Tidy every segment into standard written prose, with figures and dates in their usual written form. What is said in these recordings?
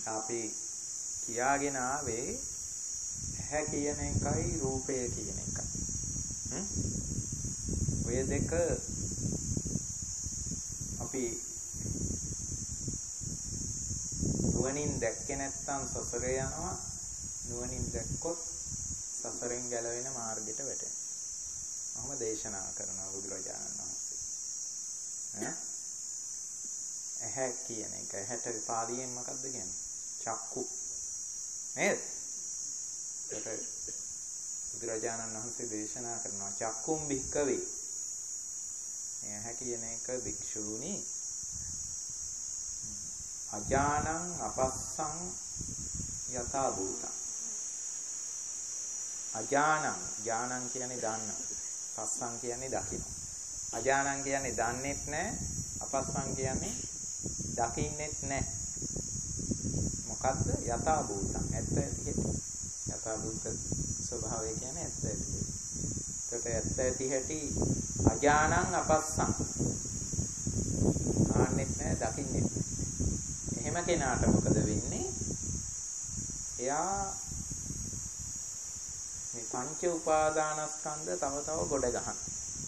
අපි කියාගෙන ආවේ ඇහැ කියන එකයි රූපය කියන එකයි. ඔය දෙක අපි නුවණින් දැක්කේ නැත්නම් සසරේ යනවා. නුවණින් දැක්කොත් සසරෙන් ගැලවෙන මාර්ගයට වැටෙනවා. මම දේශනා කරනවා බුදුරජාණන් වහන්සේ. ඇහැ කියන එක ඇහැට පාලියෙන් මොකක්ද කියන්නේ? චක්කු. නේද? ඒක බුදුරජාණන් වහන්සේ දේශනා කරනවා චක්කුම් භික්කවේ. මේ ඇහැ කියන එක භික්ෂූනි අජානං අපස්සං යථා භූතං. අජානං ඥානං කියන්නේ දන්නවා. පස්සං කියන්නේ දකින්න. අජානං කියන්නේ දන්නේත් නැහැ. අපස්සං කියන්නේ දකින්නෙත් නැහැ. මොකද්ද? යථා භූතං. ඇත්ත ඇති. යථා භූත ස්වභාවය කියන්නේ ඇත්ත ඇති. ඒකට ඇත්ත ඇති හැටි අජානං අපස්සං. ආන්නෙත් නැහැ, දකින්නෙත් නැහැ. එහෙම කෙනාට මොකද වෙන්නේ? එයා මේ පංච උපාදානස්කන්ධ තව තව ගොඩ ගන්න.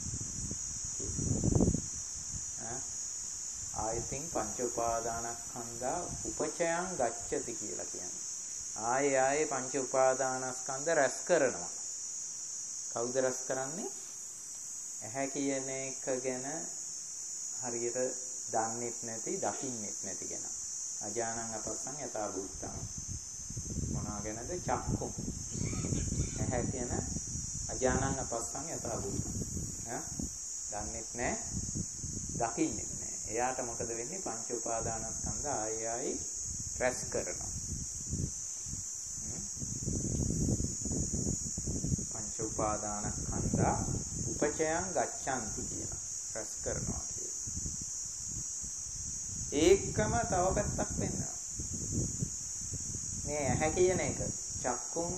ආයතින් පංච උපාදානස්කන්ධා උපචයං ගච්ඡති කියලා කියන්නේ. ආයේ පංච උපාදානස්කන්ධ රැස් කරනවා. කවුද රැස් කරන්නේ? ඇහැ කියන එක ගැන හරියට දන්නෙත් නැති, දකින්නෙත් නැති කෙනා. අජානං අපස්සං යථා භූතං. මොනවා ගැනද? චක්කු. ඇහැ කියන අජානං අපස්සං යථා භූතං. දන්නෙත් නැහැ, දකින්නෙත් නැහැ. එයාට මොකද වෙන්නේ? පංච උපාදානස්කන්ධ ආයි රැස් කරනවා. පංච උපාදානස්කන්ධ උපචයං ගච්ඡanti කියන රැස් කරනවා කියන. ඒකම තව පැත්තක් වෙනවා. මේ ඇහැ කියන එක චක්කුම්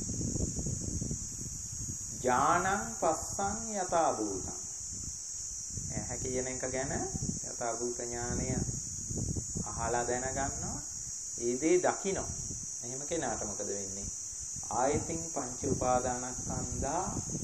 ඥානං පස්සං යථා භූතං. ඇහැ කියන එක ගැන යථා භූත ඥානය අහලා දැනගන්නවා. ඒ දේ දකින්න. එහෙම කෙනාට මොකද වෙන්නේ? ආයතින් පංච උපාදානස්කන්ධා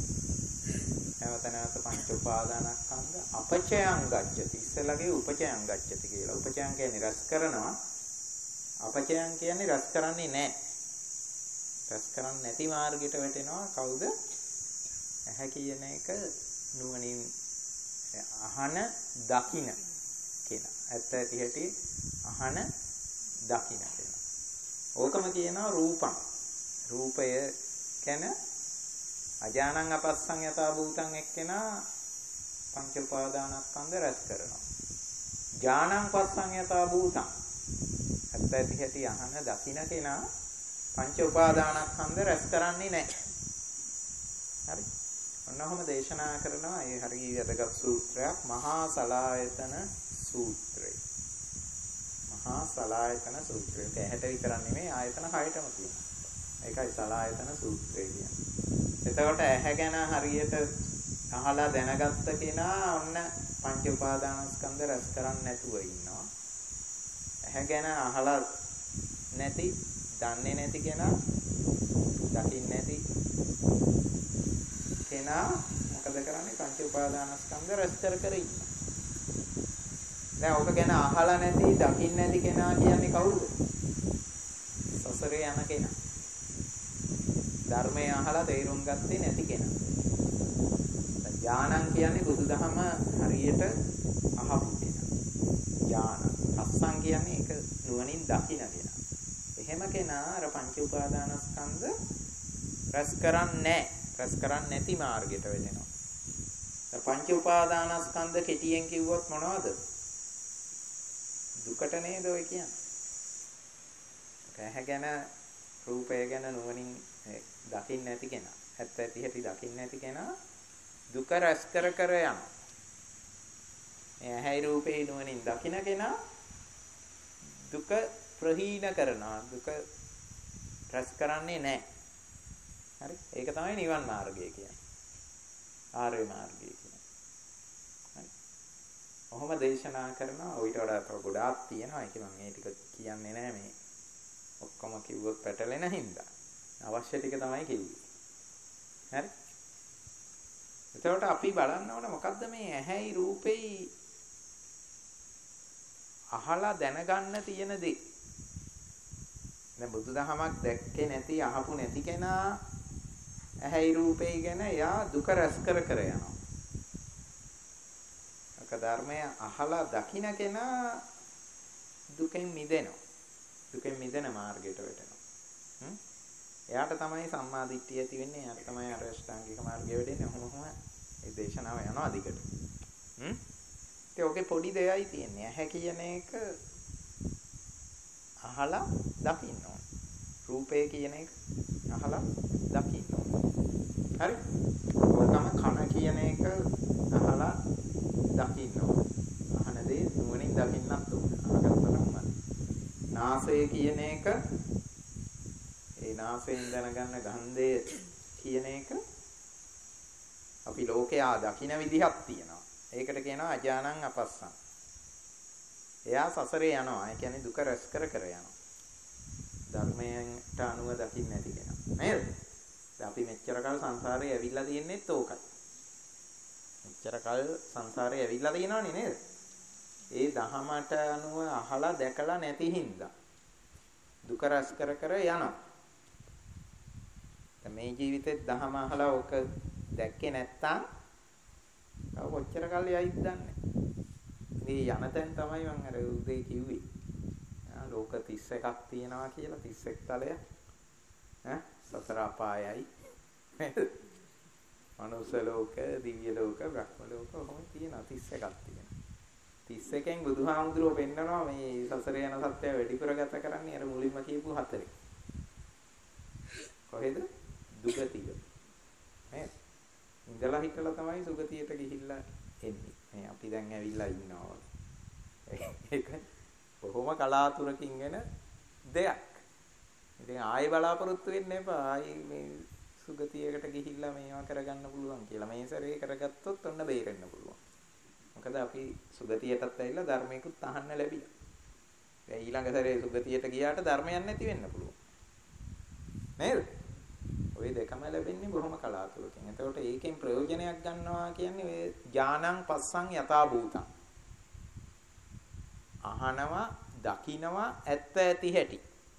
නැවත පංච උපාදානස්කන්ධ අපචයං ගච්ඡති. ඉස්සලගේ උපචයං ගච්ඡති කියලා. උපචයං කියන්නේ රැස් කරනවා. අපචයං කියන්නේ රැස් කරන්නේ නැහැ. රැස් කරන්නේ නැති මාර්ගයට වැටෙනවා. කවුද? ඇහැ කියන එක නුවණින් අහන දකින කෙනා. ඇත්ත ඇති හැටි අහන දකින කෙනා. ඕකම කියනවා රූපං. රූපය කියන අජානං අපස්සං යථා භූතං එක්කෙනා පංච උපාදානස්කන්ධ රැස් කරනවා. ඥානං පස්සං යථා භූතං. ඇත්ත ඇති හැටි අහන දකින කෙනා පංච උපාදානස්කන්ධ රැස් කරන්නේ නැහැ. හරි. ඔන්නෝම දේශනා කරනවා. ඒ හරිය වැදගත් සූත්‍රයක් මහා සලායතන සූත්‍රය. මහා සලායතන සූත්‍රය. ඒක ඇහැට විතරක් නෙමෙයි ආයතන 6ටම තියෙනවා. ඒකයි සලායතන සූත්‍රය කියන්නේ. එතකොට ඇහැ ගැන හරියට අහලා දැනගත්ත කෙනා ඔන්න පංච උපාදානස්කන්ධ රැස් කරන්නේ නැතුව ඉන්නවා. ඇහැ ගැන අහලා නැති, දන්නේ නැති කෙනා, දකින්නේ නැති කෙනා මොකද කරන්නේ? පංච උපාදානස්කන්ධ රැස් කර ඉන්නවා. දැන් ඔක ගැන අහලා නැති, දකින්නේ නැති කෙනා කියන්නේ කවුද? සසරේ යන කෙනා. ධර්මය අහලා තේරුම් ගත්තේ නැති කෙනා. ඥානං කියන්නේ බුදුදහම හරියට අහපු කෙනා. ඥාන. අස්සං කියන්නේ ඒක නුවණින් දකින කෙනා. එහෙම කෙනා අර පංච උපාදානස්කන්ධ රැස් කරන්නේ නැහැ. රැස් කරන්නේ නැති මාර්ගයට වැටෙනවා. පංච උපාදානස්කන්ධ කෙටියෙන් කිව්වොත් මොනවද? දුකට නේද ඔය කියන්නේ. ඇහැ ගැන, රූපය ගැන නුවණින් දකින්න නැති කෙනා, ඇත්ත ඇති හැටි දකින්න නැති කෙනා දුක රැස් කර යනවා. මේ ඇහැයි රූපේ නුවණින් දකින්න කෙනා දුක ප්‍රහීන කරනවා. දුක රැස් කරන්නේ නැහැ. හරි? ඒක තමයි නිවන් මාර්ගය කියන්නේ. ආර්ය මාර්ගය කියන්නේ. හරි? ඔහොම දේශනා කරනවා. ඊට වඩා තව ගොඩාක් තියෙනවා. ඒක මම මේ ටික කියන්නේ නැහැ මේ ඔක්කොම කිව්වොත් පැටලෙන හින්දා අවශ්‍ය ටික තමයි කිව්වේ. හරි? එතකොට අපි බලන්න ඕන මොකද්ද මේ ඇහැයි රූපෙයි අහලා දැනගන්න තියෙන දේ. දැන් බුදුදහමක් දැක්කේ නැති අහපු නැති කෙනා ඇහැයි රූපෙයි ගැන එයා දුක රැස් කර යනවා. අක ධර්මය අහලා දකින්න කෙනා දුකෙන් මිදෙනවා. දුකෙන් මිදෙන මාර්ගයට වැටෙනවා. එයාට තමයි සම්මා දිට්ඨිය ඇති වෙන්නේ. එයාට තමයි අර අෂ්ටාංගික මාර්ගය වෙන්නේ. ඔහොම ඒ දේශනාව යනවා දිගට. ඒක ඔකේ පොඩි දෙයයි තියෙන්නේ. ඇහැ කියන එක අහලා දකින්න ඕන. රූපය කියන එක අහලා දකින්න ඕන. හරි? ඔකම කන කියන එක අහලා දකින්න ඕන. අහන දේ නුවණින් දකින්නත් ඕන. අහගත්තම නාසය කියන එක ඒ නාසයෙන් දැනගන්න ගන්ධය කියන එක අපි ලෝකයා දකින විදිහක් තියෙනවා. ඒකට කියනවා අජානං අපස්සං. එයා සසරේ යනවා. ඒ කියන්නේ දුක රැස් කර යනවා. ධර්මයට අනුව දකින්න නැති කෙනා. නේද? දැන් අපි මෙච්චර කල් සංසාරේ ඇවිල්ලා තියෙන්නේත් ඕකයි. මෙච්චර කල් සංසාරේ ඇවිල්ලා තියෙනවනේ නේද? ඒ දහමට අනුව අහලා දැකලා නැති හින්දා දුක රැස් කර යනවා. මේ ජීවිතේ දහම අහලා ඕක දැක්කේ නැත්තම් තව කොච්චර කල් යයිද දන්නේ. මේ යන තැන් තමයි මම අර උදේ කිව්වේ. ලෝක 31ක් තියෙනවා කියලා 31 තලයක්. සතර අපායයි. මනුස්ස ලෝක, දිව්‍ය ලෝක, බ්‍රහ්ම ලෝක ඔහොම තියෙනවා 31ක් තියෙනවා. 31න් බුදුහාමුදුරුවෝ පෙන්නනවා මේ සසරේ යන සත්‍යය වැඩිපුර ගත කරන්නේ අර මුලින්ම කියපු හතරේ. කොහෙද? දුගතිය. නේද? ඉඳලා හිටලා තමයි සුගතියට ගිහිල්ලා එන්නේ. මේ අපි දැන් ඇවිල්ලා ඉන්නවා. ඒක බොහොම කලාතුරකින් එන දෙයක්. ඉතින් ආයෙ බලාපොරොත්තු වෙන්න එපා. ආයෙ මේ සුගතියකට ගිහිල්ලා මේවා කරගන්න පුළුවන් කියලා. මේ සැරේ කරගත්තොත් ඔන්න බේරෙන්න පුළුවන්. මොකද අපි සුගතියටත් ඇවිල්ලා ධර්මයකුත් අහන්න ලැබිලා. දැන් ඊළඟ සැරේ සුගතියට ගියාට ධර්මයක් නැති වෙන්න පුළුවන්. නේද? ওই දෙකම ලැබෙන්නේ බොහොම කලාතුරකින්. එතකොට ඒකෙන් ප්‍රයෝජනයක් ගන්නවා කියන්නේ ඔය ඥානං පස්සං යථා භූතං. අහනවා, දකිනවා, ඇත්ත ඇති හැටි.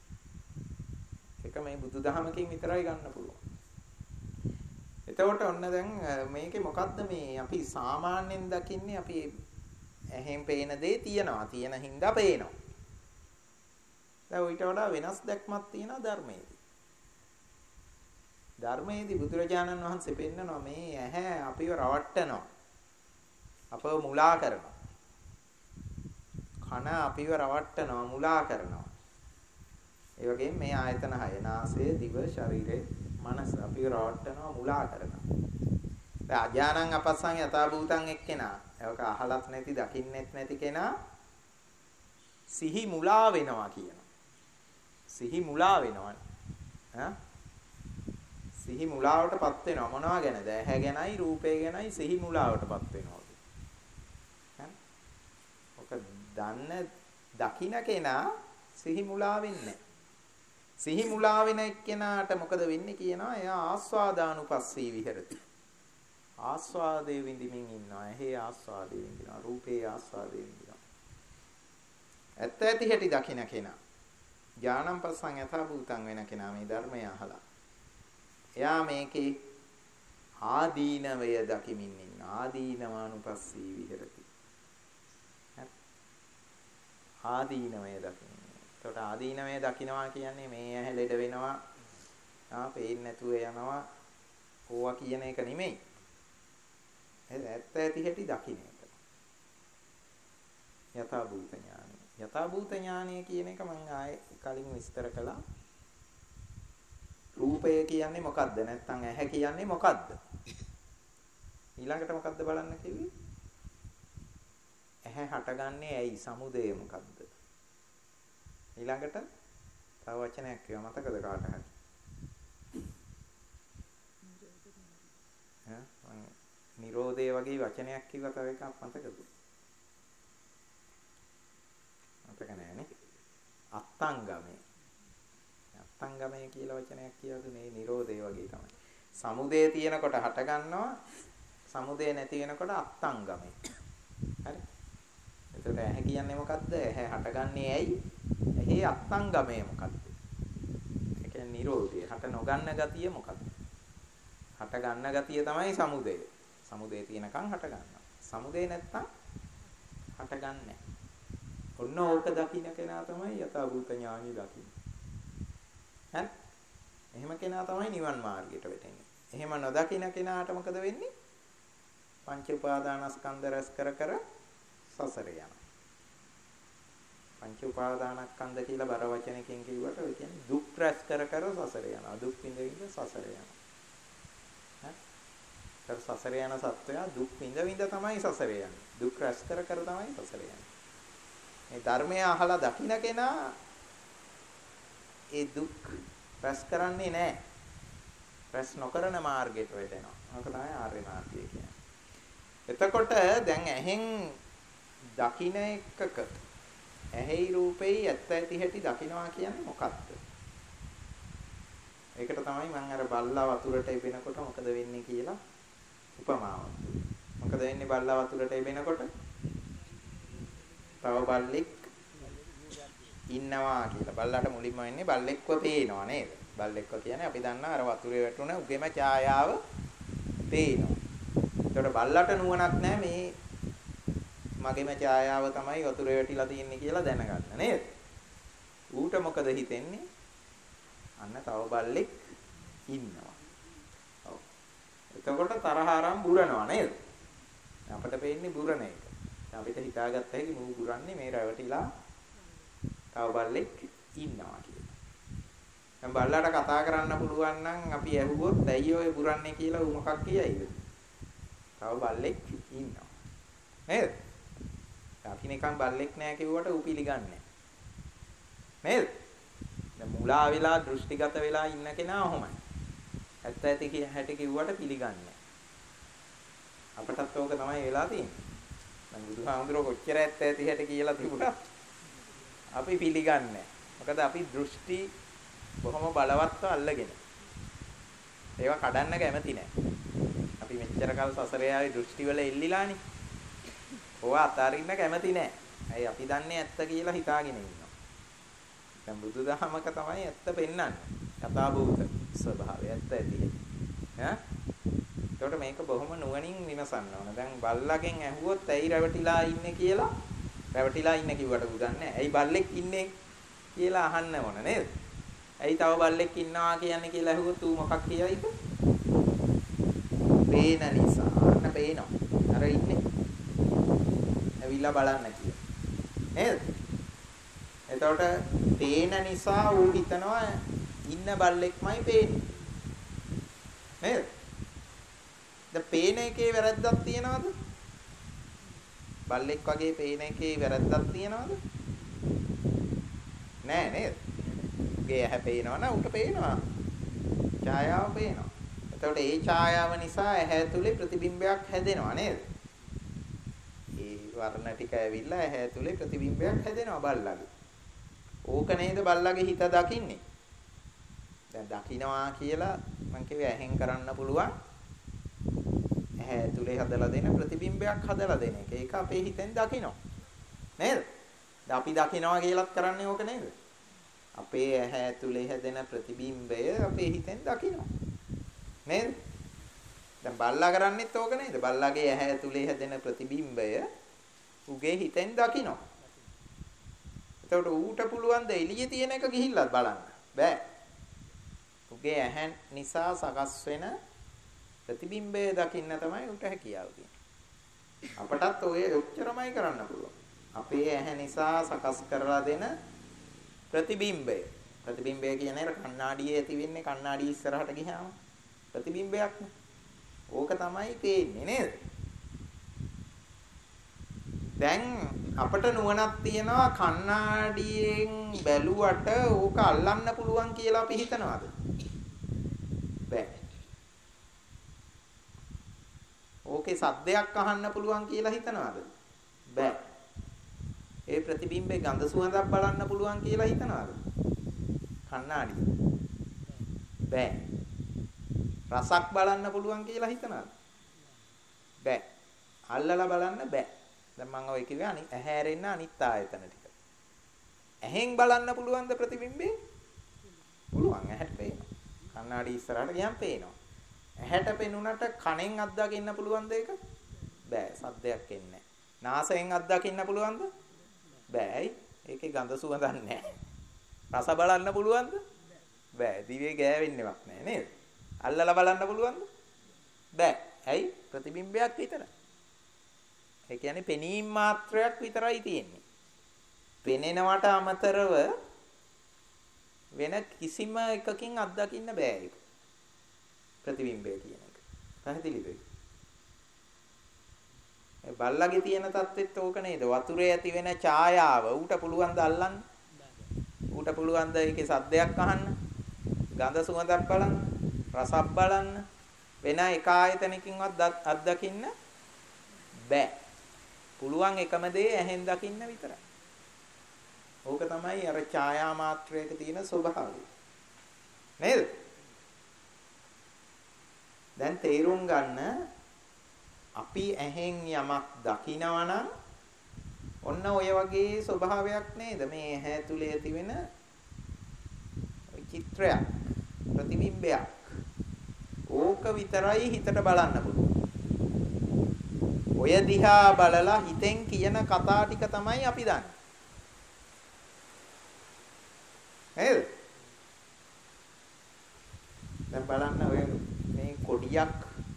ඒක මේ බුදුදහමකින් විතරයි ගන්න පුළුවන්. එතකොට ඔන්න දැන් මේකේ මොකද්ද මේ අපි සාමාන්‍යයෙන් දකින්නේ අපි ඇහෙන් පේන දේ තියෙනවා. තියෙන හින්දා පේනවා. දැන් ඊට වඩා වෙනස් දැක්මක් තියෙනවා ධර්මයේදී. ධර්මයේදී බුදුරජාණන් වහන්සේ පෙන්නනවා මේ ඇහැ අපිව රවට්ටනවා. අපව මුලා කරනවා. කන අපිව රවට්ටනවා, මුලා කරනවා. ඒ වගේම මේ ආයතන 6 නාසය, දිව, ශරීරය, මනස අපිව රවට්ටනවා, මුලා කරනවා. දැන් අඥානං අපස්සං යථා භූතං එක්කෙනා. ඒක අහලත් නැති, දකින්නෙත් නැති කෙනා සිහි මුලා වෙනවා කියනවා. සිහි මුලා වෙනවා. සිහි මුලාවටපත් වෙනවා. මොනවා ගැනද? ඇහැ ගැනයි, රූපය ගැනයි සිහි මුලාවටපත් වෙනවා. ඔක දන්න දකින්න කෙනා සිහි මුලා වෙන්නේ. සිහි මුලා වෙන එක්කෙනාට මොකද වෙන්නේ කියනවා? එයා ආස්වාදානුපස්සී විහෙරති. ආස්වාදේ විඳින්මින් ඉන්නවා. ඇහි ආස්වාදේ විඳිනවා. රූපේ ආස්වාදේ විඳිනවා. ඇත්ත ඇති හැටි දකින්න කෙනා. ඥානං පස්සං යථා භූතං වෙන කෙනා මේ ධර්මය අහලා. එයා මේකේ ආදීනවය දකිමින් ඉන්න. ආදීනවානුපස්සී විහෙරති. ආදීනවය දකින්න. එතකොට ආදීනවය දකින්නවා කියන්නේ මේ ඇහැ ලෙඩ වෙනවා. පේන්නේ නැතුව යනවා. ඕවා කියන එක නෙමෙයි. ඇත්ත ඇති හැටි දකින්න එක. යථා භූත ඥානය. යථා භූත ඥානය කියන එක මම ආයේ කලින් විස්තර කළා. රූපය කියන්නේ මොකද්ද? නැත්නම් ඇහැ කියන්නේ මොකද්ද? ඊළඟට මොකද්ද බලන්න කිව්වේ? ඇහැ හටගන්නේ ඇයි? සමුදය මොකද්ද? ඊළඟට තව වචනයක් කියව මතකද කාට හරි? නිරෝධය වගේ වචනයක් කිව්වා තව එකක් මතකද? මතක නෑනේ. අත්තංගමේ. අත්ංගමය කියලා වචනයක් කියවදුනේ නිරෝධය වගේ තමයි. සමුදය තියෙනකොට හට ගන්නවා. සමුදය නැති වෙනකොට අත්ංගමය. හරි. එතකොට ඇහැ කියන්නේ මොකද්ද? ඇහැ හටගන්නේ ඇයි? ඇහි අත්ංගමය මොකද්ද? ඒ කියන්නේ නිරෝධය. හට නොගන්න ගතිය මොකද්ද? හට ගන්න ගතිය තමයි සමුදය. සමුදය තියෙනකන් හට ගන්නවා. සමුදය නැත්තම් හටගන්නේ නැහැ. ඔන්න ඕක දකින්න කෙනා තමයි යථාභූත ඥානි දකින්නේ. හරි? එහෙම කෙනා තමයි නිවන් මාර්ගයට වැටෙන්නේ. එහෙම නොදකින්න කෙනාට මොකද වෙන්නේ? පංච උපාදානස්කන්ධ රැස් කර කර සසර යනවා. පංච උපාදානස්කන්ධ කියලා බර වචනකින් කිව්වට ඒ කියන්නේ දුක් රැස් කර කර සසර යනවා. දුක් විඳ විඳ සසර යනවා. හරි? සසර යන සත්වයා දුක් විඳ විඳ තමයි සසර යන්නේ. දුක් රැස් කර කර තමයි සසර යන්නේ. මේ ධර්මය අහලා දකින්න කෙනා ඒ දුක් රැස් කරන්නේ නැහැ. රැස් නොකරන මාර්ගයට වැටෙනවා. ඒක තමයි ආර්ය මාර්ගය කියන්නේ. එතකොට දැන් ඇහෙන් දකින්න එකක ඇහි රූපේ ඇත්ත ඇති හැටි දකින්නවා කියන්නේ මොකක්ද? ඒකට තමයි මම අර බල්ලා වතුරට එබෙනකොට මොකද වෙන්නේ කියලා උපමාවක්. මොකද වෙන්නේ බල්ලා වතුරට එබෙනකොට? තව බල්ලෙක් ඉන්නවා කියලා. බල්ලාට මුලින්ම වෙන්නේ බල්ලෙක්ව පේනවා නේද? බල්ලෙක්ව කියන්නේ අපි දන්නා අර වතුරේ වැටුණ උගෙම ඡායාව පේනවා. ඒකට බල්ලාට නුවණක් නැහැ මේ මගේම ඡායාව තමයි වතුරේ වැටිලා තියෙන්නේ කියලා දැනගන්න නේද? ඌට මොකද හිතෙන්නේ? අන්න තව බල්ලෙක් ඉන්නවා. ඔව්. එතකොට තරහ ආරම් බුරනවා නේද? අපිට පේන්නේ බුරන එක. අපිට හිතාගත්ත හැකි මූ බුරන්නේ මේ රැවටිලා තව බල්ලෙක් ඉන්නවා කියලා. දැන් බල්ලාට කතා කරන්න පුළුවන් නම් අපි ඇහුවොත් ඇයි ඔය බුරන්නේ කියලා ඌ මොකක් කියයිද? තව බල්ලෙක් ඉන්නවා. නේද? අපි නිකන් බල්ලෙක් නෑ කිව්වට ඌ පිළිගන්නේ නේද? දැන් මුලා වෙලා දෘෂ්ටිගත වෙලා ඉන්න කෙනා ඔහොමයි. ඇත්ත ඇති හැටි කිව්වට පිළිගන්නේ අපටත් ඕක තමයි වෙලා තියෙන්නේ. දැන් බුදුහාමුදුරුවෝ කොච්චර ඇත්ත ඇති හැටි කියලා තිබුණා අපි පිළිගන්නේ. මොකද අපි දෘෂ්ටි බොහොම බලවත්ව අල්ලගෙන. ඒවා කඩන්න කැමති නෑ. අපි මෙච්චර කල් සසරේ ආවේ දෘෂ්ටි වල එල්ලිලානේ. ඕවා අතාරින්න කැමති නෑ. ඇයි අපි දන්නේ ඇත්ත කියලා හිතාගෙන ඉන්නවා. දැන් බුදුදහමක තමයි ඇත්ත පෙන්වන්නේ. යථාභූත ස්වභාවය ඇත්ත ඇති. ඈ? ඒකට මේක බොහොම නුවණින් විමසන්න ඕන. දැන් බල්ලගෙන් ඇහුවොත් ඇයි රැවටිලා ඉන්නේ කියලා රැවටිලා ඉන්න කිව්වට බුදන්නේ. ඇයි බල්ලෙක් ඉන්නේ කියලා අහන්න ඕන නේද? ඇයි තව බල්ලෙක් ඉන්නවා කියන්නේ කියලා ඇහුවොත් ඌ මොකක් කියයිද? පේන නිසා. අන්න පේනවා. අර ඉන්නේ. ඇවිල්ලා බලන්න කියලා. නේද? එතකොට පේන නිසා ඌ හිතනවා ඉන්න බල්ලෙක්මයි පේන්නේ. නේද? දැන් පේන එකේ වැරද්දක් තියනවද? බල්ලෙක් වගේ පේන එකේ වැරද්දක් තියනවද? නෑ නේද? උගේ ඇහැ පේනවා නම් උට පේනවා. ඡායාව පේනවා. එතකොට ඒ ඡායාව නිසා ඇහැ තුලේ ප්‍රතිබිම්බයක් හැදෙනවා නේද? ඒ වර්ණ ටික ඇවිල්ලා ඇහැ තුලේ ප්‍රතිබිම්බයක් හැදෙනවා බල්ලගේ. ඕක නේද බල්ලගේ හිත දකින්නේ. දැන් දකින්නවා කියලා මම කිව්වේ ඇහෙන් කරන්න පුළුවන්. ඇහැ තුලේ හදලා දෙන ප්‍රතිබිම්බයක් හදලා දෙන එක. ඒක අපේ හිතෙන් දකිනවා. නේද? දැන් අපි දකිනවා කියලාත් කරන්නේ ඕක නේද? අපේ ඇහැ තුලේ හැදෙන ප්‍රතිබිම්බය අපේ හිතෙන් දකිනවා. නේද? දැන් බල්ලා කරන්නේත් ඕක නේද? බල්ලාගේ ඇහැ තුලේ හැදෙන ප්‍රතිබිම්බය උගේ හිතෙන් දකිනවා. එතකොට ඌට පුළුවන් ද එළියේ තියෙන එක ගිහිල්ලා බලන්න. බෑ. උගේ ඇහැ නිසා සකස් වෙන ප්‍රතිබිම්බය දකින්න තමයි ඌට හැකියාව තියෙන්නේ. අපටත් ඔය ඔච්චරමයි කරන්න පුළුවන්. අපේ ඇහැ නිසා සකස් කරලා දෙන ප්‍රතිබිම්බය. ප්‍රතිබිම්බය කියන්නේ කණ්ණාඩියේ ඇති වෙන්නේ කණ්ණාඩිය ඉස්සරහට ගියාම ප්‍රතිබිම්බයක් නේ. ඕක තමයි පේන්නේ නේද? දැන් අපට නුවණක් තියනවා කණ්ණාඩියෙන් බැලුවට ඕක අල්ලන්න පුළුවන් කියලා අපි හිතනවාද? බෑ. ඕකේ සද්දයක් අහන්න පුළුවන් කියලා හිතනවාද? බෑ. ඒ ප්‍රතිබිම්බේ ගඳ සුවඳක් බලන්න පුළුවන් කියලා හිතනවාද? කණ්ණාඩිය. බෑ. රසක් බලන්න පුළුවන් කියලා හිතනවාද? බෑ. අල්ලලා බලන්න බෑ. දැන් මම ඔය කිව්වේ ඇහැ ඇරෙන්න අනිත් ආයතන ටික. ඇහෙන් බලන්න පුළුවන්ද ප්‍රතිබිම්බේ? පුළුවන්. ඇහැට පේනවා. කණ්ණාඩි ඉස්සරහට ගියන් පේනවා. ඇහැට පෙනුනට කනෙන් අත්දකින්න පුළුවන්ද ඒක? බෑ. සද්දයක් එන්නේ නැහැ. නාසයෙන් අත්දකින්න පුළුවන්ද? බෑයි. ඒකේ ගඳ සුවඳක් නැහැ. රස බලන්න පුළුවන්ද? බෑ. දිවේ ගෑවෙන්නේවත් නැහැ නේද? අල්ලලා බලන්න පුළුවන්ද? බෑ. ඇයි? ප්‍රතිබිම්බයක් විතරයි. ඒ කියන්නේ පෙනීම මාත්‍රයක් විතරයි තියෙන්නේ. පෙනෙනවට අමතරව වෙන කිසිම එකකින් අත්දකින්න බෑ ඒක. ප්‍රතිබිම්බය කියන එක. පැහැදිලිද? ඒ බල්ලගේ තියෙන තත්ත්වෙත් ඕක නේද? වතුරේ ඇති වෙන ඡායාව ඌට පුළුවන් ද අල්ලන්න? ඌට පුළුවන් ද ඒකේ සද්දයක් අහන්න? ගඳ සුවඳක් බලන්න? රසක් බලන්න? වෙන එක ආයතනකින්වත් අත්දකින්න බෑ. පුළුවන් එකම දේ ඇහෙන් දකින්න විතරයි. ඕක තමයි අර ඡායා මාත්‍රයක තියෙන ස්වභාවය. නේද? දැන් තේරුම් ගන්න අපි ඇහෙන් යමක් දකිනවා නම් ඔන්න ඔය වගේ ස්වභාවයක් නේද මේ ඇහැ තුලේ ඇති වෙන චිත්‍රයක් ප්‍රතිබිම්බයක්. ඕක විතරයි හිතට බලන්න පුළුවන්. ඔය දිහා බලලා හිතෙන් කියන කතා ටික තමයි අපි දන්නේ. නේද? දැන් බලන්න ඔය මේ කොඩියක්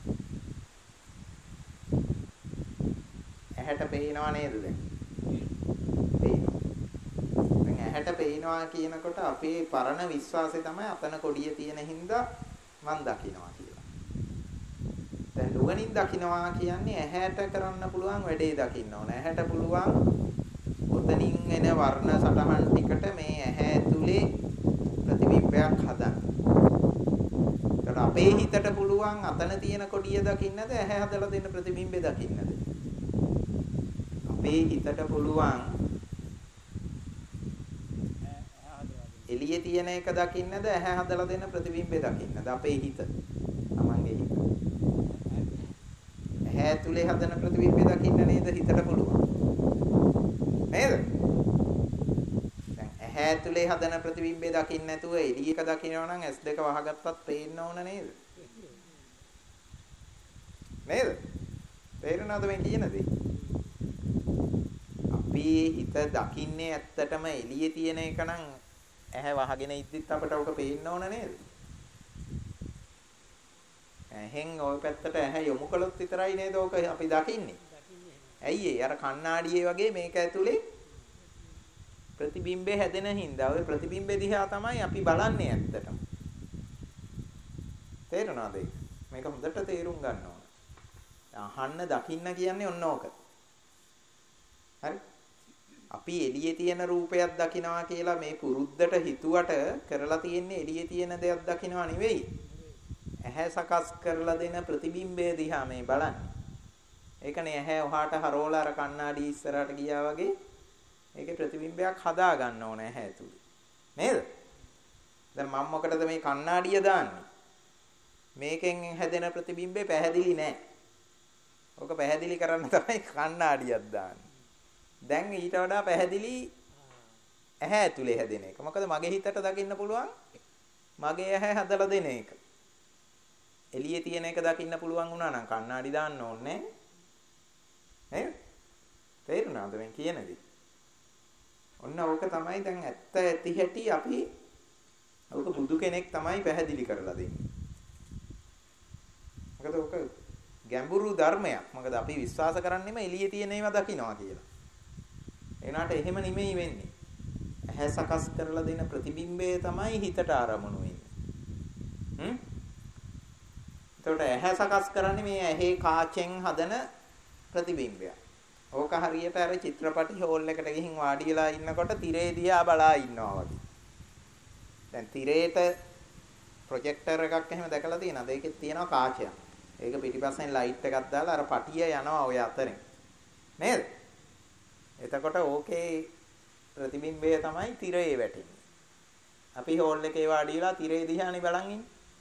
ඇහැට පේනවා නේද දැන්? පේනවා. දැන් ඇහැට පේනවා කියනකොට අපේ පරණ විශ්වාසය තමයි අතන කොඩිය තියෙන හින්දා මන් දකින්නවා කියලා. දැන් නුවණින් දකින්නවා කියන්නේ ඇහැට කරන්න පුළුවන් වැඩේ දකින්න ඕන. ඇහැට පුළුවන් ඔතනින් එන වර්ණ සටහන් ටිකට මේ ඇහැ ඇතුලේ ප්‍රතිබිම්බයක් හදන්න. ඒකට අපේ හිතට පුළුවන් අතන තියෙන කොඩිය දකින්නද ඇහැ හදලා දෙන ප්‍රතිබිම්බේ දකින්නද? අපේ හිතට පුළුවන් එළියේ තියෙන එක දකින්නද ඇහැ හදලා දෙන ප්‍රතිබිම්බේ දකින්නද? අපේ හිත. තමන්ගේ හිත. ඇහැ ඇතුලේ හදන ප්‍රතිබිම්බේ දකින්න නේද හිතට පුළුවන්. නේද? දැන් ඇහැ ඇතුලේ හදන ප්‍රතිබිම්බේ දකින්න නැතුව එළියක දකින්නවා නම් S2 වහගත්තත් පේන්න ඕන නේද? නේද? තේරුණාද මේ කියන දේ? අපි හිත දකින්නේ ඇත්තටම එළියේ තියෙන එක නම් ඇහැ වහගෙන ඉද්දිත් අපට ඔක පේන්න ඕන නේද? ඇහෙන් ওই පැත්තට ඇහැ යොමු කළොත් විතරයි නේද ඔක අපි දකින්නේ. ඇයි ඒ අර කණ්ණාඩියේ වගේ මේක ඇතුලේ ප්‍රතිබිම්බේ හැදෙන හින්දා ඔය ප්‍රතිබිම්බේ දිහා තමයි අපි බලන්නේ ඇත්තටම. තේරුණාද ඒක? මේක හොඳට තේරුම් ගන්න ඕන. අහන්න දකින්න කියන්නේ ඔන්න ඕක. හරි? අපි එළියේ තියෙන රූපයක් දකිනවා කියලා මේ පුරුද්දට හිතුවට කරලා තියෙන්නේ එළියේ තියෙන දෙයක් දකිනවා නෙවෙයි. ඇහැ සකස් කරලා දෙන ප්‍රතිබිම්බය දිහා මේ බලන්නේ. ඒකනේ ඇහැ ඔහාට හරවලා අර කණ්ණාඩි ඉස්සරහට ගියා වගේ ඒකේ ප්‍රතිබිම්බයක් හදා ගන්න ඕන ඇහැ ඇතුලේ. නේද? දැන් මම මොකටද මේ කණ්ණාඩිය දාන්නේ? මේකෙන් හැදෙන ප්‍රතිබිම්බේ පැහැදිලි නෑ. ඔක පැහැදිලි කරන්න තමයි කණ්ණාඩියක් දාන්නේ. දැන් ඊට වඩා පැහැදිලි ඇහැ ඇතුලේ හැදෙන එක. මොකද මගේ හිතට දකින්න පුළුවන් මගේ ඇහැ හදලා දෙන එක. එළියේ තියෙන එක දකින්න පුළුවන් වුණා නම් කණ්ණාඩි දාන්න ඕනේ නේද? තේරුණාද මම කියන දේ? ඔන්න ඕක තමයි දැන් ඇත්ත ඇති හැටි අපි ඕක බුදු කෙනෙක් තමයි පැහැදිලි කරලා දෙන්නේ. මොකද ඕක ගැඹුරු ධර්මයක්. මොකද අපි විශ්වාස කරන්නේම එළියේ තියෙන ඒවා දකින්නවා කියලා. ඒනාට එහෙම නෙමෙයි වෙන්නේ. ඇහැ සකස් කරලා දෙන ප්‍රතිබිම්බය තමයි හිතට ආරමුණු වෙන්නේ. එතකොට ඇහැ සකස් කරන්නේ මේ ඇහි කාචෙන් හදන ප්‍රතිබිම්බය. ඕක හරියට අර චිත්‍රපටි හෝල් එකට ගිහින් වාඩි වෙලා ඉන්නකොට තිරේ දිහා බලා ඉන්නවා වගේ. දැන් තිරේට ප්‍රොජෙක්ටර් එකක් එහෙම දැකලා තියෙනවද? ඒකේ තියෙනවා කාචයක්. ඒක පිටිපස්සෙන් ලයිට් එකක් දාලා අර පටිය යනවා ඔය අතරින්. නේද? එතකොට ඕකේ ප්‍රතිබිම්බය තමයි තිරේ වැටෙන්නේ. අපි හෝල් එකේ වාඩි වෙලා තිරේ දිහානේ බලන් ඉන්නේ.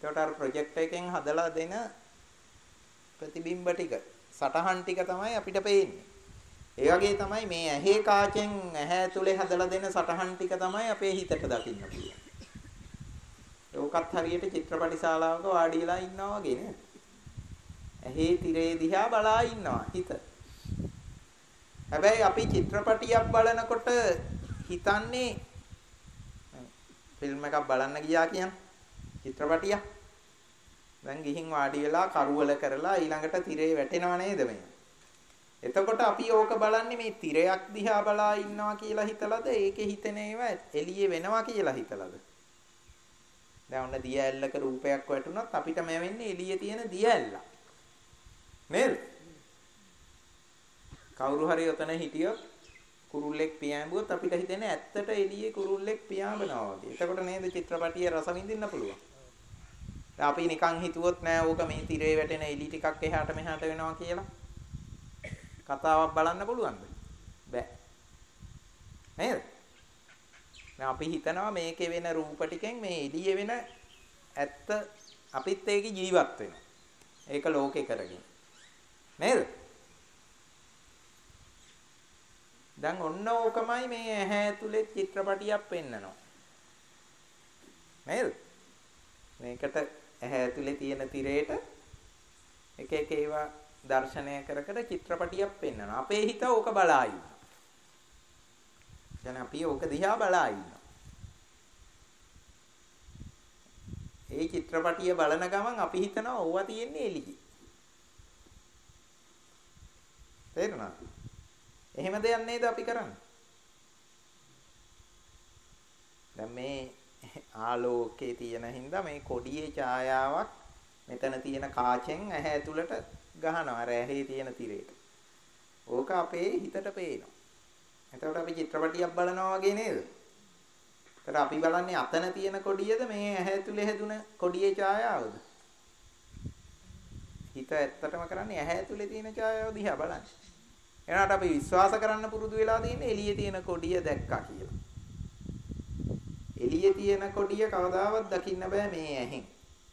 ඒකට අර ප්‍රොජෙක්ටර් එකෙන් හදලා දෙන ප්‍රතිබිම්බ ටික, සටහන් ටික තමයි අපිට පේන්නේ. ඒ වගේ තමයි මේ ඇහි කාචෙන් ඇහැ ඇතුලේ හදලා දෙන සටහන් ටික තමයි අපේ හිතට දකින්න පුළුවන්. ඒකත් හරියට චිත්‍රපටි ශාලාවක වාඩි වෙලා ඉන්නවා වගේ නේද? ඇහි තිරේ දිහා බලා ඉන්නවා හිත. හැබැයි අපි චිත්‍රපටියක් බලනකොට හිතන්නේ ෆිල්ම් එකක් බලන්න ගියා කියන්නේ චිත්‍රපටියක්. දැන් ගිහින් වාඩි වෙලා කරුවල කරලා ඊළඟට තිරේ වැටෙනව නේද මේ? එතකොට අපි ඕක බලන්නේ මේ තිරයක් දිහා බලා ඉන්නවා කියලා හිතලාද ඒකේ හිතෙන ඒවා එළියේ වෙනවා කියලා හිතලාද? දැන් ඔන්න දිය ඇල්ලක රූපයක් වැටුණොත් අපිට මේ වෙන්නේ එළියේ තියෙන දිය ඇල්ල. නේද? කවුරු හරි ඔතන හිටියොත් කුරුල්ලෙක් පියාඹුවොත් අපිට හිතෙන්නේ ඇත්තට එළියේ කුරුල්ලෙක් පියාඹනවා වගේ. එතකොට නේද චිත්‍රපටියේ රස විඳින්න පුළුවන්. දැන් අපි නිකන් හිතුවොත් නෑ ඕක මේ තිරේ වැටෙන එළි ටිකක් එහාට මෙහාට වෙනවා කියලා. කතාවක් බලන්න පුළුවන්ද? බෑ. නේද? දැන් අපි හිතනවා මේකේ වෙන රූප ටිකෙන් මේ එළියේ වෙන ඇත්ත අපිත් ඒකේ ජීවත් වෙනවා. ඒක ලෝකේ කරගෙන. නේද? දැන් ඔන්න ඕකමයි මේ ඇහැ ඇතුලේ චිත්‍රපටියක් පෙන්නනවා. නේද? මේකට ඇහැ ඇතුලේ තියෙන තිරේට එක එක ඒවා දර්ශනය කර කර චිත්‍රපටියක් පෙන්වනවා. අපේ හිත ඕක බලා ඉන්නවා. දැන් අපි ඕක දිහා බලා ඉන්නවා. ඒ චිත්‍රපටිය බලන ගමන් අපි හිතනවා ඕවා තියෙන්නේ එළියේ. තේරුණාද? එහෙම දෙයක් නේද අපි කරන්නේ? දැන් මේ ආලෝකයේ තියෙන හින්දා මේ කොඩියේ ඡායාවක් මෙතන තියෙන කාචෙන් ඇහැ ඇතුළට ගහනවා අර ඇහි තියෙන තිරේට. ඕක අපේ හිතට පේනවා. එතකොට අපි චිත්‍රපටියක් බලනවා වගේ නේද? ඒතර අපි බලන්නේ අතන තියෙන කොඩියද මේ ඇහැ ඇතුලේ හැදුන කොඩියේ ඡායාවද? හිත ඇත්තටම කරන්නේ ඇහැ ඇතුලේ තියෙන ඡායාව දිහා බලන්නේ. එනකට අපි විශ්වාස කරන්න පුරුදු වෙලා තියෙන්නේ එළියේ තියෙන කොඩිය දැක්කා කියලා. එළියේ තියෙන කොඩිය කවදාවත් දකින්න බෑ මේ ඇහෙන්.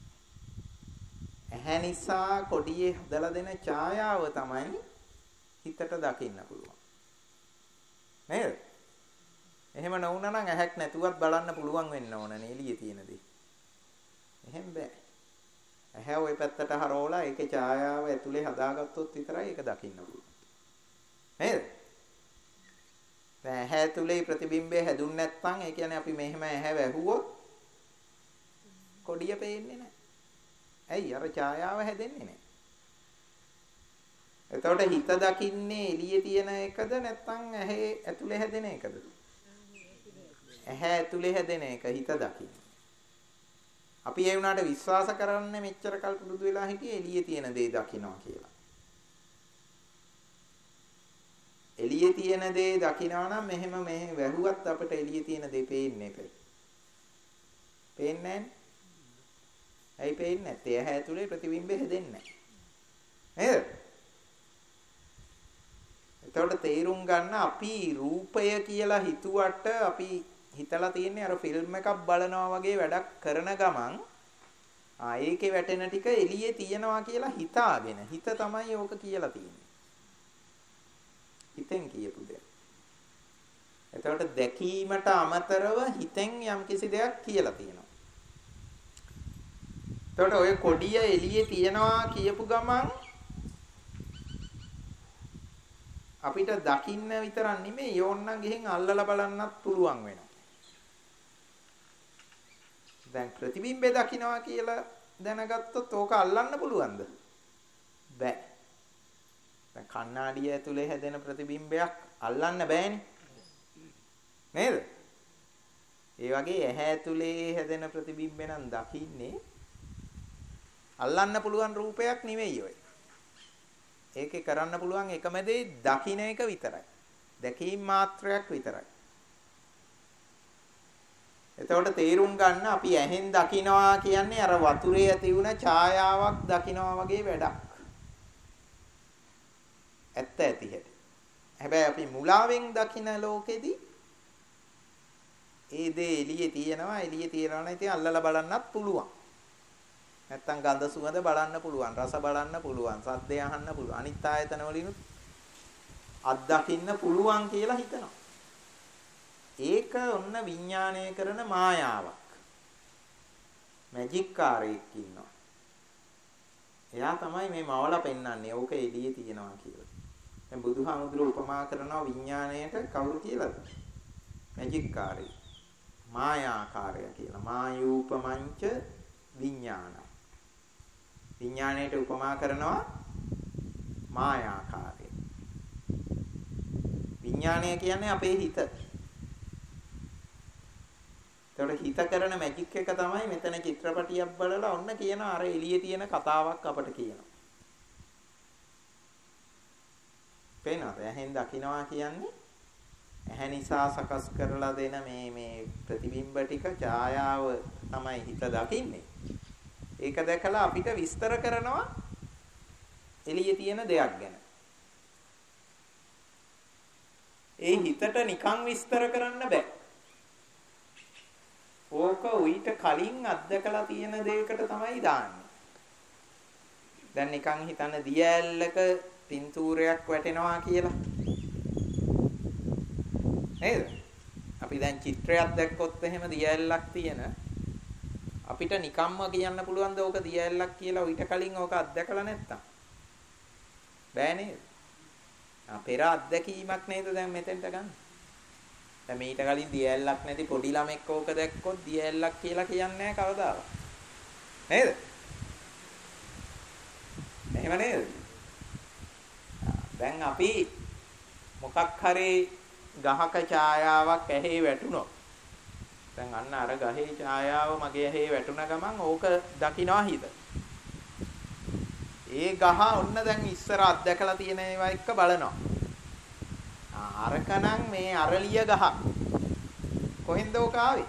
ඇහැ නිසා කොඩියේ හදලා දෙන ඡායාව තමයි හිතට දකින්න පුළුවන්. නේද? එහෙම නොවුනා නම් ඇහැක් නැතුවත් බලන්න පුළුවන් වෙන්න ඕනනේ එළියේ තියෙන දේ. එහෙම බෑ. ඇහැ ওই පැත්තට හරවලා ඒකේ ඡායාව ඇතුලේ හදාගත්තොත් විතරයි ඒක දකින්න පුළුවන්. නේද? දැන් ඇහැ ඇතුලේ ප්‍රතිබිම්බය හැදුන්නේ නැත්නම් ඒ කියන්නේ අපි මෙහෙම ඇහැ වැහුවොත් කොඩිය පේන්නේ නැහැ. ඇයි අර ඡායාව හැදෙන්නේ නැහැ. එතකොට හිත දකින්නේ එළියේ තියෙන එකද නැත්නම් ඇහැ ඇතුලේ හැදෙන එකද? ඇහැ ඇතුලේ හැදෙන එක හිත දකින්නේ. අපි ඒ වුණාට විශ්වාස කරන්නේ මෙච්චර කල් පුරුදු වෙලා හිටියේ එළියේ තියෙන දේ දකින්නවා කියලා. එළියේ තියෙන දේ දකින්නවා නම් මෙහෙම මේ වැහුවත් අපිට එළියේ තියෙන දේ පේන්නේ නැහැ. පේන්නේ නැහැ. ඇයි පේන්නේ නැත්තේ? ඇහැ ඇතුලේ ප්‍රතිබිම්බය හැදෙන්නේ නැහැ. නේද? එතකොට තේරුම් ගන්න අපි රූපය කියලා හිතුවට අපි හිතලා තියෙන්නේ අර ෆිල්ම් එකක් බලනවා වගේ වැඩක් කරන ගමන් ඒකේ වැටෙන ටික එළියේ තියනවා කියලා හිතාගෙන හිත තමයි ඕක කියලා තියෙන්නේ. හිතෙන් කියපු දෙයක්. එතකොට දැකීමට අමතරව හිතෙන් යම්කිසි දෙයක් කියලා තියෙනවා. එතකොට ඔය කොඩිය එළියේ තියනවා කියපු ගමන් අපිට දකින්න විතරක් නෙමෙයි යෝන්නම් ගිහින් අල්ලලා බලන්නත් පුළුවන් වෙනවා. දැන් ප්‍රතිබිම්බය දකින්නවා කියලා දැනගත්තොත් ඕක අල්ලන්න පුළුවන්ද? බෑ. දැන් කණ්ණාඩිය ඇතුලේ හැදෙන ප්‍රතිබිම්බයක් අල්ලන්න බෑනේ. නේද? ඒ වගේ ඇහැ ඇතුලේ හැදෙන ප්‍රතිබිම්බේ නම් දකින්නේ අල්ලන්න පුළුවන් රූපයක් නෙවෙයි ඔය. ඒකේ කරන්න පුළුවන් එකම දේ දකින්න එක විතරයි. දැකීම් මාත්‍රයක් විතරයි. එතකොට තේරුම් ගන්න අපි ඇහෙන් දකින්නවා කියන්නේ අර වතුරේ ඇති වුණ ඡායාවක් දකින්නවා වගේ වැඩක්. ඇත්ත ඇති හැටි. හැබැයි අපි මුලාවෙන් දකින ලෝකෙදී ඒ දේ එළියේ තියෙනවා නම් ඉතින් අල්ලලා බලන්නත් පුළුවන්. නැත්තම් ගඳ සුවඳ බලන්න පුළුවන්, රස බලන්න පුළුවන්, සද්දය අහන්න පුළුවන්. අනිත් ආයතන වලිනුත් අත්දකින්න පුළුවන් කියලා හිතනවා. ඒක ඔන්න විඥාණය කරන මායාවක්. මැජික් කාරයෙක් ඉන්නවා. එයා තමයි මේ මවලා පෙන්වන්නේ. ඕක එළියේ තියෙනවා කියලා. දැන් බුදුහාමුදුරුවෝ උපමා කරනවා විඥාණයට කවුරු කියලාද? මැජික් කාරය. මායාකාරය කියලා. මායූපමංච විඥාන. විඥාණයට උපමා කරනවා මායාකාරය. විඥාණය කියන්නේ අපේ හිත. ඒතකොට හිත කරන මැජික් එක තමයි මෙතන චිත්‍රපටියක් බලලා ඔන්න කියන අර එළියේ තියෙන කතාවක් අපට කියනවා. පේනවද? ඇහෙන් දකින්නවා කියන්නේ ඇහැ නිසා සකස් කරලා දෙන මේ ප්‍රතිබිම්බ ටික ඡායාව තමයි හිත දකින්නේ. ඒක දැකලා අපිට විස්තර කරනවා එළියේ තියෙන දෙයක් ගැන. ඒ හිතට නිකන් විස්තර කරන්න බෑ. ඕක උවිත කලින් අත්දකලා තියෙන දෙයකට තමයි දාන්නේ. දැන් නිකන් හිතන්න දිය ඇල්ලක පින්තූරයක් වැටෙනවා කියලා. නේද? අපි දැන් චිත්‍රයක් දැක්කොත් එහෙම දිය ඇල්ලක් තියෙන අපිට නිකම්ම කියන්න පුළුවන් ද ඕක දිය ඇල්ලක් කියලා උවිත කලින් ඕක අත්දකලා නැත්තම්. බෑ නේද? පෙර අත්දැකීමක් නේද දැන් මෙතෙන්ට ගන්න. දැන් මීට කලින් දිය ඇල්ලක් නැති පොඩි ළමෙක් ඕක දැක්කොත් දිය ඇල්ලක් කියලා කියන්නේ නැහැ කවදාවත්. නේද? එහෙම නේද? දැන් අපි මොකක් හරි ගහක ඡායාවක් ඇහි වැටුණොත් දැන් අන්න අර ගහේ ඡායාව මගේ ඇහි වැටුණ ගමන් ඕක දකින්නවා හිත. ඒ ගහ ඔන්න දැන් ඉස්සර අත්දැකලා තියෙන ඒවා එක්ක බලනවා. අරකනම් මේ අරලිය ගහ. කොහෙන්ද ඕක ආවේ?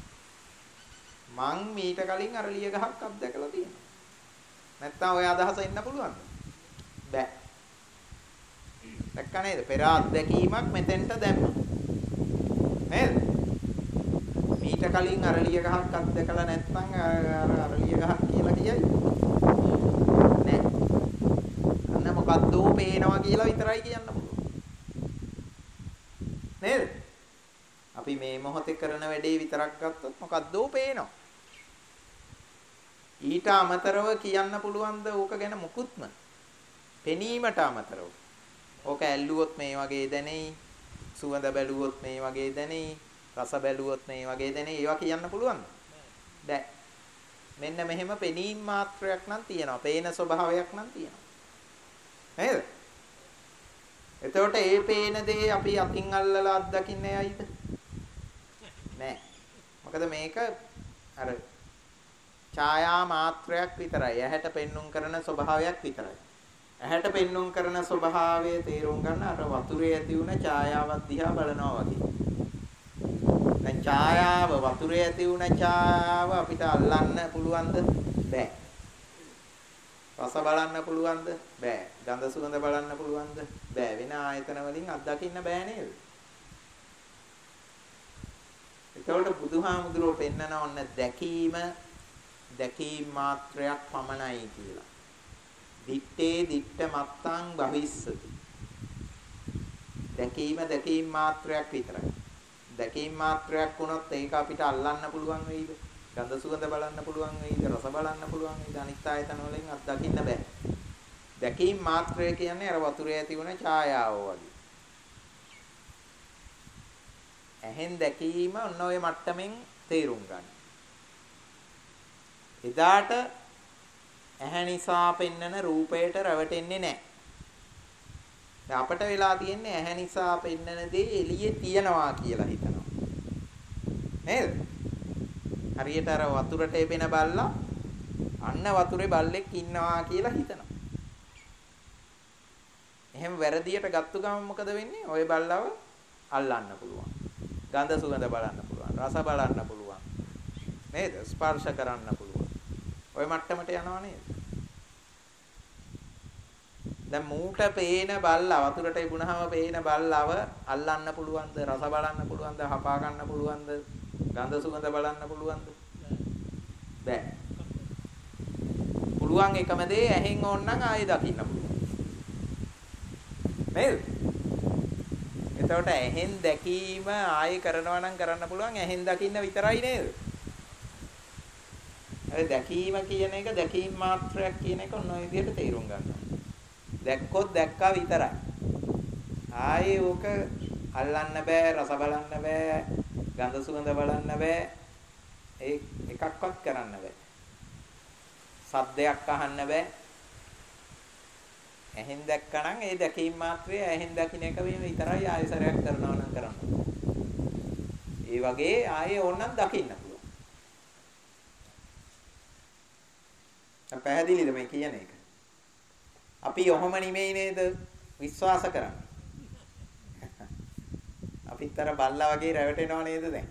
මං මීට කලින් අරලිය ගහක් අත්දැකලා තියෙනවා. නැත්තම් ඔය අදහස එන්න පුළුවන්ද? බෑ. දැක්ක නේද? පෙර අත්දැකීමක් මෙතෙන්ට දැම්මා. නේද? මීට කලින් අරලිය ගහක් අත්දැකලා නැත්නම් අරලිය ගහක් කියලා කියයි. නෑ. අන්න මොකද්ද පේනවා කියලා විතරයි කියන්න පුළුවන්. නේද? අපි මේ මොහොතේ කරන වැඩේ විතරක් ගත්තොත් මොකද්ද පේනවා. ඊට අමතරව කියන්න පුළුවන් ද ඕක ගැන මුකුත්ම? පෙනීමට අමතරව. ඕක ඇල්ලුවොත් මේ වගේ දැනෙයි, සුවඳ බැලුවොත් මේ වගේ දැනෙයි, රස බැලුවොත් මේ වගේ දැනෙයි. ඒවා කියන්න පුළුවන්ද? බෑ. මෙන්න මෙහෙම පෙනීම් මාත්‍රයක් නම් තියෙනවා. පේන ස්වභාවයක් නම් තියෙනවා. නේද? එතකොට ඒ පේන දේ අපි අතින් අල්ලලා අත්දකින්නේ ඇයිද? නෑ. මොකද මේක අර ඡායා මාත්‍රයක් විතරයි. ඇහැට පෙන්눔 කරන ස්වභාවයක් විතරයි. ඇහැට පෙන්눔 කරන ස්වභාවය තේරුම් ගන්න අර වතුරේ ඇති වුණ ඡායාවක් දිහා බලනවා වගේ. දැන් ඡායාව වතුරේ ඇති වුණ ඡායාව අපිට අල්ලන්න පුළුවන්ද? බෑ. රස බලන්න පුළුවන්ද? බෑ. ගන්ධ සුවඳ බලන්න පුළුවන්ද? බෑ. වෙන ආයතන වලින් අත්දකින්න බෑ නේද? ඒතකොට බුදුහාමුදුරුවෝ පෙන්නන ඔන්න දැකීම මාත්‍රයක් පමණයි කියලා. දිත්තේ දිත්ත මත්තං භවිස්සති. දැකීම මාත්‍රයක් විතරයි. දැකීම මාත්‍රයක් වුණොත් ඒක අපිට අල්ලන්න පුළුවන් වෙයිද? ගන්ධ සුවඳ බලන්න පුළුවන් වෙයිද? රස බලන්න පුළුවන් වෙයිද? අනිත් ආයතන වලින් අත්දකින්න බෑ. දැකීම මාත්‍රය කියන්නේ අර වතුරේ ඇති වුණ ඡායාව වගේ. ඇහෙන් දැකීම ඔන්න ඔය මට්ටමින් තේරුම් ගන්න. එදාට ඇහැ නිසා පෙන්නන රූපයට රැවටෙන්නේ නැහැ. දැන් අපට වෙලා තියෙන්නේ ඇහැ නිසා පෙන්නන දේ එළියේ තියනවා කියලා හිතනවා. නේද? හරියට අර වතුරට එබෙන බල්ලා අන්න වතුරේ බල්ලෙක් ඉන්නවා කියලා හිතනවා. එහෙම වැරදියට ගත්තු ගමන් මොකද වෙන්නේ? ওই බල්ලව අල්ලන්න පුළුවන්. ගන්ධ සුවඳ බලන්න පුළුවන්. රස බලන්න පුළුවන්. නේද? ස්පර්ශ කරන්න පුළුවන්. ওই මට්ටමට යනවා නේද? දැන් මූට පේන බල්ලා වතුරට ඉබුණාම පේන බල්ලව අල්ලන්න පුළුවන්ද? රස බලන්න පුළුවන්ද? හපා ගන්න පුළුවන්ද? ගන්ධ සුවඳ බලන්න පුළුවන්ද? බෑ. පුළුවන් එකම දේ ඇහෙන් ඕනනම් ආයෙ දකින්න පුළුවන්. නේද? එතකොට ඇහෙන් දැකීම ආයෙ කරනවා නම් කරන්න පුළුවන් ඇහෙන් දකින්න විතරයි නේද? ඒ දැකීම කියන එක දැකීම් මාත්‍රයක් කියන එක ඔන්න ඔය විදිහට තේරුම් ගන්නවා. දැක්කොත් දැක්කා විතරයි. ආයේ ඕක අල්ලන්න බෑ, රස බලන්න බෑ, ගඳ සුවඳ බලන්න බෑ. ඒ එකක්වත් කරන්න බෑ. සද්දයක් අහන්න බෑ. ඇහෙන් දැක්කනම් ඒ දැකීම් මාත්‍රය ඇහෙන් දකින්න එක විතරයි ආයෙසරයක් කරනවා නම් කරන්න. ඒ වගේ ආයේ ඕනනම් දකින්න පුළුවන්. පැහැදිලිද මේ කියන එක? අපි ඔහොම නෙමෙයි නේද විශ්වාස කරන්නේ. අපිත් අර බල්ලා වගේ රැවටෙනව නේද දැන්?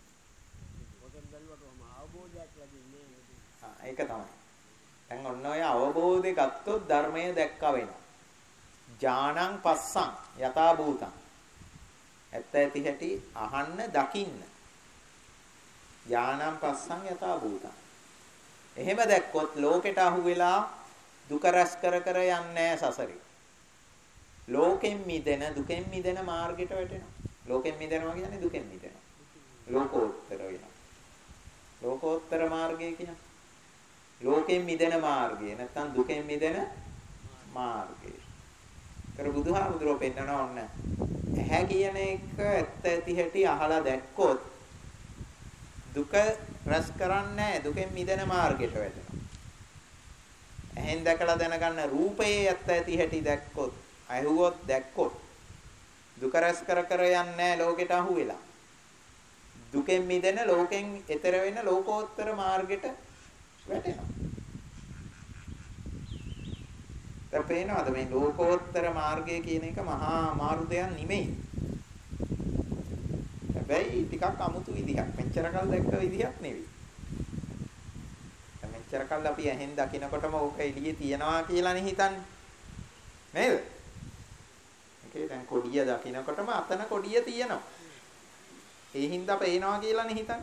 ඒක තමයි. දැන් ඔන්න ඔය අවබෝධය ගත්තොත් ධර්මය දැක්කා වෙනවා. ඥානං පස්සං යථා භූතං. ඇත්ත ඇති හැටි අහන්න දකින්න. ඥානං පස්සං යථා භූතං. එහෙම දැක්කොත් ලෝකෙට අහු වෙලා දුක රැස් කර කර යන්නේ සසරේ. ලෝකෙන් මිදෙන දුකෙන් මිදෙන මාර්ගයට වැටෙනවා. ලෝකෙන් මිදෙනවා කියන්නේ දුකෙන් මිදෙනවා. ලෝකෝත්තර වෙනවා. ලෝකෝත්තර මාර්ගය කියන්නේ ලෝකෙන් මිදෙන මාර්ගය නැත්නම් දුකෙන් මිදෙන මාර්ගය. කර බුදුහාමුදුරුවෝ පෙන්නනවා ඔන්න. ඇහැ කියන එක ඇත්ත ඇති හැටි අහලා දැක්කොත් දුක රැස් කරන්නේ දුකෙන් මිදෙන මාර්ගයට වැටෙනවා. ඇහෙන් දැකලා දැනගන්න රූපයේ ඇත්ත ඇති හැටි දැක්කොත් අහුවොත් දැක්කොත් දුක රැස් කර කර යන්නේ ලෝකෙට අහු වෙලා. දුකෙන් මිදෙන ලෝකෙන් එතර වෙන ලෝකෝත්තර මාර්ගයට වැටෙනවා. දැන් පේනවද මේ ලෝකෝත්තර මාර්ගය කියන එක මහා අමාරු දෙයක් නෙමෙයි. හැබැයි ටිකක් අමුතු විදිහක්. මෙච්චර කල් දැක්ක විදිහක් නෙවෙයි. දැන් මෙච්චර කල් අපි ඇහෙන් දකිනකොටම ඕක එළියේ තියනවා කියලානේ හිතන්නේ. නේද? ඒකේ දැන් කොඩිය දකිනකොටම අතන කොඩිය තියෙනවා. ඒ හින්දා පේනවා කියලානේ හිතන්නේ.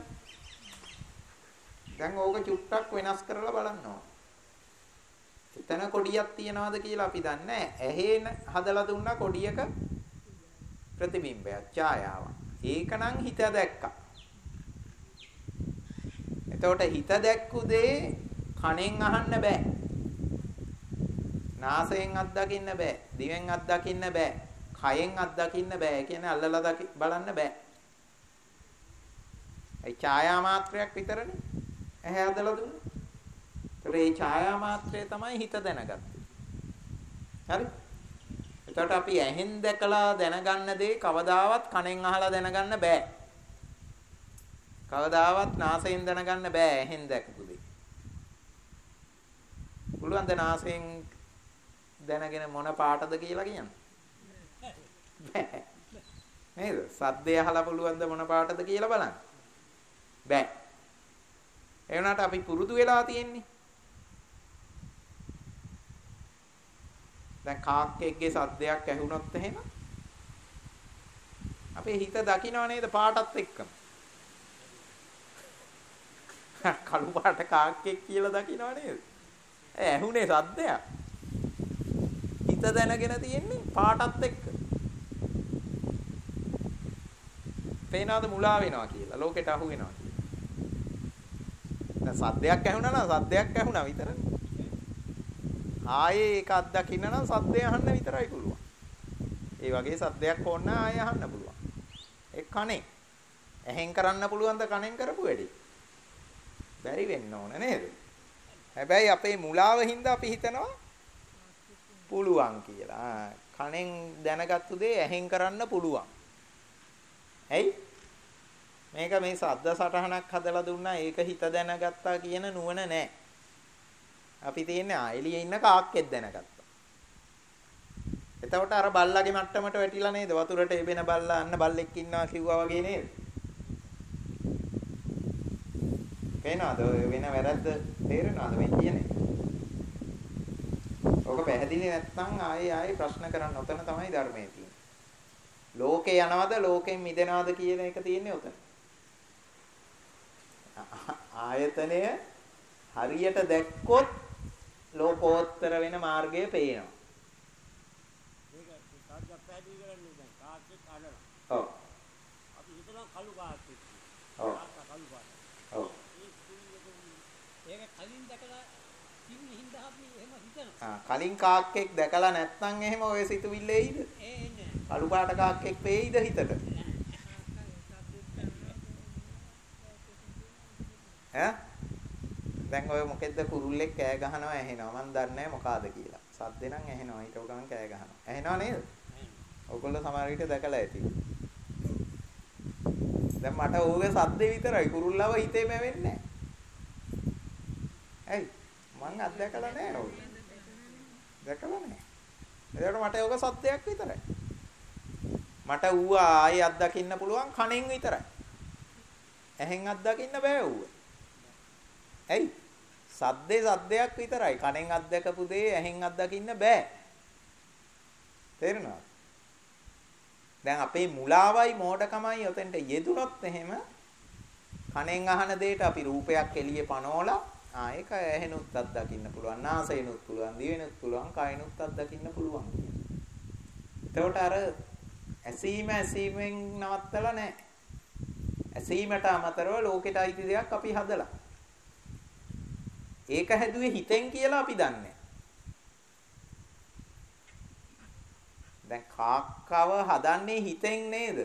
දැන් ඕක චුට්ටක් වෙනස් කරලා බලන්න ඕන. එතන කොඩියක් තියනවාද කියලා අපි දන්නේ නැහැ. ඇහෙන හදලා දුන්නා කොඩියක ප්‍රතිබිම්බයක්, ඡායාවක්. ඒකනම් හිත දැක්කා. එතකොට හිත දැක්කු දේ කනෙන් අහන්න බෑ. නාසයෙන් අත්දකින්න බෑ. දිවෙන් අත්දකින්න බෑ. කයෙන් අත්දකින්න බෑ. ඒ කියන්නේ අල්ලලා බලන්න බෑ. ඒ ඡායා මාත්‍රයක් විතරනේ. ඇහැ හදලා දුන්නේ. ඒතර මේ ඡායා මාත්‍රය තමයි හිත දැනගත්තේ. හරි? එතකොට අපි ඇහෙන් දැකලා දැනගන්න දේ කවදාවත් කනෙන් අහලා දැනගන්න බෑ. කවදාවත් නාසයෙන් දැනගන්න බෑ ඇහෙන් දැකපු දේ. පුළුවන් ද නාසයෙන් දැනගෙන මොන පාටද කියලා කියන්න? බෑ. නේද? සද්දය අහලා පුළුවන් ද මොන පාටද කියලා බලන්න? බෑ. ඒ වුණාට අපි පුරුදු වෙලා තියෙන්නේ. දැන් කාක්කෙක්ගේ සද්දයක් ඇහුනොත් එහෙම අපේ හිත දකින්නව නේද පාටත් එක්කම. කළු පාට කාක්කෙක් කියලා දකින්නව නේද? ඇහුනේ සද්දයක්. හිත දැනගෙන තියෙන්නේ පාටත් එක්ක. පේනවාද මුලා වෙනවා කියලා ලෝකෙට අහු වෙනවා. සද්දයක් ඇහුණා නම් සද්දයක් ඇහුණා විතරනේ. ආයේ ඒක අත්දකින්න නම් සද්දය අහන්න විතරයි පුළුවන්. ඒ වගේ සද්දයක් ඕන ආයේ අහන්න පුළුවන්. ඒ කනේ. ඇහෙන් කරන්න පුළුවන් ද කනෙන් කරපු වැඩේ? බැරි වෙන්න ඕන නේද? හැබැයි අපේ මුලාව හින්දා අපි හිතනවා පුළුවන් කියලා. කනෙන් දැනගත්තු දේ ඇහෙන් කරන්න පුළුවන්. ඇයි? මේක මේ සද්ද සටහනක් හදලා දුන්නා ඒක හිත දැනගත්තා කියන නුවණ නැහැ. අපි තියන්නේ එළියේ ඉන්න කාක්කෙක් දැනගත්තා. එතකොට අර බල්ලාගේ මට්ටමට වැටිලා නේද? වතුරට එබෙන බල්ලා අන්න බල්ලෙක් ඉන්නවා කිව්වා වගේ නේද? පේනවද වෙන වැරද්ද තේරෙනවද මේ කියන්නේ? ඔක පැහැදිලි නැත්නම් ආයේ ප්‍රශ්න කරන්න ඔතන තමයි ධර්මයේ තියෙන්නේ. ලෝකේ යනවද ලෝකෙන් මිදෙනවද කියන එක තියෙන්නේ ඔතන. ආයතනය හරියට දැක්කොත් ලෝකෝත්තර වෙන මාර්ගය පේනවා. මේක සාර්ථක පැහැදිලි කරන්නේ දැන් කාක්කෙක් අඬනවා. ඔව්. අපි හිතනවා කළු කාක්කෙක්. ඔව්. කළු පාට. ඔව්. ඒක කලින් දැකලා තින්නේ හින්දා අපි එහෙම හිතනවා. කලින් කාක්කෙක් දැකලා නැත්නම් එහෙම ඔය සිතුවිල්ල එයිද? එන්නේ. කළු පාට කාක්කෙක් වෙයිද හිතට? ඈ? දැන් ඔය මොකෙද්ද කුරුල්ලෙක් කෑ ගහනවා ඇහෙනවා. මන් දන්නේ නැහැ මොකාද කියලා. සද්දේ නම් ඇහෙනවා. ඊට උගන් කෑ ගහනවා. ඇහෙනව නේද? ඔයගොල්ලෝ සමහර විට දැකලා ඇති. දැන් මට ඕගේ සද්දේ විතරයි කුරුල්ලව හිතේම වෙන්නේ නැහැ. ඇයි? මං අත්දැකලා නැහැ ඕක. දැකලා නැහැ. ඒකට මට ඕක සද්දයක් විතරයි. මට ඌව ආයේ අත්දකින්න පුළුවන් කනෙන් විතරයි. ඇහෙන් අත්දකින්න බෑ ඌව. ඇයි? සද්දයක් විතරයි. කනෙන් අත්දකපු දේ ඇහෙන් අත්දකින්න බෑ. තේරෙනවද? දැන් අපේ මුලාවයි මෝඩකමයි ඔතෙන්ට යෙදුනොත් එහෙම කනෙන් අහන දෙයට අපි රූපයක් එළියේ පනවලා ඒක ඇහෙනුත් අත්දකින්න පුළුවන්. නාසයෙන්ුත් පුළුවන්, දිවෙනුත් පුළුවන්, කයනුත් අත්දකින්න පුළුවන්. එතකොට අර ඇසීමෙන් නවත්තලා නැහැ. ඇසීමට අමතරව ලෝකෙට අයිති දෙයක් අපි හදලා. ඒක හැදුවේ හිතෙන් කියලා අපි දන්නේ. දැන් කාක්කව හදන්නේ හිතෙන් නේද?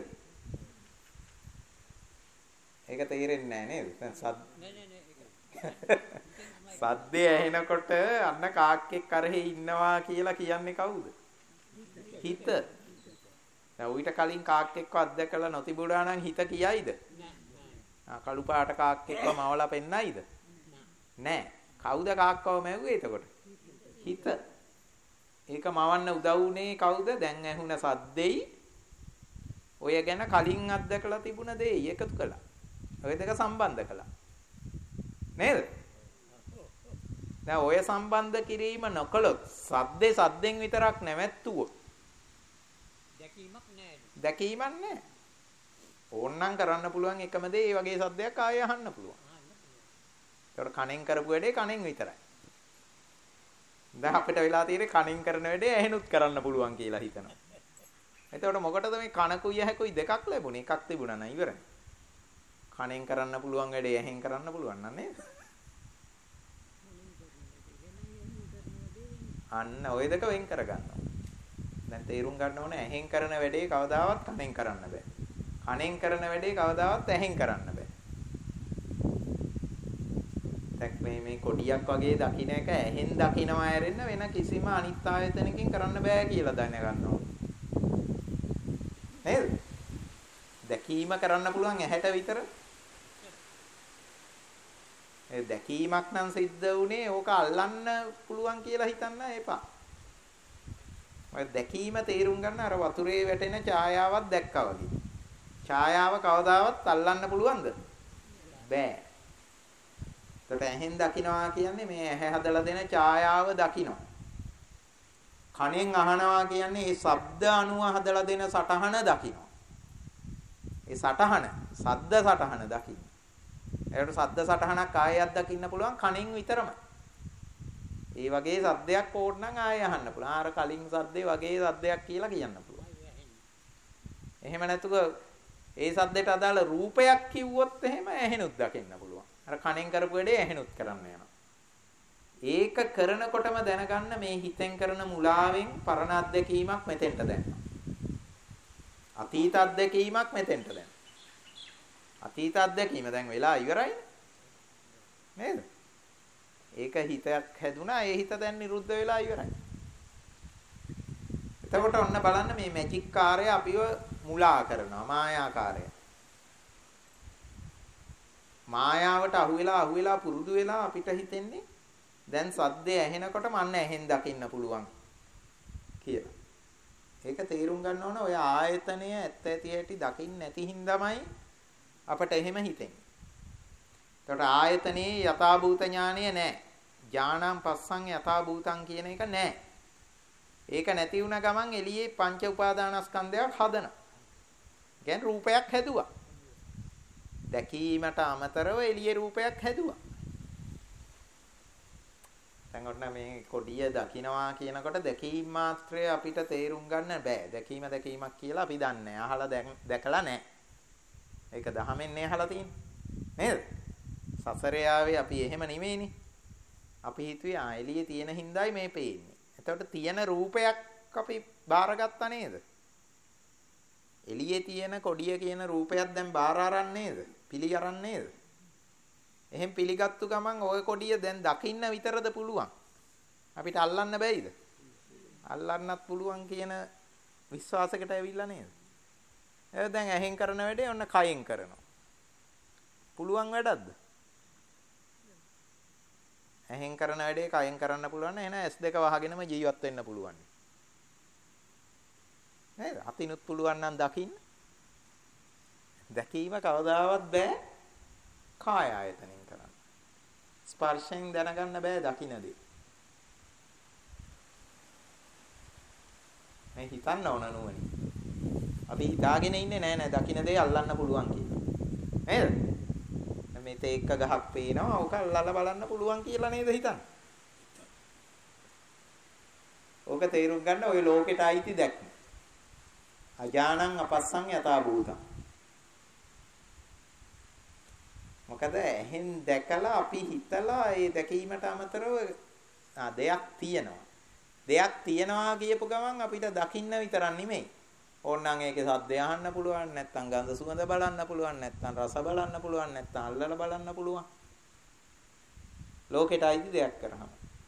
ඒක තේරෙන්නේ නැහැ නේද? දැන් සද්දේ ඇහෙනකොට අන්න කාක්කෙක් කරේ ඉන්නවා කියලා කියන්නේ කවුද? හිත. දැන් උවිත කලින් කාක්කෙක්ව අත්දැකලා නොතිබුණා නම් හිත කියයිද? නෑ. කළු පාට කාක්කෙක්ව මවලා පෙන්නයිද? නෑ. කවුද කාක්කව මැව්වේ එතකොට? හිත. ඒක මවන්න උදව් වුණේ කවුද? දැන් ඇහුණ සද්දෙයි ඔය ගැන කලින් අත්දැකලා තිබුණ දෙයි එකතු කළා. ඔය දෙක සම්බන්ධ කළා. නේද? දැන් ඔය සම්බන්ධ කිරීම නොකළොත් සද්දෙන් විතරක් නැවැත්තුවොත් දැකීමක් නැහැ. ඕන්නම් කරන්න පුළුවන් එකම දේ ඒ වගේ සද්දයක් ආයෙ අහන්න පුළුවන්. ඒකට කණෙන් කරපු වැඩේ කණෙන් විතරයි. දැන් අපිට වෙලා තියෙන්නේ කණෙන් කරන වැඩේ ඇහෙනුත් කරන්න පුළුවන් කියලා හිතනවා. එතකොට මොකටද මේ කනකුයි ඇහැකුයි දෙකක් ලැබුණේ? එකක් තිබුණා නම් ඉවරයි. කණෙන් කරන්න පුළුවන් වැඩේ ඇහෙන් කරන්න පුළුවන් නම් නේද? අන්න ওই දෙක වෙන් කරගන්නවා. දැන් තේරුම් ගන්න ඕනේ ඇහෙන් කරන වැඩේ කවදාවත් කනෙන් කරන්න බෑ. කනෙන් කරන වැඩේ කවදාවත් ඇහෙන් කරන්න බෑ. දැන් මේ කොඩියක් වගේ දකින්න එක ඇහෙන් දකින්නවා ඇරෙන්න වෙන කිසිම අනිත් ආයතනකින් කරන්න බෑ කියලා දැනගන්න ඕනේ. නේද? දැකීම කරන්න පුළුවන් ඇහැට විතර. ඒ දැකීමක් නම් සිද්ධ වුණේ ඕක අල්ලන්න පුළුවන් කියලා හිතන්න එපා. ඔය දැකීම තේරුම් ගන්න අර වතුරේ වැටෙන ඡායාවක් දැක්කා වගේ. ඡායාව කවදාවත් අල්ලන්න පුළුවන්ද? බෑ. ඒකට ඇහෙන් දකින්නවා කියන්නේ මේ ඇහැ හදලා දෙන ඡායාව දකින්නවා. කනෙන් අහනවා කියන්නේ මේ ශබ්ද අණුව හදලා දෙන සටහන දකින්නවා. ඒ සටහන, ශබ්ද සටහන දකින්න. ඒකට ශබ්ද සටහනක් ආයෙත් දකින්න පුළුවන් කනෙන් විතරමයි. ඒ වගේ සද්දයක් ඕනනම් ආයෙ අහන්න පුළුවන්. ආර කලින් සද්දේ වගේ සද්දයක් කියලා කියන්න පුළුවන්. එහෙම නැතුව ඒ සද්දයට අදාළ රූපයක් කිව්වොත් එහෙම ඇහෙනුත් දකින්න පුළුවන්. අර කනෙන් කරපු වැඩේ ඇහෙනුත් කරන්න යනවා. ඒක කරනකොටම දැනගන්න මේ හිතෙන් කරන මුලාවෙන් පරණ අත්දැකීමක් මෙතෙන්ට දැනෙනවා. අතීත අත්දැකීමක් මෙතෙන්ට දැනෙනවා. අතීත අත්දැකීම දැන් වෙලා ඉවරයි නේද? ඒක හිතයක් හැදුනා ඒ හිත දැන් නිරුද්ධ වෙලා ඉවරයි. එතකොට ඔන්න බලන්න මේ මැජික් කාර්යය අපිව මුලා කරනවා මායාකාරය. මායාවට අහුවෙලා පුරුදු වෙලා අපිට හිතෙන්නේ දැන් සද්දේ ඇහෙනකොට මන්න ඇහෙන් දකින්න පුළුවන් කියලා. ඒක තේරුම් ගන්න ඕන ඔය ආයතනය ඇත්ත ඇති හැටි දකින්න නැති හින්දාමයි අපට එහෙම හිතෙන්නේ. ඒකට ආයතනයේ යථාභූත ඥානය නැහැ. ඥානං පස්සං යථාභූතං කියන එක නැහැ. ඒක නැති වුණ ගමන් එළියේ පංච උපාදානස්කන්ධයක් හදනවා. කියන්නේ රූපයක් හැදුවා. දැකීමට අමතරව එළියේ රූපයක් හැදුවා. දැන් ඔන්න මේ කොඩිය දකින්නවා කියනකොට දැකීම මාත්‍රය අපිට තේරුම් ගන්න බෑ. දැකීමක් කියලා අපි දන්නේ නැහැ. අහලා දැකලා නැහැ. ඒක දහමෙන්නේ අහලා තියෙන්නේ. නේද? සසරේ ආවේ අපි එහෙම නෙමෙයිනේ. අපි හිතුවේ එළියේ තියෙන හිඳයි මේ පේන්නේ. එතකොට තියෙන රූපයක් අපි බාරගත්තා නේද? එළියේ තියෙන කොඩිය කියන රූපයක් දැන් බාර අරන් නේද? පිළි අරන් නේද? එහෙන් පිළිගත්තු ගමන් ওই කොඩිය දැන් දකින්න විතරද පුළුවන්? අපිට අල්ලන්න බැයිද? අල්ලන්නත් පුළුවන් කියන විශ්වාසයකට ඇවිල්ලා නේද? එහෙනම් දැන් ඇහෙන් කරන වැඩේ ඔන්න කයෙන් කරනවා. පුළුවන් වැඩක්ද? ඇහෙන් කරන වැඩේ කයෙන් කරන්න පුළුවන් නේද? එහෙනම් S2 වහගෙනම ජීවත් වෙන්න පුළුවන්. නේද? අතිනුත් පුළුවන් නම් දකින්න. දැකීම කවදාවත් බෑ කාය ආයතනෙන් කරන්න. ස්පර්ශයෙන් දැනගන්න බෑ දකින්නදී. මේ හිතන්න ඕන නුවණින්. අපි හිතාගෙන ඉන්නේ නෑ දකින්න දේ අල්ලන්න පුළුවන් කියලා. නේද? මේ තේක්ක ගහක් පේනවා ඕක අල්ලලා බලන්න පුළුවන් කියලා නේද හිතන්නේ? ඕක තේරුම් ගන්න ඔය ලෝකෙට අයිති දැක්ම. අජානං අපස්සං යථා භූතං. මොකද එහෙන් දැකලා අපි හිතලා ඒ දැකීමට අමතරව දෙයක් තියෙනවා. දෙයක් තියනවා කියපු ගමන් අපිට දකින්න විතරක් නෙමෙයි. ඕනනම් ඒකේ සද්දය අහන්න පුළුවන්, නැත්නම් ගන්ධ සුවඳ බලන්න පුළුවන්, නැත්නම් රස බලන්න පුළුවන්, නැත්නම් අල්ලලා බලන්න පුළුවන්. ලෝකෙට අයිති දෙයක් කරාම.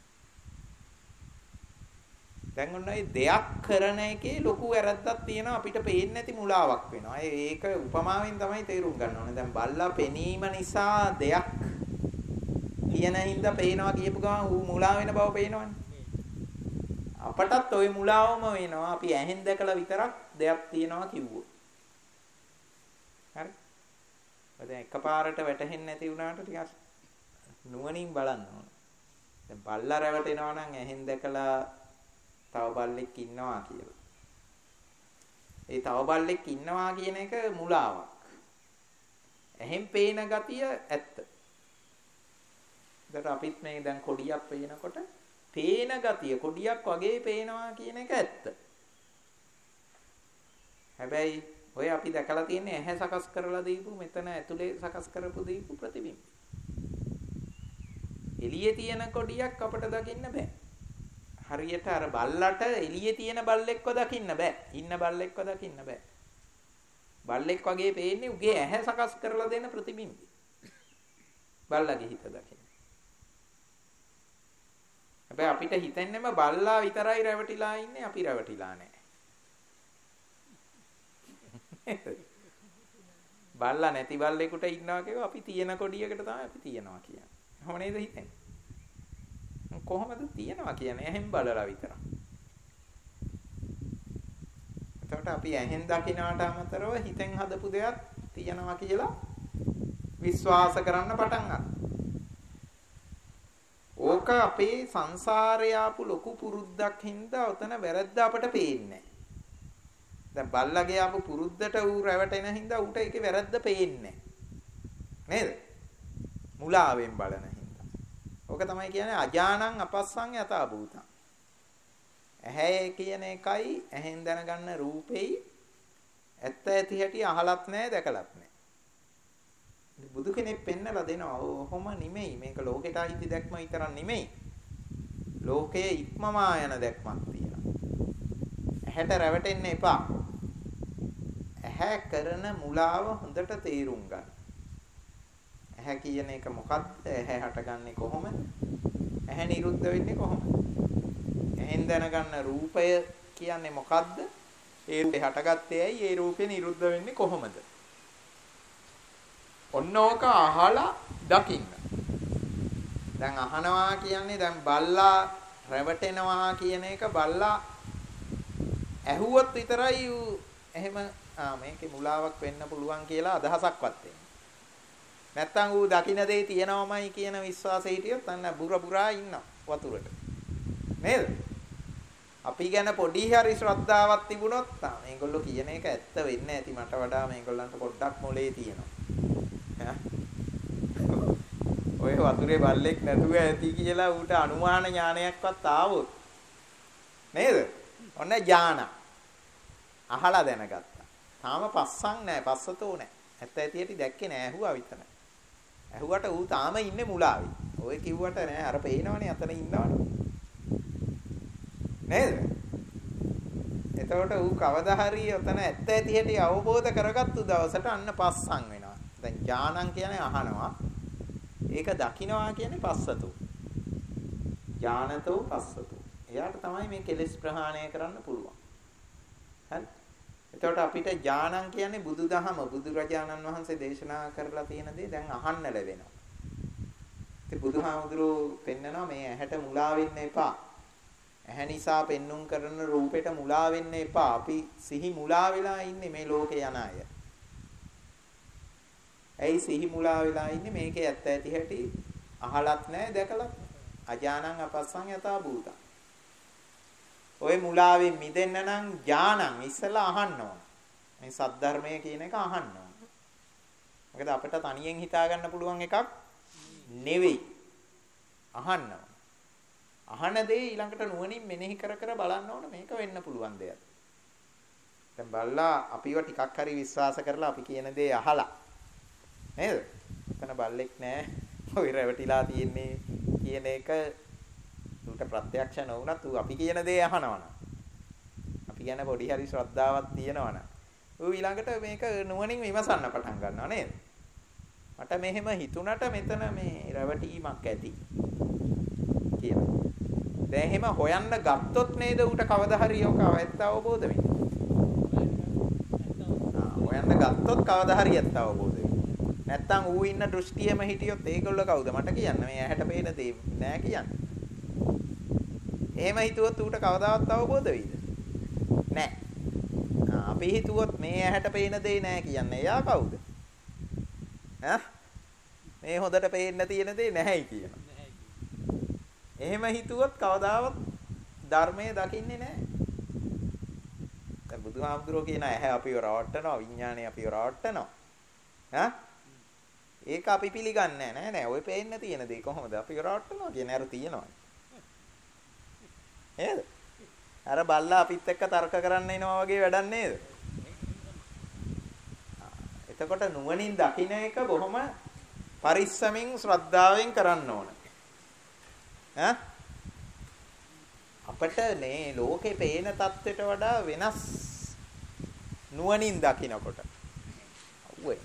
දැන් ඔන්න ඒ දෙයක් කරන එකේ ලොකු වැරද්දක් තියෙනවා අපිට පේන්නේ නැති මුලාවක් වෙනවා. ඒක උපමාවෙන් තමයි තේරුම් ගන්න ඕනේ. දැන් බල්ලා පෙනීම නිසා දෙයක් කියන හින්දා පේනවා කියපු ගමන් ඌ මුලා වෙන බව පේනවනේ. අපටත් ওই මුලාවම වෙනවා. අපි ඇහෙන් දැකලා විතරක් දෙයක් තියෙනවා කිව්වොත්. හරි? දැන් එකපාරට වැටහෙන්නේ නැති වුණාට ටිකක් නුවණින් බලන්න ඕනේ. දැන් බල්ලා රැවටෙනවා නම් ඇහෙන් දැකලා තව බල්ලෙක් ඉන්නවා කියලා. ඒ තව බල්ලෙක් ඉන්නවා කියන එක මුලාවක්. එහෙන් පේන ගතිය ඇත්ත. දැන් අපිත් මේ දැන් කොඩියක් පේනකොට පේන ගතිය කොඩියක් වගේ පේනවා කියන එක ඇත්ත. හැබැයි ඔය අපි දැකලා තියෙන්නේ ඇහැ සකස් කරලා දීපු මෙතන ඇතුලේ සකස් කරපු දීපු ප්‍රතිබිම්බ. එළියේ තියෙන කොඩියක් අපට දකින්න බෑ. හරියට අර බල්ලට එළියේ තියෙන බල්ලෙක්ව දකින්න බෑ. ඉන්න බල්ලෙක්ව දකින්න බෑ. බල්ලෙක් වගේ පේන්නේ උගේ ඇහැ සකස් කරලා දෙන ප්‍රතිබිම්බය. බල්ලගේ හිත දකින්න. හැබැයි අපිට හිතෙන්නේම බල්ලා විතරයි රැවටිලා ඉන්නේ, අපි රැවටිලා නැහැ. බල්ලා නැති බල්ලෙකුට ඉන්නවා කියව අපි තියෙන කොඩියකට තමයි අපි තියනවා කියන්නේ. කොහොම නේද හිතෙන්නේ? කොහොමද තියනවා කියන්නේ? ඇහෙන් බලලා විතරක්. එතකොට අපි ඇහෙන් දකිනාට අමතරව හිතෙන් හදපු දෙයක් තියනවා කියලා විශ්වාස කරන්න පටන් ගන්නවා. ඕක අපේ සංසාරේ ආපු ලොකු පුරුද්දක් හින්දා ඔතන වැරද්ද අපට පේන්නේ. දැන් බල්ලගේ ආපු පුරුද්දට ඌ රැවටෙන හින්දා ඌට ඒකේ වැරද්ද පේන්නේ. නේද? මුලාවෙන් බලන හින්දා. ඕක තමයි කියන්නේ අජානං අපස්සං යථා භූතං. ඇහැ කියන එකයි ඇහෙන් දැනගන්න රූපෙයි ඇත්ත ඇති හැටි අහලත් නැහැ දැකලත් නැහැ. බුදු කෙනෙක් පෙන්නලා දෙනවා. ඔහොම නෙමෙයි. මේක ලෝකෙට අයිති දැක්ම විතරක් නෙමෙයි. ලෝකයේ ඉක්මමා යන දැක්මක් තියෙනවා. ඇහැට රැවටෙන්න එපා. ඇහැ කරන මුලාව හොඳට තේරුම් ගන්න. ඇහැ කියන එක මොකක්ද? ඇහැ හටගන්නේ කොහොමද? ඇහැ නිරුද්ධ වෙන්නේ කොහොමද? ඇහෙන් දැනගන්න රූපය කියන්නේ මොකක්ද? ඒ රූපේ හටගත්තේ ඇයි? ඒ රූපේ නිරුද්ධ වෙන්නේ කොහොමද? ඔන්න ඕක අහලා දකින්න. දැන් අහනවා කියන්නේ දැන් බල්ලා රැවටෙනවා කියන එක බල්ලා ඇහුවොත් විතරයි එහෙම මේකේ මුලාවක් වෙන්න පුළුවන් කියලා අදහසක්වත් එන්නේ. නැත්තම් ඌ දකින්න දේ තියෙනවමයි කියන විශ්වාසය හිටියොත් අන්න බුරා ඉන්නවා වතුරට. නේද? අපි ගැන පොඩි හරි ශ්‍රද්ධාවක් තිබුණොත් මේගොල්ලෝ කියන එක ඇත්ත වෙන්නේ නැති මට වඩා මේගොල්ලන්ට පොඩ්ඩක් මොලේ තියෙනවා. ඔය වතුරේ බල්ලෙක් නැතුව ඇති කියලා ඌට අනුමාන ඥානයක්වත් ආවොත් නේද? ඔන්න ඥාන. අහලා දැනගත්තා. තාම පස්සන් නැහැ, පස්සතෝ නැහැ. ඇත්ත ඇතියට දැක්කේ නැහැ, ඇහුවා විතරයි. ඇහුවට ඌ තාම ඉන්නේ මුලාවේ. ඔය කිව්වට නෑ අර පේනවනේ අතන ඉන්නවනේ. නේද? එතකොට ඌ කවදා හරි ඔතන ඇත්ත ඇති හැටි අවබෝධ කරගත්තු දවසට අන්න පස්සන් වෙනවා. දැන් ඥානං කියන්නේ අහනවා. ඒක දකින්නවා කියන්නේ පස්සතු. ඥානතෝ පස්සතු. එයාට තමයි මේ කෙලෙස් ප්‍රහාණය කරන්න පුළුවන්. හරි? එතකොට අපිට ඥානං කියන්නේ බුදුදහම බුදුරජාණන් වහන්සේ දේශනා කරලා තියෙන දේ දැන් අහන්න ලැබෙනවා. ඉතින් බුදුහාමුදුරුවෝ පෙන්නනවා මේ ඇහැට මුලා වෙන්න එපා. ඇහැ නිසා පෙන්눔 කරන රූපෙට මුලා වෙන්න එපා. අපි සිහි මුලා වෙලා ඉන්නේ මේ ලෝකේ යන අය. ඇයි සිහි මුලා වෙලා ඉන්නේ? මේකේ ඇත්ත ඇති හැටි අහලත් නැහැ දැකලත්. අජානං අපස්සං යථා භූතං. ඔය මුලාවෙන් මිදෙන්න නම් ඥානං ඉස්සලා අහන්න ඕන. මේ සද්ධර්මය කියන එක අහන්න ඕන. මොකද අපිට තනියෙන් හිතා ගන්න පුළුවන් එකක් නෙවෙයි. අහන්න ඕන. අහන දේ ඊළඟට නුවණින් මෙනෙහි කර කර බලන්න ඕන මේක වෙන්න පුළුවන් දෙයක්. දැන් බල්ලා අපිව ටිකක් හරි විශ්වාස කරලා අපි කියන දේ අහලා නේද? එතන බල්ලෙක් නෑ. ඔය රැවටිලා තියෙන්නේ කියන එක උන්ට ප්‍රත්‍යක්ෂ නොවුනත් ඌ අපි කියන දේ අහනවනම් අපි කියන පොඩි හරි ශ්‍රද්ධාවක් තියෙනවනම් ඌ ඊළඟට මේක නුවණින් විමසන්න පටන් ගන්නවා නේද? මට මෙහෙම හිතුණට මෙතන මේ රැවටීමක් ඇති කියලා. දැන් එහෙම හොයන්න ගත්තොත් නේද ඌට කවදා හරි යෝක ඇත්ත අවබෝධ වෙන්නේ. හොයන්න ගත්තොත් කවදා හරි ඇත්ත අවබෝධ වෙන්නේ. නැත්තම් ඌ ඉන්න දෘෂ්ටියෙම හිටියොත් ඒගොල්ලෝ කවුද මට කියන්න මේ ඇහැට පේන දේ නෑ කියන්නේ. එහෙම හිතුවොත් ඌට කවදාවත් අවබෝධ වෙයිද? නෑ. අපි හිතුවොත් මේ ඇහැට පේන දේ නෑ කියන්නේ. එයා කවුද? මේ හොඳට පේන්න තියෙන දේ නැහැයි කියනවා. එහෙම හිතුවොත් කවදාවත් ධර්මයේ දකින්නේ නැහැ. දැන් බුදුහාමුදුරුවෝ කියන ඇහැ අපිව රවට්ටනවා, විඥානය අපිව රවට්ටනවා. ඒක අපි පිළිගන්නේ නැහැ නෑ. ඔය පේන්න තියෙන දේ කොහොමද අපිව රවට්ටනවා කියන්නේ අර තියෙනවා. නේද? අර බල්ලා අපිත් එක්ක තර්ක කරන්න එනවා වගේ වැඩක් නේද? එතකොට නුවණින් දකින්න එක බොහොම පරිස්සමින් ශ්‍රද්ධාවෙන් කරන්න ඕන. අපිට මේ ලෝකේ පේන தත්වෙට වඩා වෙනස් නුවණින් දකින්නකොට. ඔව්.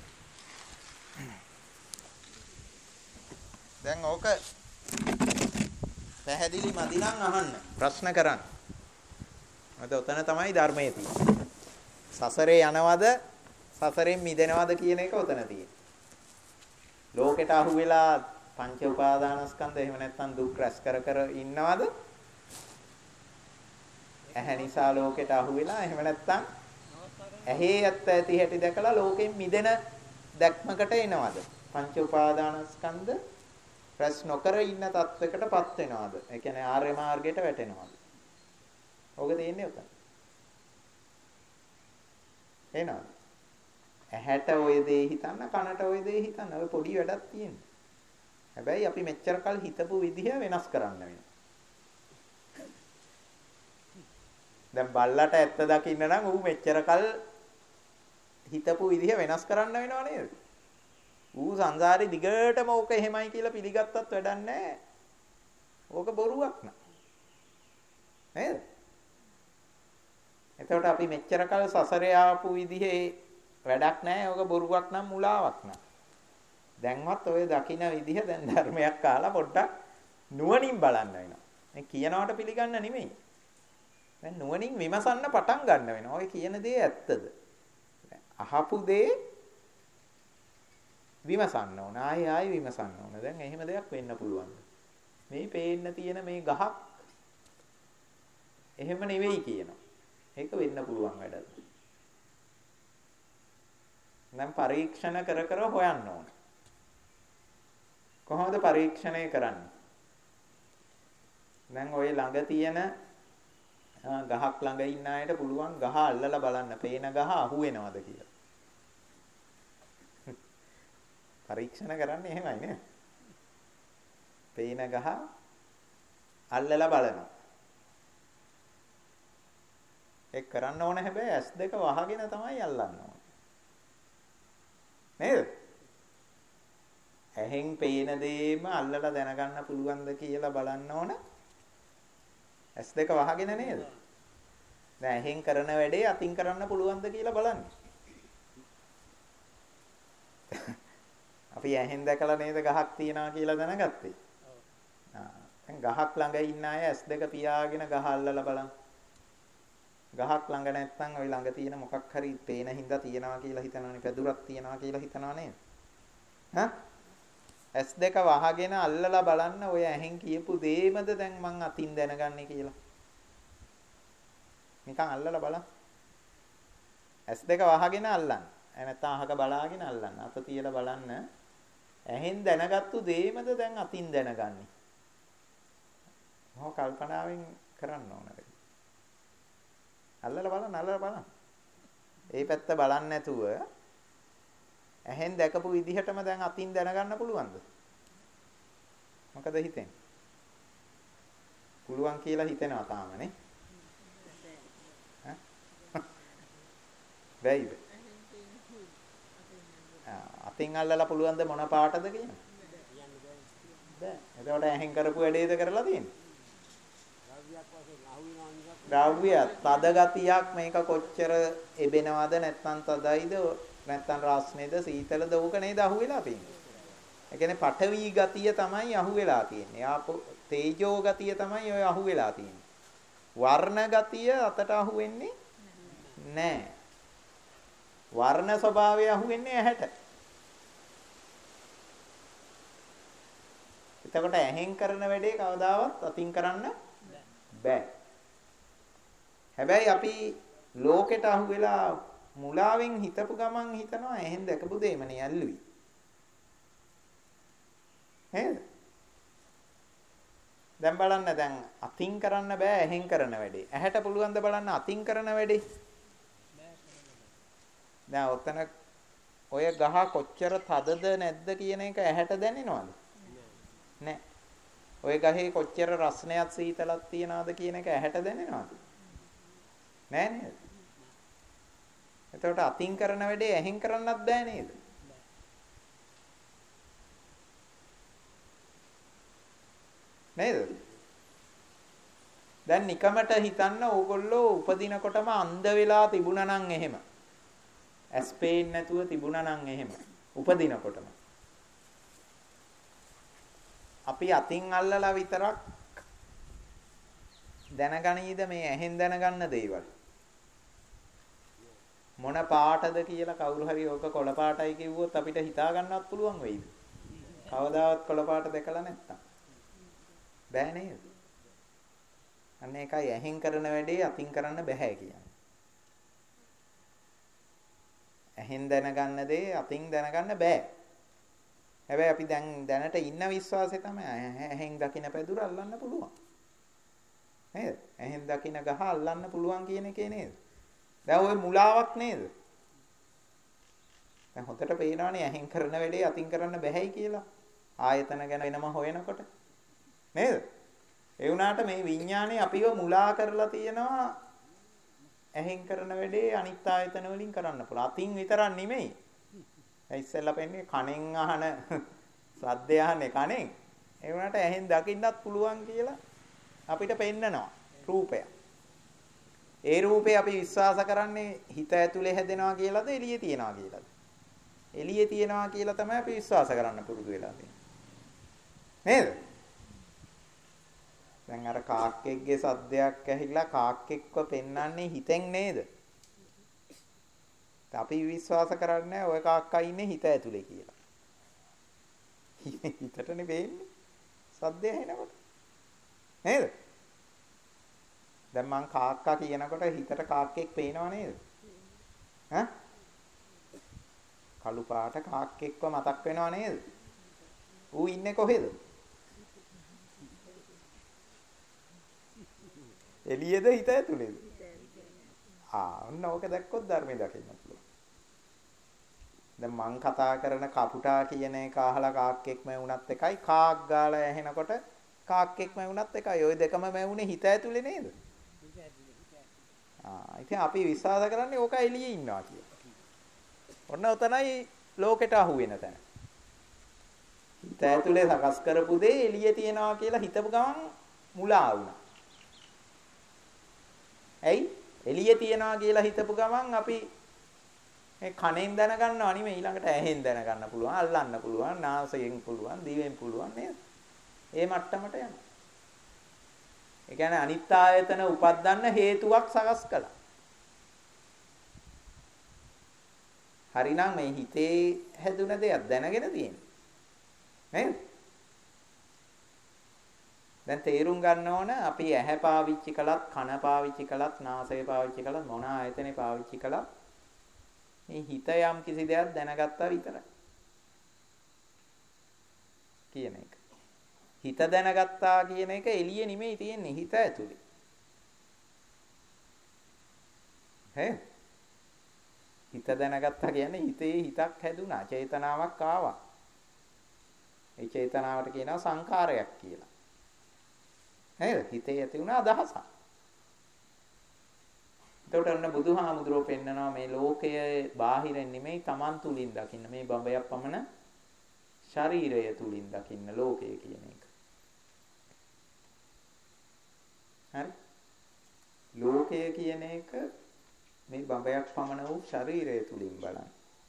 දැන් ඕක පැහැදිලි මදි නම් අහන්න. ප්‍රශ්න කරන්න. මත උතන තමයි ධර්මයේ තියෙන්නේ. සසරේ යනවද සසරෙන් මිදෙනවද කියන එක උතන තියෙන්නේ. ලෝකෙට අහු වෙලා පංච උපාදානස්කන්ධ එහෙම නැත්නම් දුක් රැස් කර කර ඉන්නවද? ඇහැ නිසා ලෝකෙට අහු වෙලා එහෙම නැත්නම් ඇහි ඇත්ත ඇති හැටි දැකලා ලෝකෙන් මිදෙන දැක්මකට එනවද? පංච උපාදානස්කන්ධ රැස් නොකර ඉන්න තත්වයකටපත් වෙනවද? ඒ කියන්නේ ආර්ය මාර්ගයට වැටෙනවද? ඕක තියෙන්නේ උතන. එනවද? ඇහැට ඔය දේ හිතන්න කනට ඔය දේ හිතන්න ඔය පොඩි වැඩක් තියෙනවා. හැබැයි අපි මෙච්චර කල් හිතපු විදිහ වෙනස් කරන්න වෙනවා. දැන් බල්ලට ඇත්ත දකින්න නම් ඌ මෙච්චර කල් හිතපු විදිහ වෙනස් කරන්න වෙනව නේද? ඌ සංසාරේ දිගටම ඕක එහෙමයි කියලා පිළිගත්තත් වැඩක් නැහැ. ඕක බොරුවක් නා. නේද? එතකොට අපි මෙච්චර කල් සසරේ ආපු විදිහේ වැඩක් නැහැ. ඕක බොරුවක් නම් මුලාවක් නා. දැන්වත් ඔය දකින්න විදිහ දැන් ධර්මයක් අහලා පොඩ්ඩක් නුවණින් බලන්න වෙනවා. මේ කියනවට පිළිගන්න නෙමෙයි. දැන් නුවණින් විමසන්න පටන් ගන්න වෙනවා. ඔය කියන දේ ඇත්තද? අහපු දේ විමසන්න ඕන. ආයි විමසන්න ඕන. දැන් එහෙම දෙයක් වෙන්න පුළුවන්. මේ පේන්න තියෙන මේ ගහක් එහෙම නෙවෙයි කියනවා. ඒක වෙන්න පුළුවන් වැඩක්. නම් පරීක්ෂණ කර කර හොයන්න ඕන. කොහොමද පරීක්ෂණය කරන්නේ? දැන් ඔය ළඟ තියෙන ගහක් ළඟ ඉන්න අයට පුළුවන් ගහ අල්ලලා බලන්න පේන ගහ අහු වෙනවද කියලා. පරීක්ෂණ කරන්නේ එහෙමයි නේ. පේන ගහ අල්ලලා බලනවා. ඒක කරන්න ඕන හැබැයි S2 වහගෙන තමයි අල්ලන්න ඕන. නේද? ඇහෙන් පේන දේම අල්ලලා දැනගන්න පුළුවන්ද කියලා බලන්න ඕන. S2 වහගෙන නේද? දැන් ඇහෙන් කරන වැඩේ අතින් කරන්න පුළුවන්ද කියලා බලන්න. අපි ඇහෙන් දැකලා නේද ගහක් තියනවා කියලා දැනගත්තේ. දැන් ගහක් ළඟ ඉන්න අය S2 පියාගෙන ගහ අල්ලලා බලන්න. ගහක් ළඟ නැත්නම් ওই ළඟ තියෙන මොකක් හරි පේන හින්දා තියනවා කියලා හිතනවනේ, පැදුරක් තියනවා කියලා හිතනවා නේද? S2 වහගෙන අල්ලලා බලන්න ඔය ඇහෙන් කියපු දේමද දැන් මං අතින් දැනගන්නේ කියලා. නිකන් අල්ලලා බලන්න. S2 වහගෙන අල්ලන්න. නැත්නම් අහක බලාගෙන අල්ලන්න. අත තියලා බලන්න. ඇහෙන් දැනගත්තු දේමද දැන් අතින් දැනගන්නේ. මොහොත කල්පනාවෙන් කරන්න ඕනද? අල්ලලා බලන්න. ඒ පැත්ත බලන්නේ නැතුව ඇහෙන් දැකපු විදිහටම දැන් අතින් දැනගන්න පුළුවන්ද? මොකද හිතෙන්නේ? පුළුවන් කියලා හිතෙනවා තාමනේ. බැයිද? අතින් අල්ලලා පුළුවන්ද මොන පාටද කියන? බෑ. එතකොට ඇහෙන් කරපු වැඩේද කරලා තියෙන්නේ? ද්‍රව්‍ය තද ගතියක් මේක කොච්චර එබෙනවද නැත්නම් තදයිද නැත්නම් රස්නේද සීතලද ඕක නේද අහුවෙලා තියෙන්නේ. ඒ කියන්නේ පඨවි ගතිය තමයි අහුවෙලා තියෙන්නේ. ආපෝ තේජෝ ගතිය තමයි ඔය අහුවෙලා තියෙන්නේ. වර්ණ ගතිය අතට අහුවෙන්නේ නැහැ. වර්ණ ස්වභාවය අහුවෙන්නේ ඇහැට. එතකොට ඇහෙන් කරන වැඩේ කවදාවත් අතින් කරන්න බෑ. හැබැයි අපි ලෝකෙට අහුවෙලා මුලාවෙන් හිතපු ගමන් හිතනවා එහෙන් දැකපු දෙයමනේ ඇල්ලුවි. නේද? දැන් බලන්න දැන් අතින් කරන්න බෑ ඇහෙන් කරන වැඩේ. ඇහැට පුළුවන් ද බලන්න අතින් කරන වැඩේ? දැන් ඔතන ඔය ගහ කොච්චර තදද නැද්ද කියන එක ඇහැට දැනෙනවද? නෑ. ඔය ගහේ කොච්චර රස්නයක් සීතලක් තියනවද කියන එක ඇහැට දැනෙනවද? නෑ නේද? එතකොට අතින් කරන වැඩේ ඇහෙන් කරන්නත් බෑ නේද? නේද? දැන් නිකමට හිතන්න ඕගොල්ලෝ උපදිනකොටම අන්ධ වෙලා තිබුණා නම් එහෙම. ඇස් පේන්නේ නැතුව තිබුණා නම් එහෙම. උපදිනකොටම. අපි අතින් අල්ලලා විතරක් දැනගනීද මේ ඇහෙන් දැනගන්න දේවල්? මොන පාටද කියලා කවුරු හරි ඕක කොළ පාටයි කිව්වොත් අපිට හිතා ගන්නවත් පුළුවන් වෙයිද? කවදාවත් කොළ පාට දැකලා නැත්තම්. බෑ නේද? අන්න ඒකයි ඇහෙන් කරන වැඩේ අතින් කරන්න බෑ කියන්නේ. ඇහෙන් දැනගන්න දේ අතින් දැනගන්න බෑ. හැබැයි අපි දැනට ඉන්න විශ්වාසය තමයි ඇහෙන් දකින්න පැදුර අල්ලන්න පුළුවන්. නේද? ඇහෙන් දකින්න ගහ අල්ලන්න පුළුවන් කියන එකේ නේද? දැන් ওই මුලාවක් නේද? දැන් හොතට පේනවනේ ඇහෙන් කරන වැඩේ අතින් කරන්න බෑයි කියලා. ආයතන ගැන වෙනම හොයනකොට. නේද? ඒ වුණාට මේ විඥානේ අපිව මුලා කරලා තියෙනවා ඇහෙන් කරන වැඩේ අනිත් ආයතන වලින් කරන්න පුළුවන්. අතින් විතරක් නෙමෙයි. දැන් ඉස්සෙල්ලා පෙන්නේ කණෙන් අහන ශබ්දය අහන්නේ කණෙන්. ඒ වුණාට ඇහෙන් දකින්නත් පුළුවන් කියලා අපිට පෙන්නනවා රූපය. ඒ රූපේ අපි විශ්වාස කරන්නේ හිත ඇතුලේ හැදෙනවා කියලාද එළියේ තියනවා කියලාද? එළියේ තියනවා කියලා තමයි අපි විශ්වාස කරන්න පුරුදු වෙලා තියෙන්නේ. නේද? දැන් අර කාක්කෙක්ගේ සද්දයක් ඇහිලා කාක්කෙක්ව පෙන්වන්නේ හිතෙන් නේද? අපි විශ්වාස කරන්නේ ඔය කාක්කා ඉන්නේ හිත ඇතුලේ කියලා. හිතටනේ වෙන්නේ. සද්දය ඇහෙනකොට. නේද? දැන් මං කාක්කා කියනකොට හිතට කාක්කෙක් පේනව නේද? ඈ? කළු පාට කාක්කෙක්ව මතක් වෙනව නේද? ඌ ඉන්නේ කොහෙද? එළියේද හිත ඇතුලේද? ඔන්න ඕක දැක්කොත් ධර්මය දකින්න පුළුවන්. දැන් මං කතා කරන කපුටා කියන එක අහලා කාක්කෙක්ම වුණත් එකයි කාක් ගාලා ඇහෙනකොට කාක්කෙක්ම වුණත් එකයි. ওই දෙකම මැවුනේ හිත ඇතුලේ නේද? ඉතින් අපි විශ්වාස කරන්නේ ඕක එළියේ ඉන්නවා කියලා. ඔන්න ඔතනයි ලෝකෙට අහු වෙන තැන. හිත ඇතුලේ සකස් කරපු දේ එළියේ තියනවා කියලා හිතපු ගමන් මුලා වුණා. ඇයි? එළියේ තියනවා කියලා හිතපු ගමන් අපි මේ කනෙන් දැනගන්නව නෙමෙයි ඊළඟට ඇහෙන් දැනගන්න පුළුවන්, අල්ලන්න පුළුවන්, නාසයෙන් පුළුවන්, දිවෙන් පුළුවන් නේද? ඒ මට්ටමට යනවා. ඒ කියන්නේ අනිත් ආයතන උපදින්න හේතුවක් සකස් කළා. හරිනම් මේ හිතේ හැදුන දෙයක් දැනගෙන තියෙන්නේ. නේද? දැන් තේරුම් ගන්න ඕන අපි ඇහැ පාවිච්චි කළත්, කන පාවිච්චි කළත්, නාසය පාවිච්චි කළත්, මොන ආයතනේ පාවිච්චි කළත් මේ හිත යම් කිසි දෙයක් දැනගත්තා විතරයි. කියන එක. හිත දැනගත්තා කියන එක එළියේ නෙමෙයි තියෙන්නේ හිත ඇතුලේ. හිත දැනගත්තා කියන්නේ හිතේ හිතක් හැදුනා, චේතනාවක් ආවා. ඒ චේතනාවට කියනවා සංකාරයක් කියලා. නේද? හිතේ ඇති වුණ අදහසක්. එතකොට ඔන්න බුදුහාමුදුරුවෝ පෙන්නනවා මේ ලෝකය බාහිරින් නෙමෙයි Taman තුලින් දකින්න. මේ බඹයක් පමණ ශරීරය තුලින් දකින්න ලෝකය කියන එක. හරි? ලෝකය කියන එක මේ බඹයක් පමණ වූ ශරීරය තුලින් බලන්න.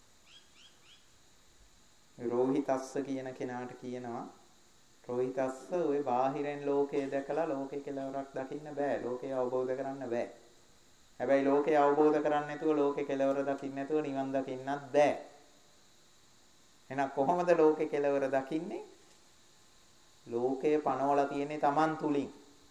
රෝහිතස්ස කියන කෙනාට කියනවා රෝහිතස්ස ඔය බාහිරෙන් ලෝකය දැකලා ලෝකේ කෙලවරක් දකින්න බෑ. ලෝකය අවබෝධ කරන්න බෑ. හැබැයි ලෝකය අවබෝධ කරන්නේ නැතුව ලෝකේ කෙලවර දකින්න නැතුව නිවන් දකින්නත් බෑ. එහෙනම් කොහොමද ලෝකේ කෙලවර දකින්නේ? ලෝකය පනවලා තියෙන්නේ Taman තුලින්.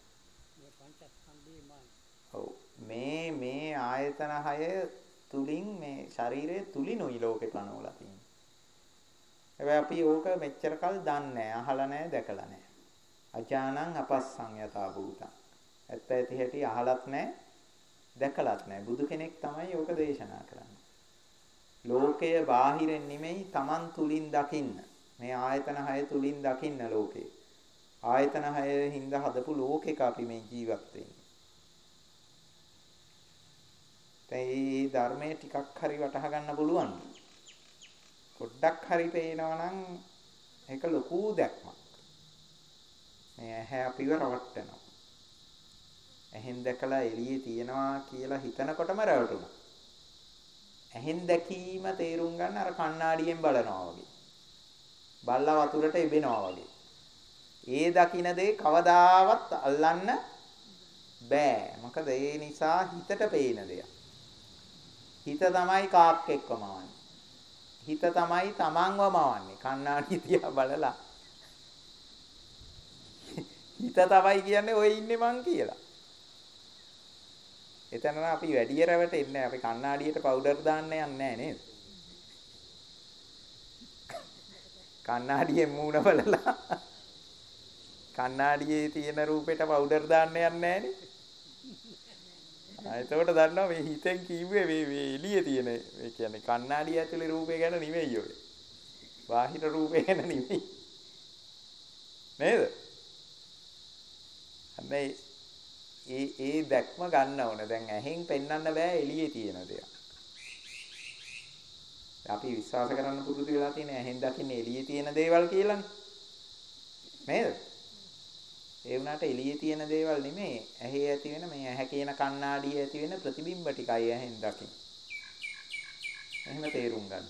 මේ ආයතන 6 තුලින් මේ ශරීරයේ තුලිනුයි ලෝකේ පනවලා තියෙන්නේ. හැබැයි අපි ඕක මෙච්චර කල් දන්නේ නැහැ, අහලා නැහැ, දැකලා නැහැ. අජානං අපස්සං යතා භූතං. ඇත්ත ඇති හැටි අහලත් නැහැ, දැකලත් නැහැ. බුදු කෙනෙක් තමයි ඕක දේශනා කරන්නේ. ලෝකය බාහිරින් නෙමෙයි Taman තුලින් දකින්න. මේ ආයතන 6 තුලින් දකින්න ලෝකේ. ආයතන 6 හින්දා හදපු ලෝකෙක අපි මේ ජීවත් වෙන්නේ. මේ ධර්මයේ ටිකක් හරි වටහා ගන්න පුළුවන්. පොඩ්ඩක් හරි පේනවා නම් ඒක ලොකු දැක්මක්. මේ ඇහැ අපිව රවට්ටනවා. ඇහෙන් දැකලා එළියේ තියනවා කියලා හිතනකොටම රැවටුණා. ඇහෙන් දැකීම තේරුම් ගන්න අර කණ්ණාඩියෙන් බලනවා වගේ. බල්ලා වතුරට එබෙනවා වගේ. ඒ දකින්න දේ කවදාවත් අල්ලන්න බෑ. මොකද ඒ නිසා හිතට පේන දෙයක්. හිත තමයි කාක් එක්කම වන්නේ. හිත තමයි තමන්ව මවන්නේ. කණ්ණාඩිය තියා බලලා. හිත තමයි කියන්නේ ඔය ඉන්නේ මං කියලා. එතන අපි වැඩි රැවටෙන්නේ නැහැ. අපි කණ්ණාඩියට පවුඩර් දාන්න යන්නේ නැහැ නේද? කණ්ණාඩියේ මූණ බලලා කණ්ණාඩියේ තියෙන රූපෙට පවුඩර් දාන්න යන්නේ නැහැ නේ. එතකොට දන්නවා මේ හිතෙන් කිව්වේ මේ එළියේ තියෙන ඒ කියන්නේ කණ්ණාඩිය ඇතුලේ රූපේ ගැන නෙමෙයි ඔය. බාහිර රූපේ ගැන නෙමෙයි. නේද? හැබැයි ඒ දැක්ම ගන්න ඕන. දැන් ඇහෙන් පෙන්වන්න බෑ එළියේ තියෙන දේක්. අපි විශ්වාස කරන්න පුරුදු වෙලා තියෙන ඇහෙන් දකින්න එළියේ තියෙන දේවල් කියලානේ. නේද? ඒ වුණාට එළියේ තියෙන දේවල් නෙමෙයි. ඇහි ඇති වෙන මේ ඇහැ කියන කණ්ණාඩියේ ඇති වෙන ප්‍රතිබිම්බ ටිකයි ඇහෙන් දකින්න. එහෙම තේරුම් ගන්න.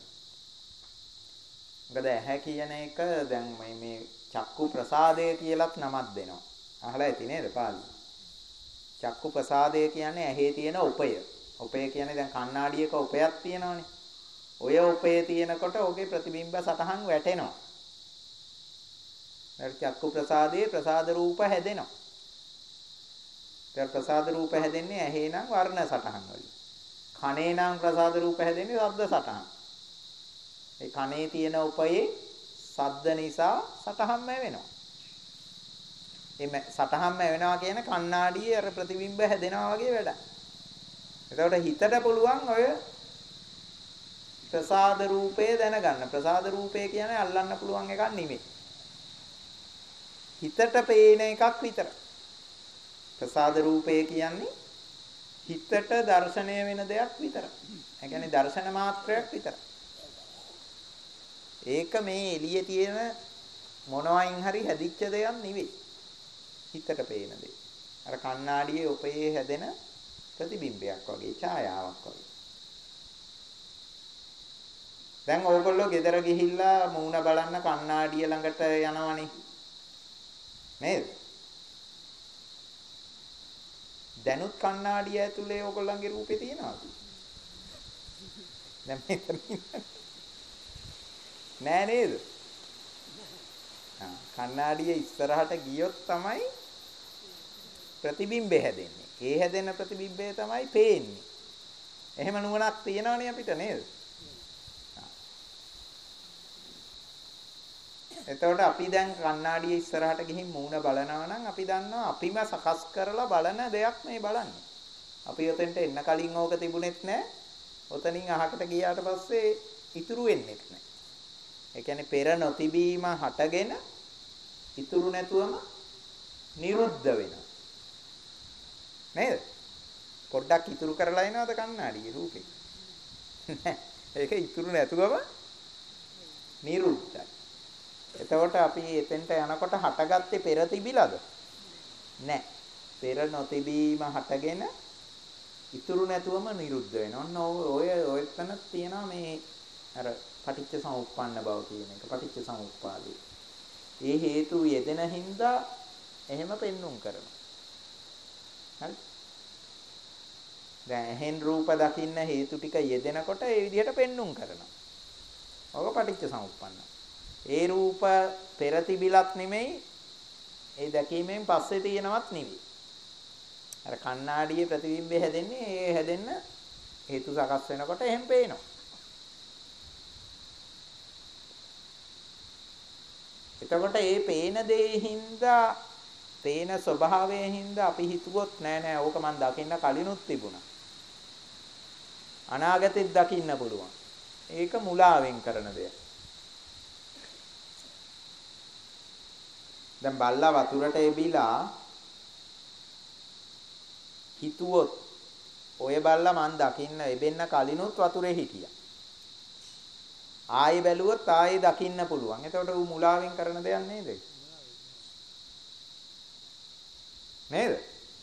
මොකද ඇහැ කියන එක දැන් මේ චක්කු ප්‍රසාදය කියලත් නමක් දෙනවා. අහලා ඇති නේද පාළි? චක්කු ප්‍රසාදය කියන්නේ ඇහි තියෙන උපය. උපය කියන්නේ දැන් කණ්ණාඩියක උපයක් තියෙනවනේ. ඔය උපය තියෙනකොට ඕකේ ප්‍රතිබිම්බ සටහන් වැටෙනවා. චක්කු ප්‍රසාදයේ ප්‍රසාද රූප හැදෙනවා. ඒ ප්‍රසාද රූප හැදෙන්නේ ඇහි නම් වර්ණ සටහන් වලින්. කනේ නම් ප්‍රසාද රූප හැදෙන්නේ ශබ්ද සටහන්. ඒ කනේ තියෙන උපයේ ශබ්ද නිසා සටහන්ම වෙනවා. මේ සටහන්ම වෙනවා කියන කණ්ණාඩියේ අර ප්‍රතිබිම්බ හැදෙනවා වගේ වැඩක්. එතකොට හිතට පුළුවන් ඔය ප්‍රසාද රූපය දැනගන්න. ප්‍රසාද රූපය කියන්නේ අල්ලන්න පුළුවන් එකක් නෙමෙයි. හිතට පේන එකක් විතරයි. ප්‍රසාද රූපය කියන්නේ හිතට දර්ශනය වෙන දෙයක් විතරයි. ඒ කියන්නේ දර්ශන මාත්‍රයක් විතරයි. ඒක මේ එළියේ තියෙන මොනවයින් හරි හැදිච්ච දෙයක් නෙවෙයි. හිතට පේන දේ. අර කණ්ණාඩියේ ඔපේ හැදෙන ප්‍රතිබිම්බයක් වගේ ඡායාවක් වගේ. දැන් ඕගොල්ලෝ ගෙදර ගිහිල්ලා මූණ බලන්න කණ්ණාඩිය ළඟට යනවනේ. නේද? දැනුත් කණ්ණාඩිය ඇතුලේ ඕගොල්ලන්ගේ රූපේ තියෙනවද? දැන් මෙතන නෑ නේද? කණ්ණාඩිය ඉස්සරහට ගියොත් තමයි ප්‍රතිබිම්බය හැදෙන්නේ. ඒ හැදෙන ප්‍රතිබිම්බය තමයි පේන්නේ. එහෙම නුවණක් තියෙනවනේ අපිට නේද? එතකොට අපි දැන් කණ්ණාඩියේ ඉස්සරහට ගිහින් මූණ බලනවා නම් අපි දන්නවා අපිම සකස් කරලා බලන දෙයක් මේ බලන්නේ. අපි ඔතෙන්ට එන්න කලින් ඕක තිබුණෙත් නැහැ. ඔතනින් අහකට ගියාට පස්සේ ඉතුරු වෙන්නේත් නැහැ. ඒ කියන්නේ පෙර නොතිබීම හටගෙන ඉතුරු නැතුවම නිරුද්ධ වෙනවා. නේද? පොඩ්ඩක් ඉතුරු කරලා එනවද කණ්ණාඩියේ රූපේ? නැහැ. ඒක ඉතුරු නැතුවම නිරුද්ධයි. එතකොට අපි එතෙන්ට යනකොට හටගත්තේ පෙර තිබිලාද? නැහැ. පෙර නොතිබීම හටගෙන ඉතුරු නැතුවම නිරුද්ධ වෙනවා. ඔන්න ඔය එතන තියෙනවා මේ අර පටිච්ච සමුප්පන්න බව කියන එක. පටිච්ච සමුප්පාදේ. ඒ හේතු යෙදෙන හින්දා එහෙම පෙන්눔 කරනවා. හරි? දැන් එහෙන් රූප දකින්න හේතු ටික යෙදෙනකොට ඒ විදිහට පෙන්눔 කරනවා. ඔක පටිච්ච සමුප්පන්න. ඒ රූප පෙර තිබිලත් නෙමෙයි ඒ දැකීමෙන් පස්සේ තියෙනවත් නෙවෙයි. අර කණ්ණාඩියේ ප්‍රතිබිම්බය හැදෙන්නේ ඒ හැදෙන්න හේතු සකස් වෙනකොට එහෙම පේනවා. එතකොට ඒ පේන දේ හින්දා පේන ස්වභාවයෙන් හින්දා අපි හිතුවොත් නෑ ඕක මං දකින්න කලිනුත් තිබුණා. අනාගතෙත් දකින්න පුළුවන්. ඒක මුලාවෙන් කරන දෙයක්. දැන් බල්ලා වතුරට එබිලා හිතුවොත් ඔය බල්ලා මං දකින්න එබෙන්න කලිනුත් වතුරේ හිටියා. ආයෙ බැලුවොත් ආයෙ දකින්න පුළුවන්. එතකොට ඌ මුලාවෙන් කරන දෙයක් නේද? නේද?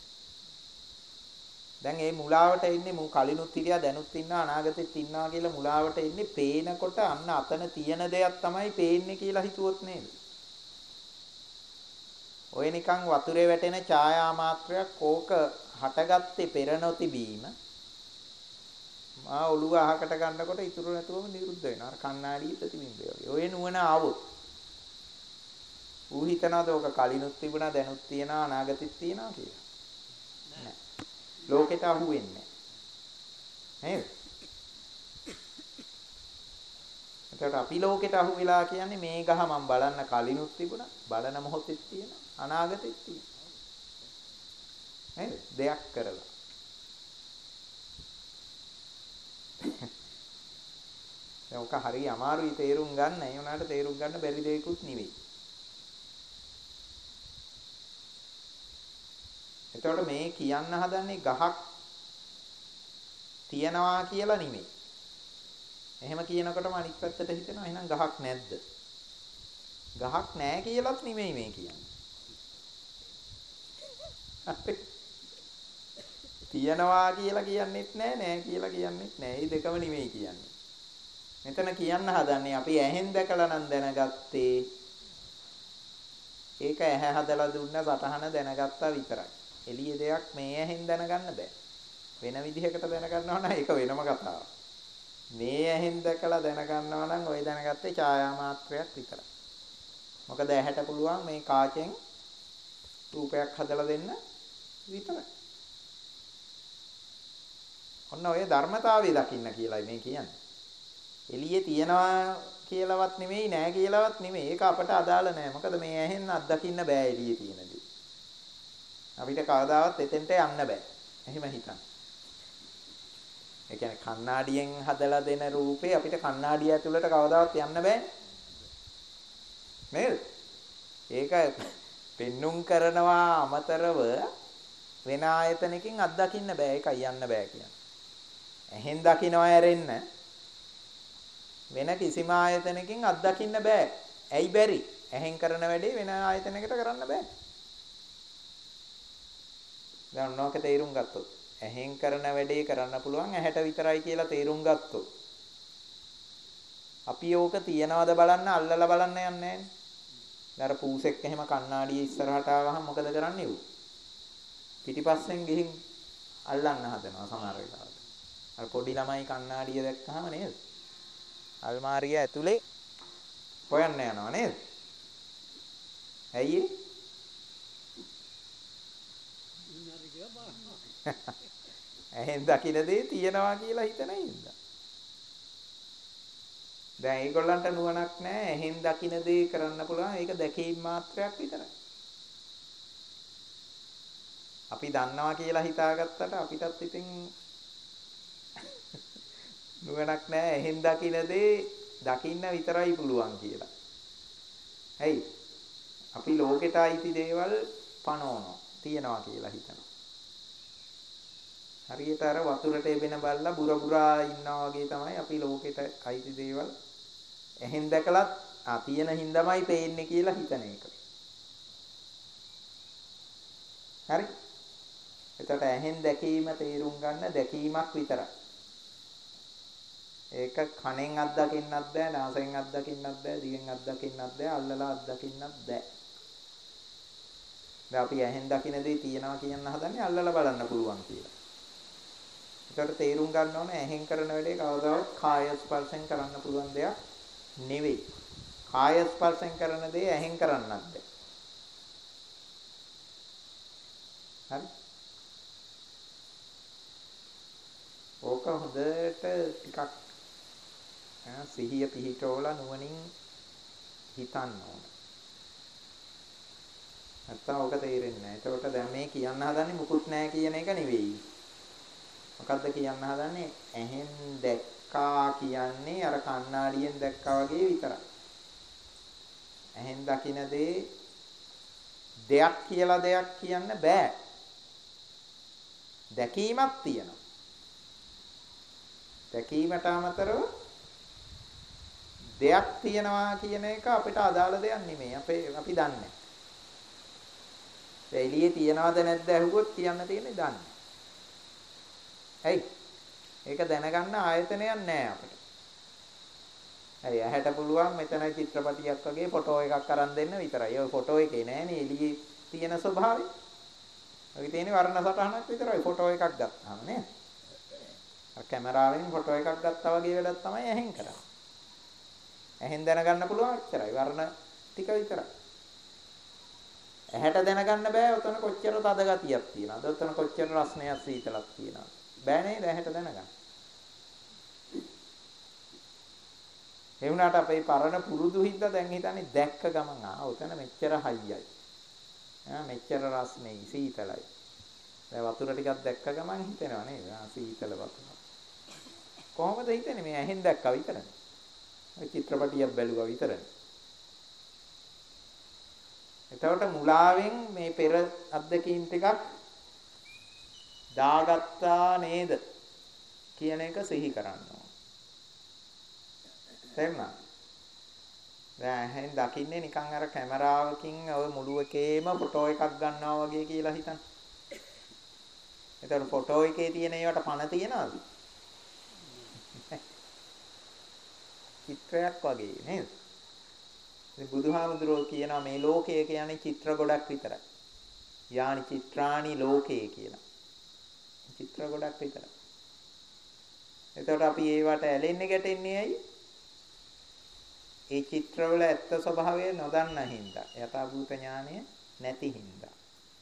දැන් මේ මුලාවට ඉන්නේ මූ කලිනුත් හිටියා දැනුත් ඉන්නවා අනාගතෙත් ඉන්නවා කියලා මුලාවට ඉන්නේ පේනකොට අන්න අතන තියෙන දෙයක් තමයි පේන්නේ කියලා හිතුවොත් නේද? ඔය නිකන් වතුරේ වැටෙන ඡායා මාත්‍රයක් ඕක හටගත්තේ පෙර නොතිබීම මා ඔළුව අහකට ගන්නකොට ඉතුරු නැතුවම නිරුද්ධ වෙනවා. අර කණ්ණාඩියේ ප්‍රතිබිම්බය වගේ. ඔය නුවණ ආවොත් ඌ හිතනවාද ඕක කලිනුත් තිබුණා දැනුත් තියනවා අනාගතෙත් තියනවා කියලා? නෑ. ලෝකෙට අහු වෙන්නේ නෑ. නේද? එතකොට අපි ලෝකෙට අහු වෙලා කියන්නේ මේ ගහ මම බලන්න කලිනුත් තිබුණා බලන මොහොතෙත් තියෙනවා අනාගතෙත් තියෙනවා. නේද? දෙයක් කරලා. දැන් ඔක හරිය අමාරුයි තේරුම් ගන්න. ඒ වුණාට තේරුම් ගන්න බැරි දෙයක්ුත් නෙවෙයි. එතකොට මේ කියන්න හදන්නේ ගහක් තියනවා කියලා නෙමෙයි. එහෙම කියනකොටම අනිත් පැත්තට හිතෙනවා එහෙනම් ගහක් නැද්ද? ගහක් නැහැ කියලාත් නෙමෙයි මේ කියන්නේ. තියනවා කියලා කියන්නෙත් නැහැ කියලා කියන්නෙත් නැහැ. මේ දෙකම නෙමෙයි කියන්නේ. මෙතන කියන්න හදන්නේ අපි ඇහෙන් දැකලා නම් දැනගත්තේ ඒක ඇහැ හදලා දුන්න සටහන දැනගත්තා විතරයි. එළියේ දෙයක් මේ ඇහෙන් දැනගන්න බෑ. වෙන විදිහකට දැනගන්නවා නම් ඒක වෙනම කතාවක්. මේ ඇහෙන් දැකලා දැනගන්නවා නම් ওই දැනගත්තේ ඡායා මාත්‍රයක් විතරයි. මොකද ඇහැට පුළුවන් මේ කාචෙන් රූපයක් හදලා දෙන්න විතරයි. ඔන්න ඔය ධර්මතාවය දකින්න කියලායි මේ කියන්නේ. එළියේ තියනවා කියලාවත් නෙමෙයි නෑ කියලාවත් නෙමෙයි. ඒක අපට අදාළ නෑ. මොකද මේ ඇහෙන් අත්දකින්න බෑ එළියේ තියෙන දේ. අපිට කවදාවත් එතෙන්ට යන්න බෑ. එහෙම හිතන්න. ඒ කියන්නේ කණ්ණාඩියෙන් හදලා දෙන රූපේ අපිට කණ්ණාඩිය ඇතුළට කවදාවත් යන්න බෑනේ. නේද? ඒක පෙන්눔 කරනවා අමතරව වෙන ආයතනකින් අත්දකින්න බෑ. ඒකයි යන්න බෑ කියන්නේ. ඇහෙන් දකින්නවා ඇරෙන්න වෙන කිසිම ආයතනකින් අත්දකින්න බෑ. ඇයි බැරි? ඇහෙන් කරන වැඩේ වෙන ආයතනයකට කරන්න බෑ. දැන් ඔන්නෝක තේරුම් ගත්තොත් ඇහෙන් කරන වැඩේ කරන්න පුළුවන් ඇහැට විතරයි කියලා තේරුම් ගත්තොත් අපි ඕක තියනවද බලන්න අල්ලලා බලන්න යන්නේ නෑනේ. දැන් පූසෙක් එහෙම කණ්ණාඩියේ ඉස්සරහට ආවහම මොකද කරන්නේ ඌ? පිටිපස්සෙන් ගිහින් අල්ලන්න හදනවා සමහර වෙලාවට. අර පොඩි ළමයි කණ්ණාඩිය දැක්කහම නේද? අල්මාරිය ඇතුලේ හොයන්න යනවා නේද? ඇයි ඇහෙන් දකින දේ තියනවා කියලා හිතන හින්දා. දැන් ඒගොල්ලන්ට නුවණක් නැහැ. ඇහෙන් දකින දේ කරන්න පුළුවන්. ඒක දැකීම් මාත්‍රයක් විතරයි. අපි දන්නවා කියලා හිතාගත්තට අපිටත් ඉතින් නුවණක් නැහැ. ඇහෙන් දකින දේ දකින්න විතරයි පුළුවන් කියලා. ඇයි? අපි ලෝකෙට අයිති දේවල් පනවනවා. තියනවා කියලා හිතනවා. හරියට අර වතුරට එබෙන බල්ලා බුර බුරා ඉන්නා වගේ තමයි අපි ලෝකෙට අයිති දේවල් එහෙන් දැකලත් තියෙන හින්දාමයි පේන්නේ කියලා හිතන එක. හරි? එතකොට එහෙන් දැකීම තේරුම් ගන්න දැකීමක් විතරයි. ඒක කනෙන් අත්දකින්නත් බෑ, නාසයෙන් අත්දකින්නත් බෑ, දිවෙන් අත්දකින්නත් බෑ, අල්ලලා අත්දකින්නත් බෑ. දැන් අපි එහෙන් දකින්න දේ තියනවා කියන හදන්නේ අල්ලලා බලන්න පුළුවන් කියලා. ඒකට තේරුම් ගන්න ඕනේ ඇහෙන් කරන වැඩේ කවදාවත් කාය ස්පර්ශයෙන් කරන්න පුළුවන් දෙයක් නෙවෙයි. කාය ස්පර්ශයෙන් කරන දේ ඇහෙන් කරන්නත් බෑ. හරි? ඕක හොඳට ටිකක් සිහිය පිහිටවලා නුවණින් හිතන්න ඕන. නැත්තම් ඕක තේරෙන්නේ නැහැ. ඒකට දැන් මේ කියන්න හදන්නේ මුකුත් නැහැ කියන එක නෙවෙයි. මොකද්ද කියන්න හදන්නේ? ඇහෙන් දැක්කා කියන්නේ අර කණ්ණාඩියෙන් දැක්කා වගේ විතරයි. ඇහෙන් දකින දේ දෙයක් කියලා දෙයක් කියන්න බෑ. දැකීමක් තියෙනවා. දැකීමට අමතරව දෙයක් තියනවා කියන එක අපිට අදාළ දෙයක් නෙමෙයි. අපි දන්නේ. ඒ එළියේ තියනවද නැද්ද අහුවොත් කියන්න තියෙන්නේ දන්නේ. ඇයි? ඒක දැනගන්න ආයතනයක් නැහැ අපිට. ඇයි ඇහැට පුළුවන් මෙතන චිත්‍රපටියක් වගේ ෆොටෝ එකක් අරන් දෙන්න විතරයි. ඔය ෆොටෝ එකේ නෑනේ එළියේ තියෙන ස්වභාවය. ඔකේ තියෙන වර්ණ සටහනක් විතරයි ෆොටෝ එකක් ගත්තාම නේද? අර කැමරාවෙන් ෆොටෝ එකක් ගත්තා වගේ වැඩක් තමයි ඇහෙන් කරන්නේ. ඇහෙන් දැනගන්න පුළුවන් විතරයි වර්ණ ටික විතරයි. ඇහැට දැනගන්න බෑ උතන කොච්චර තද ගතියක් තියෙනවද? උතන කොච්චර රස්නයක් සීතලක් තියෙනවද? බෑ නේද ඇහැට දැනගන්න. ඒ වුණාට අපේ පරණ පුරුදු හින්දා දැන් හිතන්නේ දැක්ක ගමන් උතන මෙච්චර හයියයි. මෙච්චර රස්නේ සීතලයි. දැන් වතුර ටිකක් දැක්ක ගමන් හිතෙනවා නේද? සීතල වතුර. කොහොමද හිතන්නේ මේ ඇහෙන් දැක්කා විතරනේ. ඔය චිත්‍රපටියක් බැලුවා විතරනේ. එතකොට මුලාවෙන් මේ පෙර අත්දැකීම් ටිකක් දාගත්තා නේද කියන එක සිහි කරන්න ඕන. තේරුණා? දැන් ඇහෙන් දකින්නේ නිකන් අර කැමරාවකින් ඔය මුළු එකේම ෆොටෝ එකක් ගන්නවා වගේ කියලා හිතන්න. එතකොට ෆොටෝ එකේ තියෙන ඒවට පණ තියනවාද? චිත්‍රයක් වගේ නේද? ඉතින් බුදුහාමුදුරුවෝ කියනවා මේ ලෝකය කියන්නේ චිත්‍ර ගොඩක් විතරයි. යානි චිත්‍රානි ලෝකේ කියලා. චිත්‍ර ගොඩක් විතරයි. එතකොට අපි ඒවට ඇලෙන්නේ ගැටෙන්නේ ඇයි? ඒ චිත්‍රවල ඇත්ත ස්වභාවය නොදන්න හින්දා. යථාභූත ඥානය නැති හින්දා.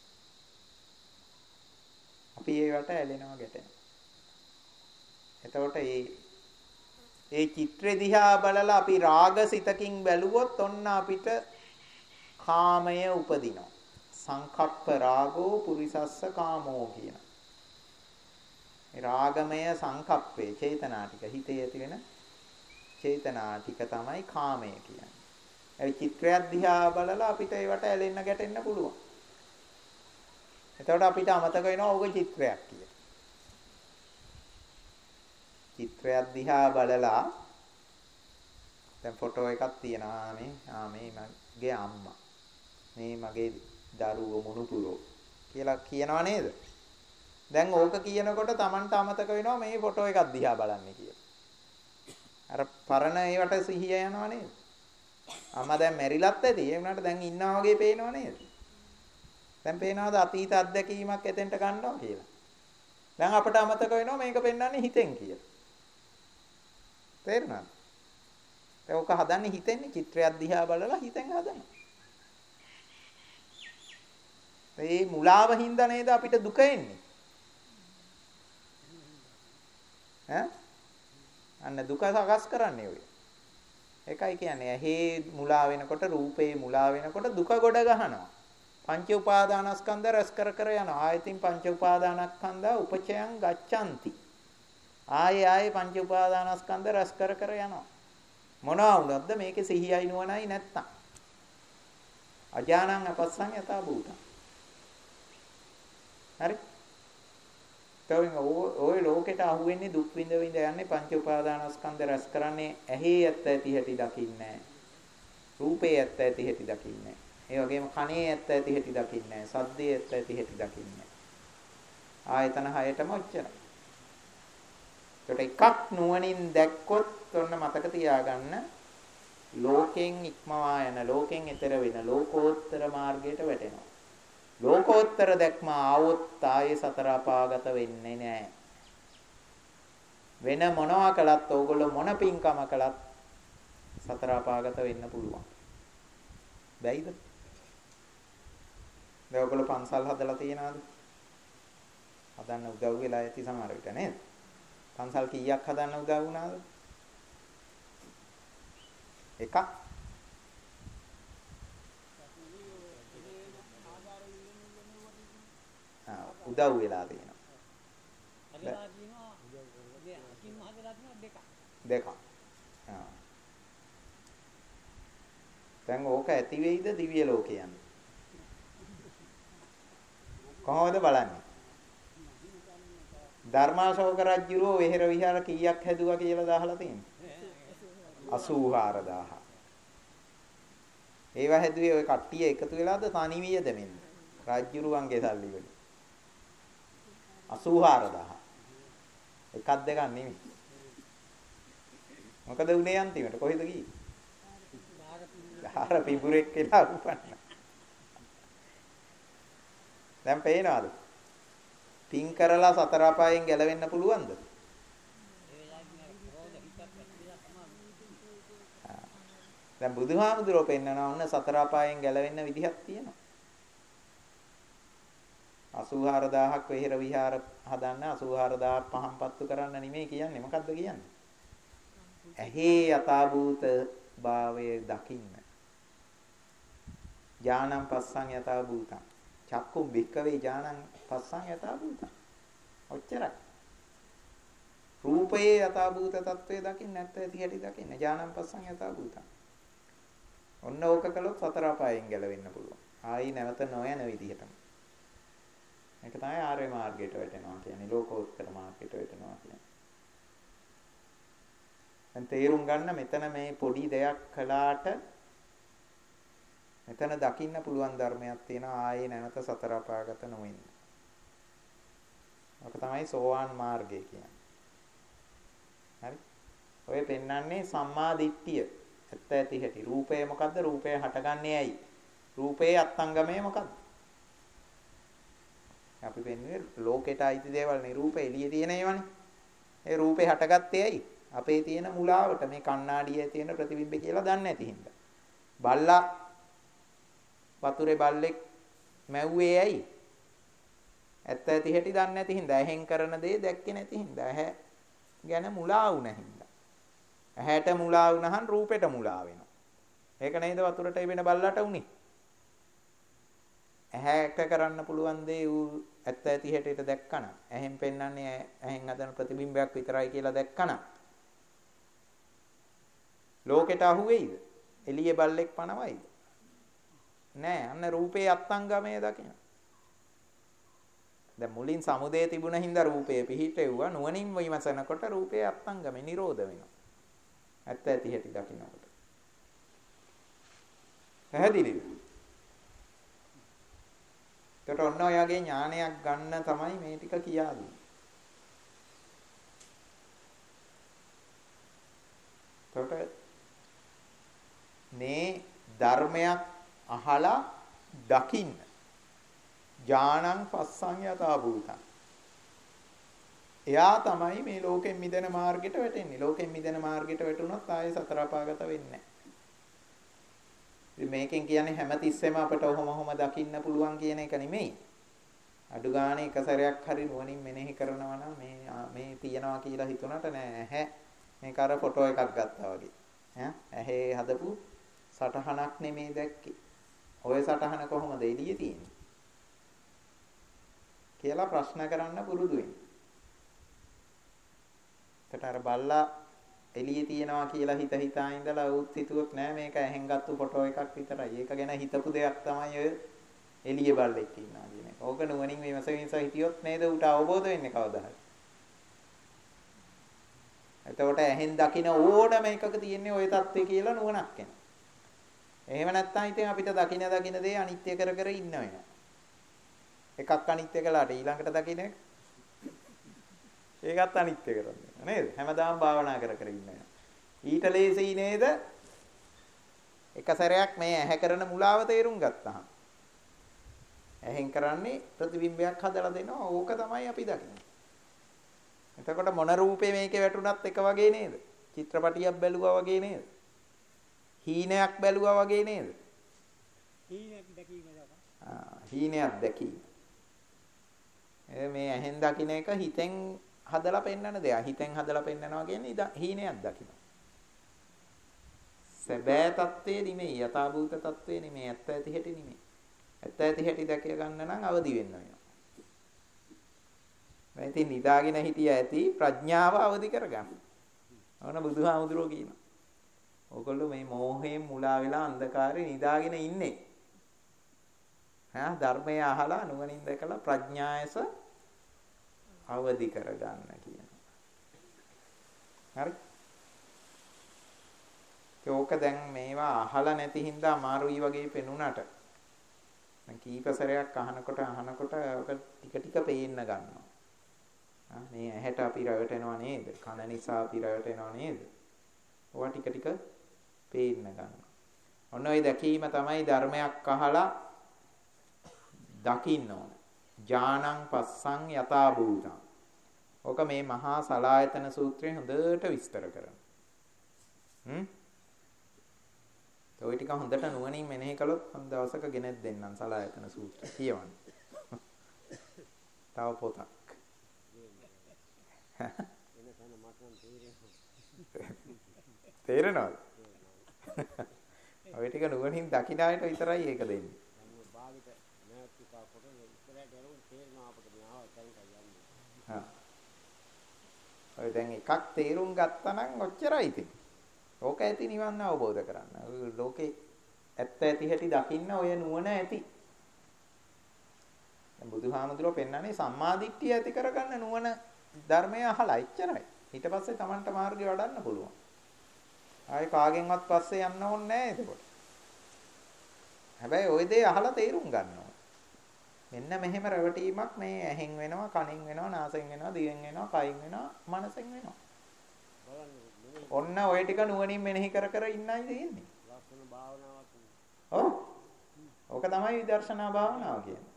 අපි ඒවට ඇලෙනවා ගැටෙනවා. එතකොට ඒ චිත්‍රය දිහා බලලා අපි රාගසිතකින් බැලුවොත් ඔන්න අපිට කාමය උපදිනවා. සංකප්ප රාගෝ පුරිසස්ස කාමෝ කියන. මේ රාගමය සංකප්පේ චේතනා ටික හිතේ ඇති වෙන චේතනා ටික තමයි කාමය කියන්නේ. ඒ චිත්‍රයක් දිහා බලලා අපිට ඒවට ඇලෙන්න ගැටෙන්න පුළුවන්. එතකොට අපිට අමතක වෙනවා ඕක චිත්‍රයක් කියලා. චිත්‍රයක් දිහා බලලා දැන් ෆොටෝ එකක් තියෙනවා මේ මගේ අම්මා. මේ මගේ දරුවෝ මුණුපුරෝ කියලා කියනවා නේද? දැන් ඕක කියනකොට Tamanට අමතක වෙනවා මේ ෆොටෝ එකක් දිහා බලන්නේ කියලා. අර පරණ ඒවට සිහිය යනවා නේද? අම්මා දැන් මැරිලත් ඇති. ඒ වුණාට දැන් ඉන්නා වගේ පේනව නේද? දැන් පේනවාද අතීත අත්දැකීමක් එතෙන්ට ගන්නවා කියලා. දැන් අපට අමතක වෙනවා මේක පෙන්වන්නේ හිතෙන් කියලා. තේරුණාද? ඒක ඔක හදන්නේ හිතෙන්නේ චිත්‍රයක් දිහා බලලා හිතෙන් හදනවා. මේ මුලාව හින්දා නේද අපිට දුක එන්නේ? ඈ? අන්න දුක සකස් කරන්නේ ඔය. ඒකයි කියන්නේ ඇහි මුලා වෙනකොට රූපේ මුලා වෙනකොට දුක ගොඩ ගහනවා. පංච උපාදානස්කන්ධ රැස් කර කර යනවා. ආයතින් පංච උපාදානස්කන්ධ උපචයං ගච්ඡanti. ආයේ පංච උපාදානස්කන්ධ රැස් කර කර යනවා. මොනවා වුණත්ද මේකේ සිහියයි නුවණයි නැත්තම්. අජානං අපස්සං යතා භූතං. හරි? තවෙන් ඔය ලෝකෙට අහු වෙන්නේ දුක් විඳ විඳ යන්නේ පංච උපාදානස්කන්ධ රැස් කරන්නේ ඇහි ඇත්ත ඇති හැටි දකින්නේ නැහැ. රූපේ ඇත්ත ඇති හැටි දකින්නේ නැහැ. ඒ වගේම කනේ ඇත්ත ඇති හැටි දකින්නේ නැහැ. සද්දේ ඇත්ත ඇති හැටි දකින්නේ නැහැ. ආයතන හයටම ඔච්චරයි. ඒකට එකක් නුවණින් දැක්කොත් ඔන්න මතක තියාගන්න ලෝකෙන් ඉක්මවා යන ලෝකෙන් එතර වෙන ලෝකෝත්තර මාර්ගයට වැටෙනවා. ලෝකෝත්තර දැක්ම ආවොත් ආයේ සතර අපාගත වෙන්නේ නැහැ. වෙන මොනවා කළත් ඕගොල්ලෝ මොන පින්කම කළත් සතර අපාගත වෙන්න පුළුවන්. බැයිද? දැන් ඔයගොල්ලෝ පන්සල් හදලා තියනවාද? හදන්න උදව් වෙලා ඇති සමහර විට නේද? පන්සල් කීයක් හදන්න උදව් වුණාද? එකක්. උදව් වෙලා තියෙනවා. හදලා තියෙනවා. මේ අකින් හදලා තියෙනවා දෙකක්. දෙකක්. දැන් ඕක ඇති වෙයිද දිව්‍ය ලෝකයන්? කොහොමද බලන්නේ? ධර්මාශෝක රජුරෝ වෙහෙර විහාර කීයක් හැදුවා කියලා දාහලා තියෙනවා. 84000. ඒවා හැදුවේ ඔය කට්ටිය එකතු වෙලාද තනිවියද මෙන්න? රජුරුවන්ගේ සල්ලි වලින්. 84000. එකක් දෙකක් නෙමෙයි. මොකද උනේ අන්තිමට කොහෙද ගියේ? ආර පිඹුරෙක් කියලා උපන්න. දැන් පේනවද? පින් කරලා සතර අපායෙන් ගැලවෙන්න පුළුවන්ද? දැන් බුදුහාමුදුරුවෝ පෙන්නනවා ඔන්න සතර අපායෙන් ගැලවෙන්න විදිහක් තියෙනවා. 84000ක් වෙහෙර විහාර හදන්න 84000ක් පහන් පත්තු කරන්න නෙමෙයි කියන්නේ. මොකද්ද කියන්නේ? ඇහි යථාභූත භාවය දකින්න. ඥානං පස්සං යථාභූතං. චක්කුම් භික්කවේ ඥානං පස්සං යථාභූතං. ඔච්චරයි. රූපයේ යථාභූත తත්වයේ දකින්න නැත්te ඇති හැටි දකින්න. ඥානං පස්සං යථාභූතං. ඔන්න ඕක කළොත් සතර අපායෙන් ගැලවෙන්න පුළුවන්. ආයි නැවත නොයන විදිහටම. මේක තමයි ආර්ය මාර්ගයට වැටෙනවා කියන්නේ. ලෝකෝත්තර මාර්ගයට වැටෙනවා කියන්නේ. දැන් තේරුම් ගන්න මෙතන මේ පොඩි දෙයක් කළාට මෙතන දකින්න පුළුවන් ධර්මයක් තියෙනවා. ආයේ නැවත සතර අපාගත නොවෙන්න. ඔක තමයි සෝවාන් මාර්ගය කියන්නේ. හරි? ඔය පෙන්වන්නේ සම්මා දිට්ඨිය. ඇත්ත ඇති හැටි. රූපය මොකද්ද? රූපය හටගන්නේ ඇයි? රූපයේ අත්ංගමය මොකද්ද? අපි වෙන්නේ ලෝකෙට අයිති දේවල් නේ රූපේ එළියේ තියෙන ඒවානේ. ඒ රූපේ හටගත්තේ ඇයි? අපේ තියෙන මුලාවට මේ කණ්ණාඩියේ තියෙන ප්‍රතිබිම්බේ කියලා දන්නේ නැති හින්දා. බල්ලා වතුරේ බල්ලෙක් මැව්වේ ඇයි? ඇත්ත ඇති හැටි දන්නේ නැති හින්දා. ඇහෙන් කරන දේ දැක්කේ නැති හින්දා. ඇහැ ගැන මුලා වුණ හින්දා. ඇහැට මුලා වුණහන් රූපෙට මුලා වෙනවා. ඒක නේද වතුරට ඉබෙන බල්ලට උනේ. ඇහැට කරන්න පුළුවන් දේ ඌ ඇත්ත ඇති හැටියට දැක්කන. ඇහෙන් පෙන්වන්නේ ඇහෙන් හදන ප්‍රතිබිම්බයක් විතරයි කියලා දැක්කන. ලෝකෙට අහු වෙයිද? එළියේ බල්ලෙක් පනවයිද? නෑ. අන්න රූපේ අත්ංගමයේ දකින්න. දැන් මුලින් සමුදේ තිබුණ හින්දා රූපේ පිහිටෙව්වා. නුවණින් විමසනකොට රූපේ අත්ංගමේ නිරෝධ වෙනවා. ඇත්ත ඇති හැටි දකින්නකොට. පැහැදිලිද? ඒකට ඔන්න ඔයගේ ඥානයක් ගන්න තමයි මේ ටික කියා දුන්නේ. ඒකට මේ ධර්මයක් අහලා දකින්න. ඥානං පස්සං යතා භූතං. එයා තමයි මේ ලෝකෙන් මිදෙන මාර්ගයට වැටෙන්නේ. ලෝකෙන් මිදෙන මාර්ගයට වැටුණොත් ආයේ සතර අපාගත වෙන්නේ නැහැ. මේකෙන් කියන්නේ හැමතිස්සෙම අපට ඔහොම දකින්න පුළුවන් කියන එක නෙමෙයි. අඩු ගානේ එක සැරයක් හරි නුවණින් මෙනෙහි කරනවා නම් මේ තියනවා කියලා හිතුණට නෑ ඇහැ මේක අර ෆොටෝ එකක් ගත්තා වගේ. ඇහි හදපු සටහනක් නෙමේ දැක්කේ. ඔය සටහන කොහොමද එළියේ තියෙන්නේ? කියලා ප්‍රශ්න කරන්න පුරුදු වෙන්න. ඒකට අර බල්ලා එළියේ තියනවා කියලා හිතා ඉඳලා උත් හිතුවොත් නෑ මේක ඇහෙන් ගත්තු ෆොටෝ එකක් විතරයි. ඒක ගැන හිතපු දෙයක් තමයි ඔය එළියේ බල්ලෙක් ඉන්නවා කියන එක. ඕක නුවණින් විමසමින් හිටියොත් නේද උට අවබෝධ වෙන්නේ කවදා හරි. එතකොට ඇහෙන් දකින ඕනම එකක තියෙන්නේ ওই தත්ත්වය කියලා නුවණක් එනවා. එහෙම නැත්නම් ඉතින් අපිට දකින දේ අනිත්‍ය කර කර ඉන්න වෙනවා. එකක් අනිත්‍ය කළාට ඊළඟට දකින්න එක ඒකත් අනිත්‍ය කරන්නේ නේද? හැමදාම භාවනා කර කර ඉන්න. ඊට ලේසි නේද? එක සැරයක් මේ ඇහැ කරන මුලාව තේරුම් ගත්තාම. ඇහෙන් කරන්නේ ප්‍රතිබිම්බයක් හදලා දෙනවා. ඕක තමයි අපි දකින්නේ. එතකොට මොන රූපේ මේකේ වැටුණත් එක වගේ නේද? චිත්‍රපටියක් බැලුවා වගේ නේද? හීනයක් බැලුවා වගේ නේද? හීනයක් දැකීම හීනයක් දැකීම. මේ ඇහෙන් දකින්න එක හිතෙන් හදලා පෙන්නන දෙයක්. හිතෙන් හදලා පෙන්නනවා කියන්නේ හීනයක් දකින්න. සැබෑ தත්ත්වේ නෙමෙයි, යථාභූත தත්ත්වේ නෙමෙයි, ඇත්ත ඇති හැටි නෙමෙයි. ඇත්ත ඇති හැටි දැක ගන්න නම් අවදි වෙන්න වෙනවා. දැන් ඉතින් නිදාගෙන හිටිය ඇති ප්‍රඥාව අවදි කරගන්න. ඕන බුදුහාමුදුරුවෝ කියනවා. ඔයගොල්ලෝ මේ මෝහයෙන් මුලා වෙලා අන්ධකාරේ නිදාගෙන ඉන්නේ. ධර්මය අහලා නුවණින් දැකලා ප්‍රඥායස අවදි කරගන්න කියනවා. හරි? ඒක දැන් මේවා අහලා නැති හින්දා අමාරුයි වගේ පෙනුනට දැන් කීප සැරයක් අහනකොට ඔක ටික පේන්න ගන්නවා. මේ ඇහැට අපි රැවටෙනවා නේද? කන නිසා අපි රැවටෙනවා නේද? ඔවා ටික පේන්න ගන්නවා. ඔන්න ඔය දැකීම තමයි ධර්මයක් අහලා දකින්න ඕන. ඥානං පස්සං යතා භූතං. ඕක මේ මහා සලායතන සූත්‍රයෙන් හොඳට විස්තර කරනවා. ඔය ටික හොඳට නුවණින් මෙනෙහි කළොත් මම දවසක ගෙනත් දෙන්නම් සලායතන සූත්‍රය කියවන්න. තව පොතක්. තේරෙනවද? ඔය ටික නුවණින් දකින්න ආයත විතරයි ඒක දෙන්නේ. ඔය දැන් එකක් තේරුම් ගත්තා නම් ඔච්චරයි ඉතින්. ඕක ඇති නිවන් අවබෝධ කරන්න. ලෝකේ ඇත්ත ඇති හැටි දකින්න ඔය නුවණ ඇති. දැන් බුදුහාමුදුරුවෝ පෙන්නන්නේ සම්මාදිට්ඨිය ඇති කරගන්න නුවණ ධර්මය අහලා එච්චරයි. ඊට පස්සේ Tamanට මාර්ගය වඩන්න පුළුවන්. ආයේ කාගෙන්වත් පස්සේ යන්න ඕනේ නැහැ එතකොට. හැබැයි ওই දේ අහලා තේරුම් ගන්න ඕන. මෙන්න මෙහෙම රැවටීමක් මේ ඇහෙන් වෙනවා, කනෙන් වෙනවා, නාසයෙන් වෙනවා, දිවෙන් වෙනවා, කයින් වෙනවා, මනසෙන් වෙනවා. ඔන්න ඔය ටික නුවණින් මෙනෙහි කර ඉන්නයි තියෙන්නේ. ලක්ෂණ භාවනාවක්. ඔව්. ඕක තමයි විදර්ශනා භාවනාව කියන්නේ.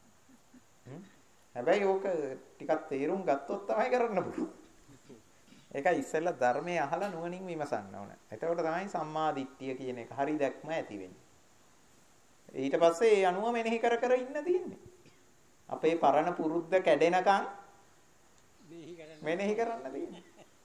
හැබැයි ඕක ටිකක් තේරුම් ගත්තොත් තමයි කරන්න පුළුවන්. ඒකයි ඉස්සෙල්ලා ධර්මයේ අහලා නුවණින් විමසන්න ඕන. එතකොට තමයි සම්මා දිට්ඨිය කියන එක හරි දැක්ම ඇති වෙන්නේ. ඊට පස්සේ ඒ අනුව මෙනෙහි කර ඉන්න තියෙන්නේ. අපේ පරණ පුරුද්ද කැඩෙනකන් මෙනෙහි කරන්න තියෙන්නේ.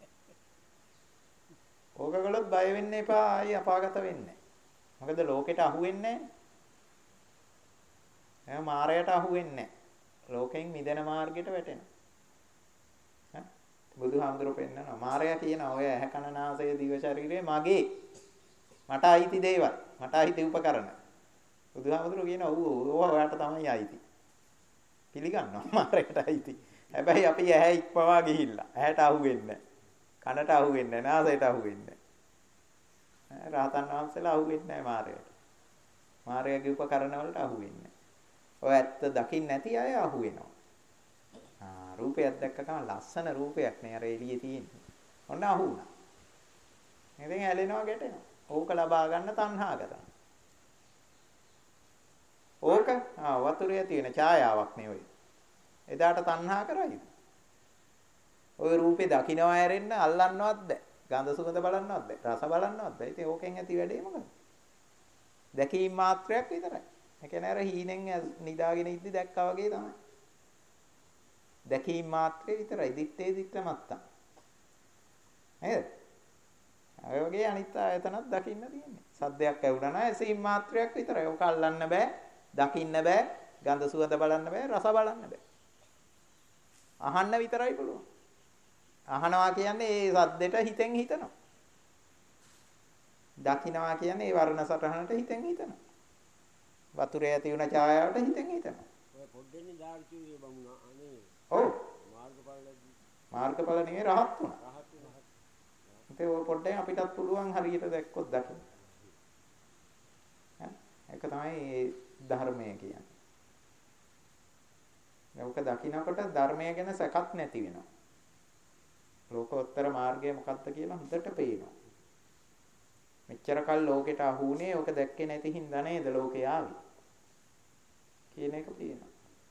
ඕක කළොත් බය වෙන්න එපා, ආයි අපාගත වෙන්නේ. මොකද ලෝකෙට අහු වෙන්නේ එයා මායයට අහු වෙන්නේ නැහැ. ලෝකෙන් මිදෙන මාර්ගයට වැටෙනවා. ඈ බුදුහාමුදුරුවෝ පෙන්නනවා මායя කියන ඔය ඇහැ කන නාසය දිව ශරීරය මගේ. මට අයිති දේවල්. මට අයිති උපකරණ. බුදුහාමුදුරුවෝ කියන ඔව් ඔයාට තමයි අයිති. පිළිගන්නවා මායයට අයිති. හැබැයි අපි ඇහැ ඉක්පවා ගිහිල්ලා. ඇහැට අහු වෙන්නේ නැහැ. කනට අහු වෙන්නේ නැහැ. නාසයට අහු වෙන්නේ නැහැ. රහතන් වහන්සේලා අහු වෙන්නේ නැහැ මායයට. මායගේ උපකරණ වලට අහු වෙන්නේ. ඔය ඇත්ත දකින්න නැති අය අහු වෙනවා. රූපයක් දැක්කම ලස්සන රූපයක් නේ අර එළියේ තියෙන්නේ. ඔන්න අහු වුණා. ඉතින් ඇලෙනවා ගැටෙනවා. ඕක ලබා ගන්න තණ්හාගත. ඕක වතුරේ තියෙන ඡායාවක් නේ ඔය. එදාට තණ්හා කරයිද? ඔය රූපේ දකින්නවා ඇරෙන්න අල්ලන්නවත් බෑ. ගන්ධ සුගඳ බලන්නවත් බෑ. රස බලන්නවත් බෑ. ඉතින් ඕකෙන් ඇති වැඩේ මොකද? දැකීම මාත්‍රයක් විතරයි. ඒ කියන්නේ අර හීනෙන් නිදාගෙන ඉද්දි දැක්කා වගේ තමයි. දැකීම මාත්‍රේ විතරයි. දිත්තේ දිත්ත මත්තා. නේද? අය වගේ අනිත් ආයතනත් දකින්න තියෙන්නේ. සද්දයක් ඇහුණා නම් ඇසීම මාත්‍රයක් විතරයි. ඕක අල්ලන්න බෑ, දකින්න බෑ, ගන්ධ සුවඳ බලන්න බෑ, රස බලන්න බෑ. අහන්න විතරයි පුළුවන්. අහනවා කියන්නේ ඒ සද්දෙට හිතෙන් හිතනවා. දකින්නවා කියන්නේ ඒ වර්ණ සටහනට හිතෙන් හිතනවා. වතුරේ ඇති වුණ ඡායාවට හිතෙන් හිතනවා. ඔය පොඩ්ඩෙන්නේ දාල් කිව්වේ බමුණා අනේ. ඔව්. මාර්ගඵලදී. මාර්ගඵල නෙවෙයි රහත් වුණා. රහත් වුණා. ඉතින් ඔය පොඩ්ඩෙන් අපිටත් පුළුවන් හරියට දැක්කොත් දකින්න. ඒක තමයි ධර්මය කියන්නේ. ලෝක දකින්නකොට ධර්මය ගැන සැකක් නැති වෙනවා. ලෝකෝත්තර මාර්ගය මොකක්ද කියලා හොඳට පේනවා. මෙච්චර කල් ලෝකෙට අහුුනේ ඕක දැක්කේ නැති හින්දා නේද ලෝකේ ආවේ කියන එක පේනවා.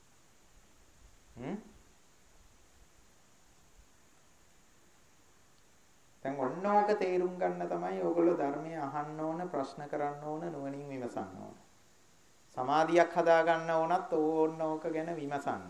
දැන් ඔන්න ඕක තේරුම් ගන්න තමයි ඕගොල්ලෝ ධර්මය අහන්න ඕන, ප්‍රශ්න කරන්න ඕන, නුවණින් විමසන්න ඕන. සමාධියක් හදා ගන්න ඕනත් ඕන්න ඕක ගැන විමසන්න.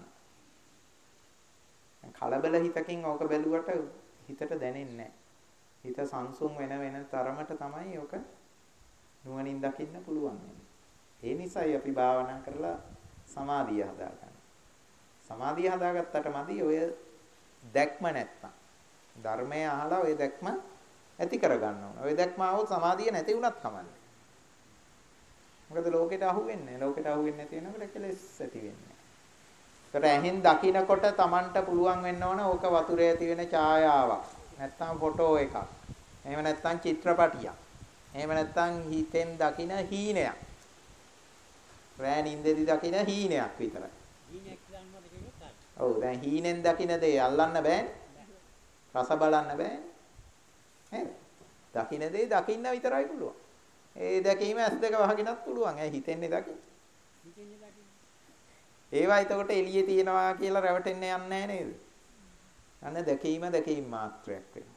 කලබල හිතකින් ඕක බැලුවට හිතට දැනෙන්නේ නැහැ. හිත සංසුන් වෙන තරමට තමයි ඕක නුවණින් දකින්න පුළුවන් වෙන්නේ. ඒ නිසායි අපි භාවනා කරලා සමාධිය හදාගන්නේ. සමාධිය හදාගත්තට මදි ඔය දැක්ම නැත්තම්. ධර්මය අහලා ඔය දැක්ම ඇති කරගන්න ඕන. ඔය දැක්ම આવොත් සමාධිය නැති වුණත් කමන්නේ. මොකද ලෝකෙට අහු වෙන්නේ. ලෝකෙට අහු වෙන්නේ නැති වෙනකොට කෙලෙස් ඇති වෙන්නේ. ඒකට ඇහෙන් දකින්නකොට Tamanට පුළුවන් වෙන්න ඕන ඕක වතුරේ ඇති වෙන ඡායාවක්. නැත්තම් ෆොටෝ එකක්. එහෙම නැත්තම් චිත්‍රපටියක්. එහෙම නැත්තම් හිතෙන් දකින හීනයක්. රෑ නින්දෙදි දකින හීනයක් විතරයි. හීනයක් ගන්නවට කිව්වොත් හරි. ඔව් දැන් හීනෙන් දකින දේ අල්ලන්න බෑනේ. රස බලන්න බෑනේ. නේද? දකින දේ දකින්න විතරයි පුළුවන්. ඒ දැකීම ඇස් දෙක වහගෙනත් පුළුවන්. ඒ හිතෙන්නේ දකින්න. හිතෙන්නේ දකින්න. ඒවා එතකොට එළියේ තියනවා කියලා රැවටෙන්න යන්නේ නැහැ නේද? අන්න දැකීම මාත්‍රයක් වෙනවා.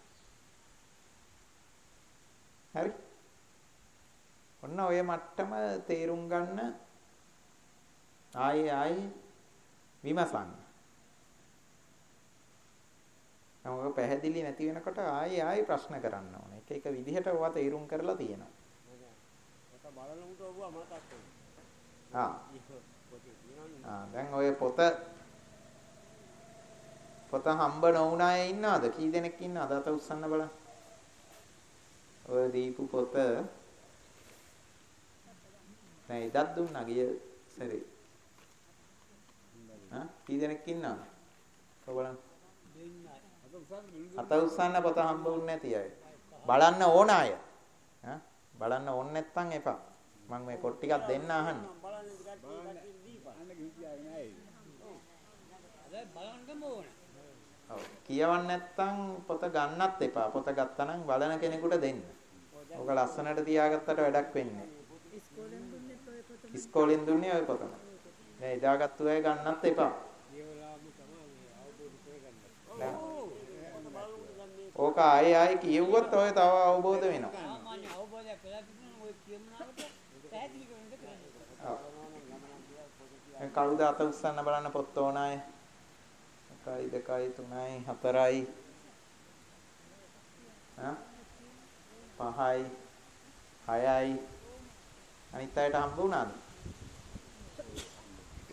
හරි? ඔන්න ඔය මට්ටම තේරුම් ගන්න ආයේ විමසන්න. නමුත් පැහැදිලි නැති වෙනකොට ආයේ ප්‍රශ්න කරන්න ඕනේ. එක එක විදිහට ඔවා තේරුම් කරලා තියෙනවා. ඒක බලනකොට ඔබ මතක් වෙනවා. දැන් ඔය පොත හම්බ නොවුන අය ඉන්නවද? කී දෙනෙක් ඉන්නවද? අත උස්සන්න බලන්න. ඔය දීපු පොත නෑ ඉදක් දුන්නා ගිය සැරේ. කී දෙනෙක් ඉන්නවද? බලන්න. අත උස්සන්න පොත හම්බුන්නේ නැති අය. බලන්න ඕන අය. බලන්න ඕන නැත්නම් එපා. මම මේ පොත් ටිකක් දෙන්න අහන්නේ. බලන්නම ඕන. ඔව්. කියවන්න නැත්නම් පොත ගන්නත් එපා. පොත ගත්තා නම් බලන කෙනෙකුට දෙන්න. ඕක ලස්සනට තියාගත්තට වැඩක් වෙන්නේ නැහැ. ඉස්කෝලෙන් දුන්නේ ඔය පොතම. දැන් ඉදාගත්තු අය ගන්නත් එපා. ඕක ආයේ කියෙව්වොත් ඔය තව අවබෝධ වෙනවා. සාමාන්‍ය අවබෝධයක් වෙලා තිබුණා ඔය කියමනාවට පැහැදිලි කරන්න කරන්නේ. ඔව්. දැන් කවුද අත උස්සන්න බලන්න පොත් ඕන අය? 1 2 3 4යි 5යි 6යි අනිත් අයට හම්බ වුණාද?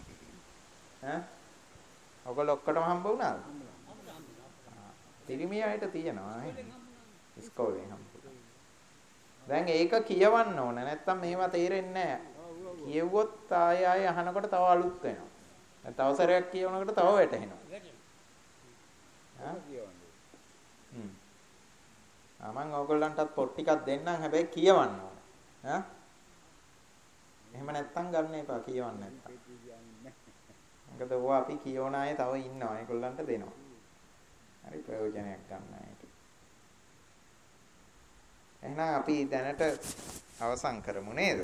ඈ ඔයගොල්ලෝ ඔක්කොටම හම්බ වුණාද? පිරිමියාට තියෙනවා නේ. ඉස්කෝලේ හම්බුනා. දැන් ඒක කියවන්න ඕන. නැත්තම් මේවා තේරෙන්නේ නැහැ. කියවුවොත් ආයෙ අහනකොට තව අලුත් වෙනවා. දැන් තව සැරයක් කියවනකොට තව වැටහෙනවා. මම ඕගොල්ලන්ටත් පොත් ටිකක් දෙන්නම්. හැබැයි කියවන්න ඕන. ඈ එහෙම නැත්තම් ගන්න එපා කියවන්න නැත්තම්. මොකද ඔවා අපි කියවන අය තව ඉන්නවා. ඒගොල්ලන්ට දෙනවා. හරි ප්‍රයෝජනයක් ගන්න ඒක. එහෙනම් අපි දැනට අවසන් කරමු නේද?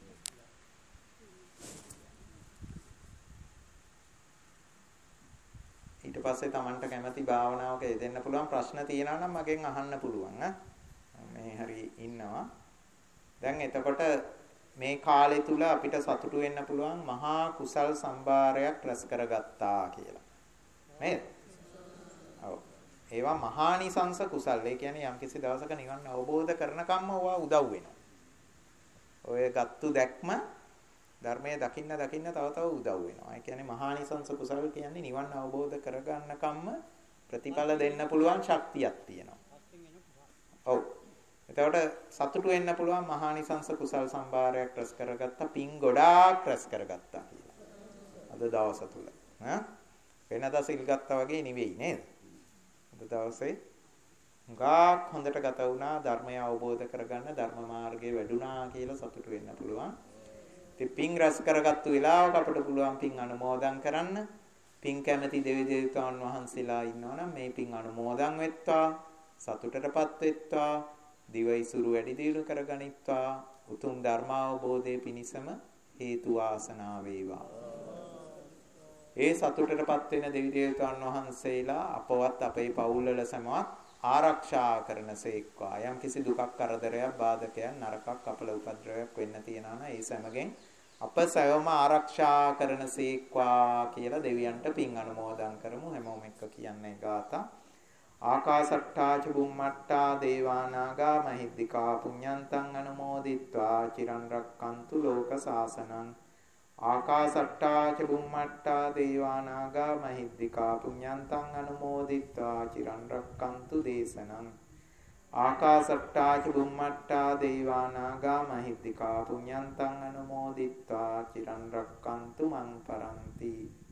ඊට පස්සේ Tamanට කැමති භාවනාවක යෙදෙන්න පුළුවන් ප්‍රශ්න තියෙනවා නම් මගෙන් අහන්න පුළුවන් මේ හරි ඉන්නවා. දැන් එතකොට මේ කාලය තුල අපිට සතුටු වෙන්න පුළුවන් මහා කුසල් සම්භාරයක් රැස් කරගත්තා කියලා. නේද? ඔව්. ඒවා මහානිසංස කුසල්. ඒ කියන්නේ යම්කිසි දවසක නිවන් අවබෝධ කරනකම්ම ඕවා උදව් වෙනවා. ඔය ගත්තු දැක්ම ධර්මයේ දකින්න තව තව උදව් වෙනවා. ඒ කියන්නේ මහානිසංස කුසල් කියන්නේ නිවන් අවබෝධ කරගන්නකම්ම ප්‍රතිඵල දෙන්න පුළුවන් ශක්තියක් තියෙනවා. ඔව්. එතකොට සතුටු වෙන්න පුළුවන් මහානිසංස කුසල් සම්භාරයක් රැස් කරගත්තා, පින් ගොඩාක් රැස් කරගත්තා කියලා. අද දවස තුල. වෙනදා සිල් ගත්තා වගේ නෙවෙයි නේද? අද දවසේ ගාක් හොඳට ගත වුණා, ධර්මය අවබෝධ කරගන්න ධර්ම මාර්ගයේ වැඩුණා කියලා සතුටු වෙන්න පුළුවන්. ඉතින් පින් රැස් කරගත්තු වෙලාවක අපිට පුළුවන් පින් අනුමෝදන් කරන්න. පින් කැමැති දෙවි දේවතාවුන් වහන්සේලා ඉන්නවනම් මේ පින් අනුමෝදන් වෙත්වා, සතුටටපත් වෙත්වා, දිවයිසුරු වැඩි දියුණු කරගනිත්වා, උතුම් ධර්ම අවබෝධයේ පිණසම හේතු වාසනා වේවා. ඒ සතුටටපත් වෙන දෙවි දේවතාවුන් වහන්සේලා අපවත් අපේ පවුල්වල සමවත් ආරක්ෂා කරනසේක්වා. යම් කිසි දුකක් කරදරයක් බාධකයක් නරකක් අපල උපද්‍රවයක් වෙන්න තියනවා නම් ඒ සමගින් අප සවම ආරක්ෂා කරනසේක්වා කියලා දෙවියන්ට පින් අනුමෝදන් කරමු. හැමෝම එක්ක කියන්නේ ගාථා. ආකාසට්ටා ච බුම්මට්ටා දේවානාගා මහිද්దికා පුඤ්ඤන්තං අනුමෝදිත්වා චිරන් රක්칸තු ලෝක සාසනං. ආකාසට්ටා ච බුම්මට්ටා දේවානාගා මහිද්దికා පුඤ්ඤන්තං අනුමෝදිත්වා චිරන් රක්칸තු දේශනං. ආකාසට්ටා ච බුම්මට්ටා දේවානාගා මහිද්దికා පුඤ්ඤන්තං අනුමෝදිත්වා චිරන් රක්칸තු මං පරන්ති.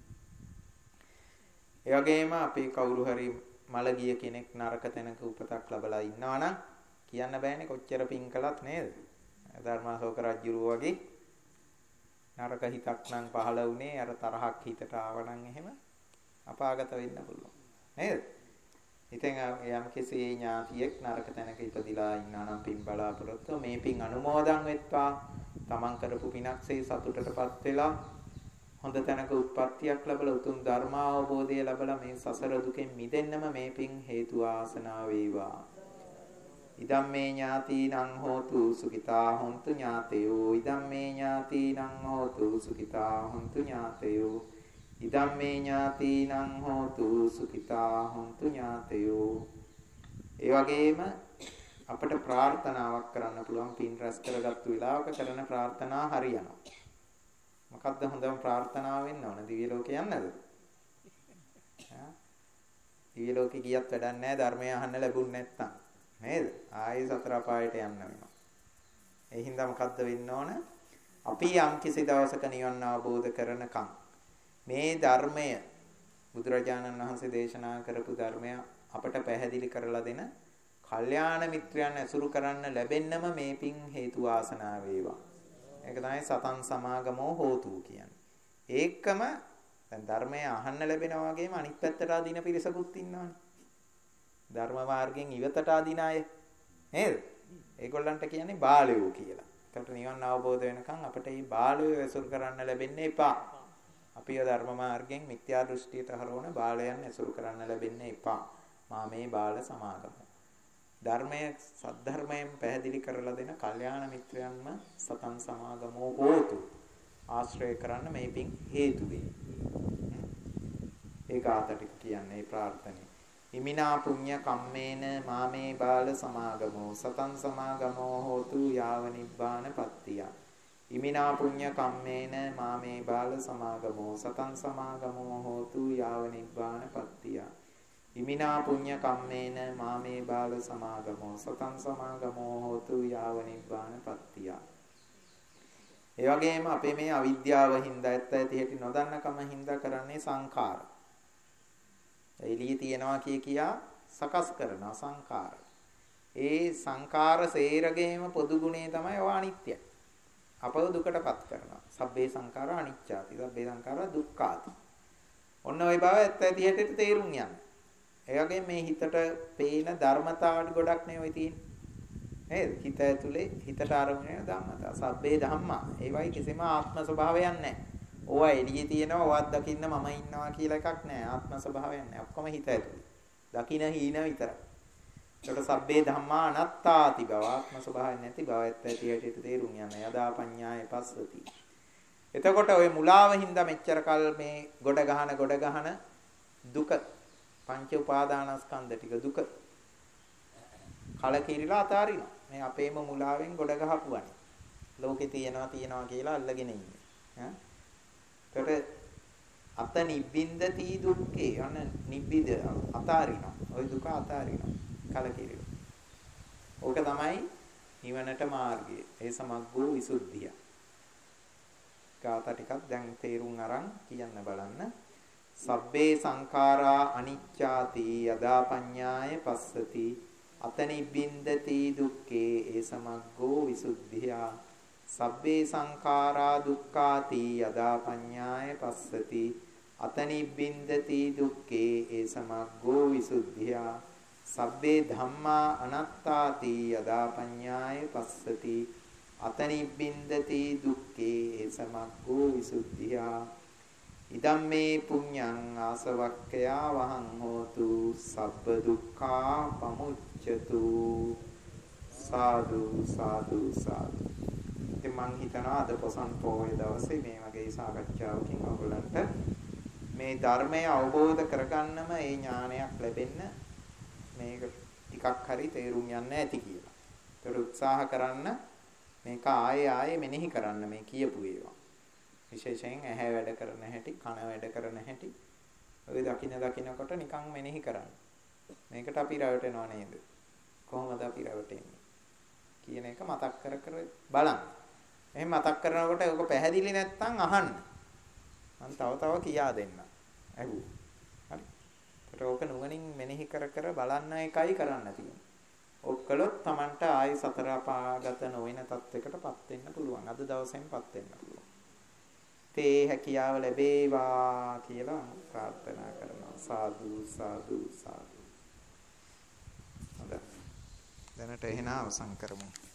ඒ වගේම අපි කවුරු හරි මලගිය කෙනෙක් නරක තැනක උපතක් ලැබලා ඉන්නවා නම් කියන්න බෑනේ කොච්චර පින් කළත් නේද? ධර්මාශෝක රජුරුව වගේ නරක හිතක් නම් පහළ වුණේ අර තරහක් හිතට ආවනම් එහෙම අපාගත වෙන්න පුළුවන් නේද? ඉතින් යම් කිසි ඥාතියෙක් නරක තැනක ඉපදිලා ඉන්නා නම් පින් බලාපොරොත්තු මේ පින් අනුමෝදන් වෙත්වා. තමන් කරපු පිනක්සේ සතුටටපත් වෙලා හොඳ තැනක උත්පත්තියක් ලැබලා උතුම් ධර්ම අවබෝධය ලැබලා මේ සසර දුකෙන් මිදෙන්නම මේ පින් හේතු ආසනාව වේවා. ඉදම්මේ ඥාතිනං හෝතු සුඛිතා හොන්තු ඥාතයෝ. ඉදම්මේ ඥාතිනං හෝතු සුඛිතා හොන්තු ඥාතයෝ. ඉදම්මේ ඥාතිනං හෝතු සුඛිතා හොන්තු ඥාතයෝ. ඒ වගේම අපට ප්‍රාර්ථනාවක් කරන්න පුළුවන් පින් රැස් කරගත්තු වෙලාවක කරන ප්‍රාර්ථනා හරියනවා. මොකද්ද හොඳම ප්‍රාර්ථනාව වෙන්න ඕන? දිව්‍ය ලෝකේ යන්නද? දිව්‍ය ලෝකේ ගියත් වැඩක් නැහැ ධර්මය අහන්න ලැබුණ නැත්තම්. නේද? ආයේ සතර අපායට යන්න වෙනවා. ඒ හින්දා මොකද්ද වෙන්න ඕන? අපි යම් කිසි දවසක නිවන් අවබෝධ කරනකම් මේ ධර්මය බුදුරජාණන් වහන්සේ දේශනා කරපු ධර්මය අපට පැහැදිලි කරලා දෙන කල්යාණ මිත්‍රයන් ඇසුරු කරන්න ලැබෙන්නම මේ පින් හේතු වාසනා වේවා. ඒක තමයි සතන් සමාගමෝ හෝතු කියන්නේ. ඒකම දැන් ධර්මය අහන්න ලැබෙනවා වගේම අනිත් පැත්තට අදින පිරිසකුත් ඉන්නවනේ. ධර්ම මාර්ගයෙන් ඉවතට අදින අය නේද? ඒගොල්ලන්ට කියන්නේ බාලයෝ කියලා. ඒකට නිවන් අවබෝධ වෙනකන් අපිට මේ බාලයෝ ඇසුරු කරන්න ලැබෙන්න එපා. අපි ධර්ම මාර්ගයෙන් මිත්‍යා දෘෂ්ටියට හරවන බාලයන් ඇසුරු කරන්න ලැබෙන්න එපා. මා මේ බාල සමාගම. ධර්මයේ සද්ධර්මයෙන් පැහැදිලි කරලා දෙන කල්යාණ මිත්‍රයන්ම සතන් සමාගමෝ හෝතු. ආශ්‍රය කරන්න මේ පින් හේතු වේ. ඒක ආතට කියන්නේ ප්‍රාර්ථනේ. ඉමිනා පුඤ්ඤ කම්මේන මාමේ බාල සමාගමෝ සතං සමාගමෝ හෝතු යාව නිබ්බාන පත්තිය. ඉමිනා පුඤ්ඤ කම්මේන මාමේ බාල සමාගමෝ සතං සමාගමෝ හෝතු යාව නිබ්බාන පත්තිය. ඉමිනා පුඤ්ඤ කම්මේන මාමේ බාල සමාගමෝ සතං සමාගමෝ හෝතු යාව නිබ්බාන පත්තිය. ඒ වගේම අපේ මේ අවිද්‍යාව හින්දා ඇත්ත ඇති නොදන්නකම හින්දා කරන්නේ සංඛාර. එළියේ තියනවා කියා සකස් කරනවා සංඛාර. ඒ සංඛාර සේරගේම පොදු ගුණය තමයි ඔය අනිත්‍යයි. අපව දුකටපත් කරනවා. සබ්බේ සංඛාර අනිච්චාති. සබ්බේ සංඛාර දුක්ඛාති. ඔන්න ওই බව ඇත්ත ඇති හැටියට තේරුම් යන්න. ඒ වගේ මේ හිතට පේන ධර්මතාවල් ගොඩක් නේ ඔය තියෙන්නේ. නේද? හිත ඇතුලේ හිතට අරමුණ වෙන ධම්මතා. සබ්බේ ධම්මා. ඒවයි කිසිම ආත්ම ස්වභාවයක් නැහැ. ඕවා එළියේ තියෙනවා, ඕවත් දකින්න මම ඉන්නවා කියලා එකක් නැහැ. ආත්ම ස්වභාවයක් නැහැ. ඔක්කොම හිත ඇතුලේ. දකින්න හීන විතරයි. ඒකට සබ්බේ ධම්මා අනාත්තාති බව ආත්ම ස්වභාවයක් නැති බව ඇත්ත ඇති හැටියට තේරුම් යන්න. යදා පඤ්ඤාය පස්සති. එතකොට ওই මුලාව හින්දා මෙච්චර කල් මේ ගොඩ ගහන දුක පංච උපාදානස්කන්ධ ටික දුක කලකිරිලා අතාරිනවා. මේ අපේම මුලාවෙන් ගොඩ ගහපුවානේ. ලෝකේ තියනවා කියලා අල්ලගෙන ඉන්නේ. ඈ. ඒකට අත නිබ්බින්දති දුක්ඛේ අන නිබ්බිද අතාරිනවා. ওই දුක අතාරිනවා. කලකිරිලා. ඕක තමයි නිවනට මාර්ගය. ඒ සමග්ගෝ විසුද්ධිය. ගාථා ටිකක් දැන් තේරුම් අරන් කියන්න බලන්න. සබ්බේ සංඛාරා අනිච්චාති යදා පඤ්ඤාය පස්සති අතනිබ්බින්දති දුක්ඛේ ඒ සමග්ගෝ විසුද්ධිය. සබ්බේ සංඛාරා දුක්ඛාති යදා පඤ්ඤාය පස්සති අතනිබ්බින්දති දුක්ඛේ ඒ සමග්ගෝ විසුද්ධිය. සබ්බේ ධම්මා අනාත්තාති යදා පඤ්ඤාය පස්සති අතනිබ්බින්දති දුක්ඛේ ඒ සමග්ගෝ විසුද්ධිය. ඉදම්මේ පුඤ්ඤං ආසවක්ඛයා වහං හෝතු සබ්බ දුක්ඛා පමුච්ඡතු. සාදු සාදු සාදු. ඉතින් මං හිතනවා අද පොසොන් පොයේ දවසේ මේ වගේ සාකච්ඡාවකින් ඔයගොල්ලන්ට මේ ධර්මය අවබෝධ කරගන්නම ඒ ඥානයක් ලැබෙන්න මේක ටිකක් හරි තේරුම් යන්න ඇති කියලා. ඒකට උත්සාහ කරන්න මේක ආයේ මෙනෙහි කරන්න මේ කියපු ඒවා. විශේෂයෙන් ඇහැ වැඩ කරන හැටි, කන වැඩ කරන හැටි ඔය දකින්නකොට නිකන් මෙනෙහි කරන්න. මේකට අපි රැවටෙනව නේද? කොහොමද අපි රැවටෙන්නේ කියන එක මතක් කර බලන්න. එහෙනම් මතක් කරනකොට ඒක පැහැදිලි නැත්නම් අහන්න. මම තව කියා දෙන්නම්. අහුව. හරි. ඒකට ඕක නුවණින් මෙනෙහි කර බලන්න එකයි කරන්න තියෙන්නේ. ඔක්කොලොත් Tamanට ආයි සතර අපාගත නොවන තත්යකටපත් වෙන්න පුළුවන්. අද දවසෙන්පත් වෙන්න පුළුවන්. තේ හැකියාව ලැබේවා කියලා ප්‍රාර්ථනා කරනවා. සාදු සාදු සාදු. හොඳයි. දැනට එහෙනම් අවසන් කරමු.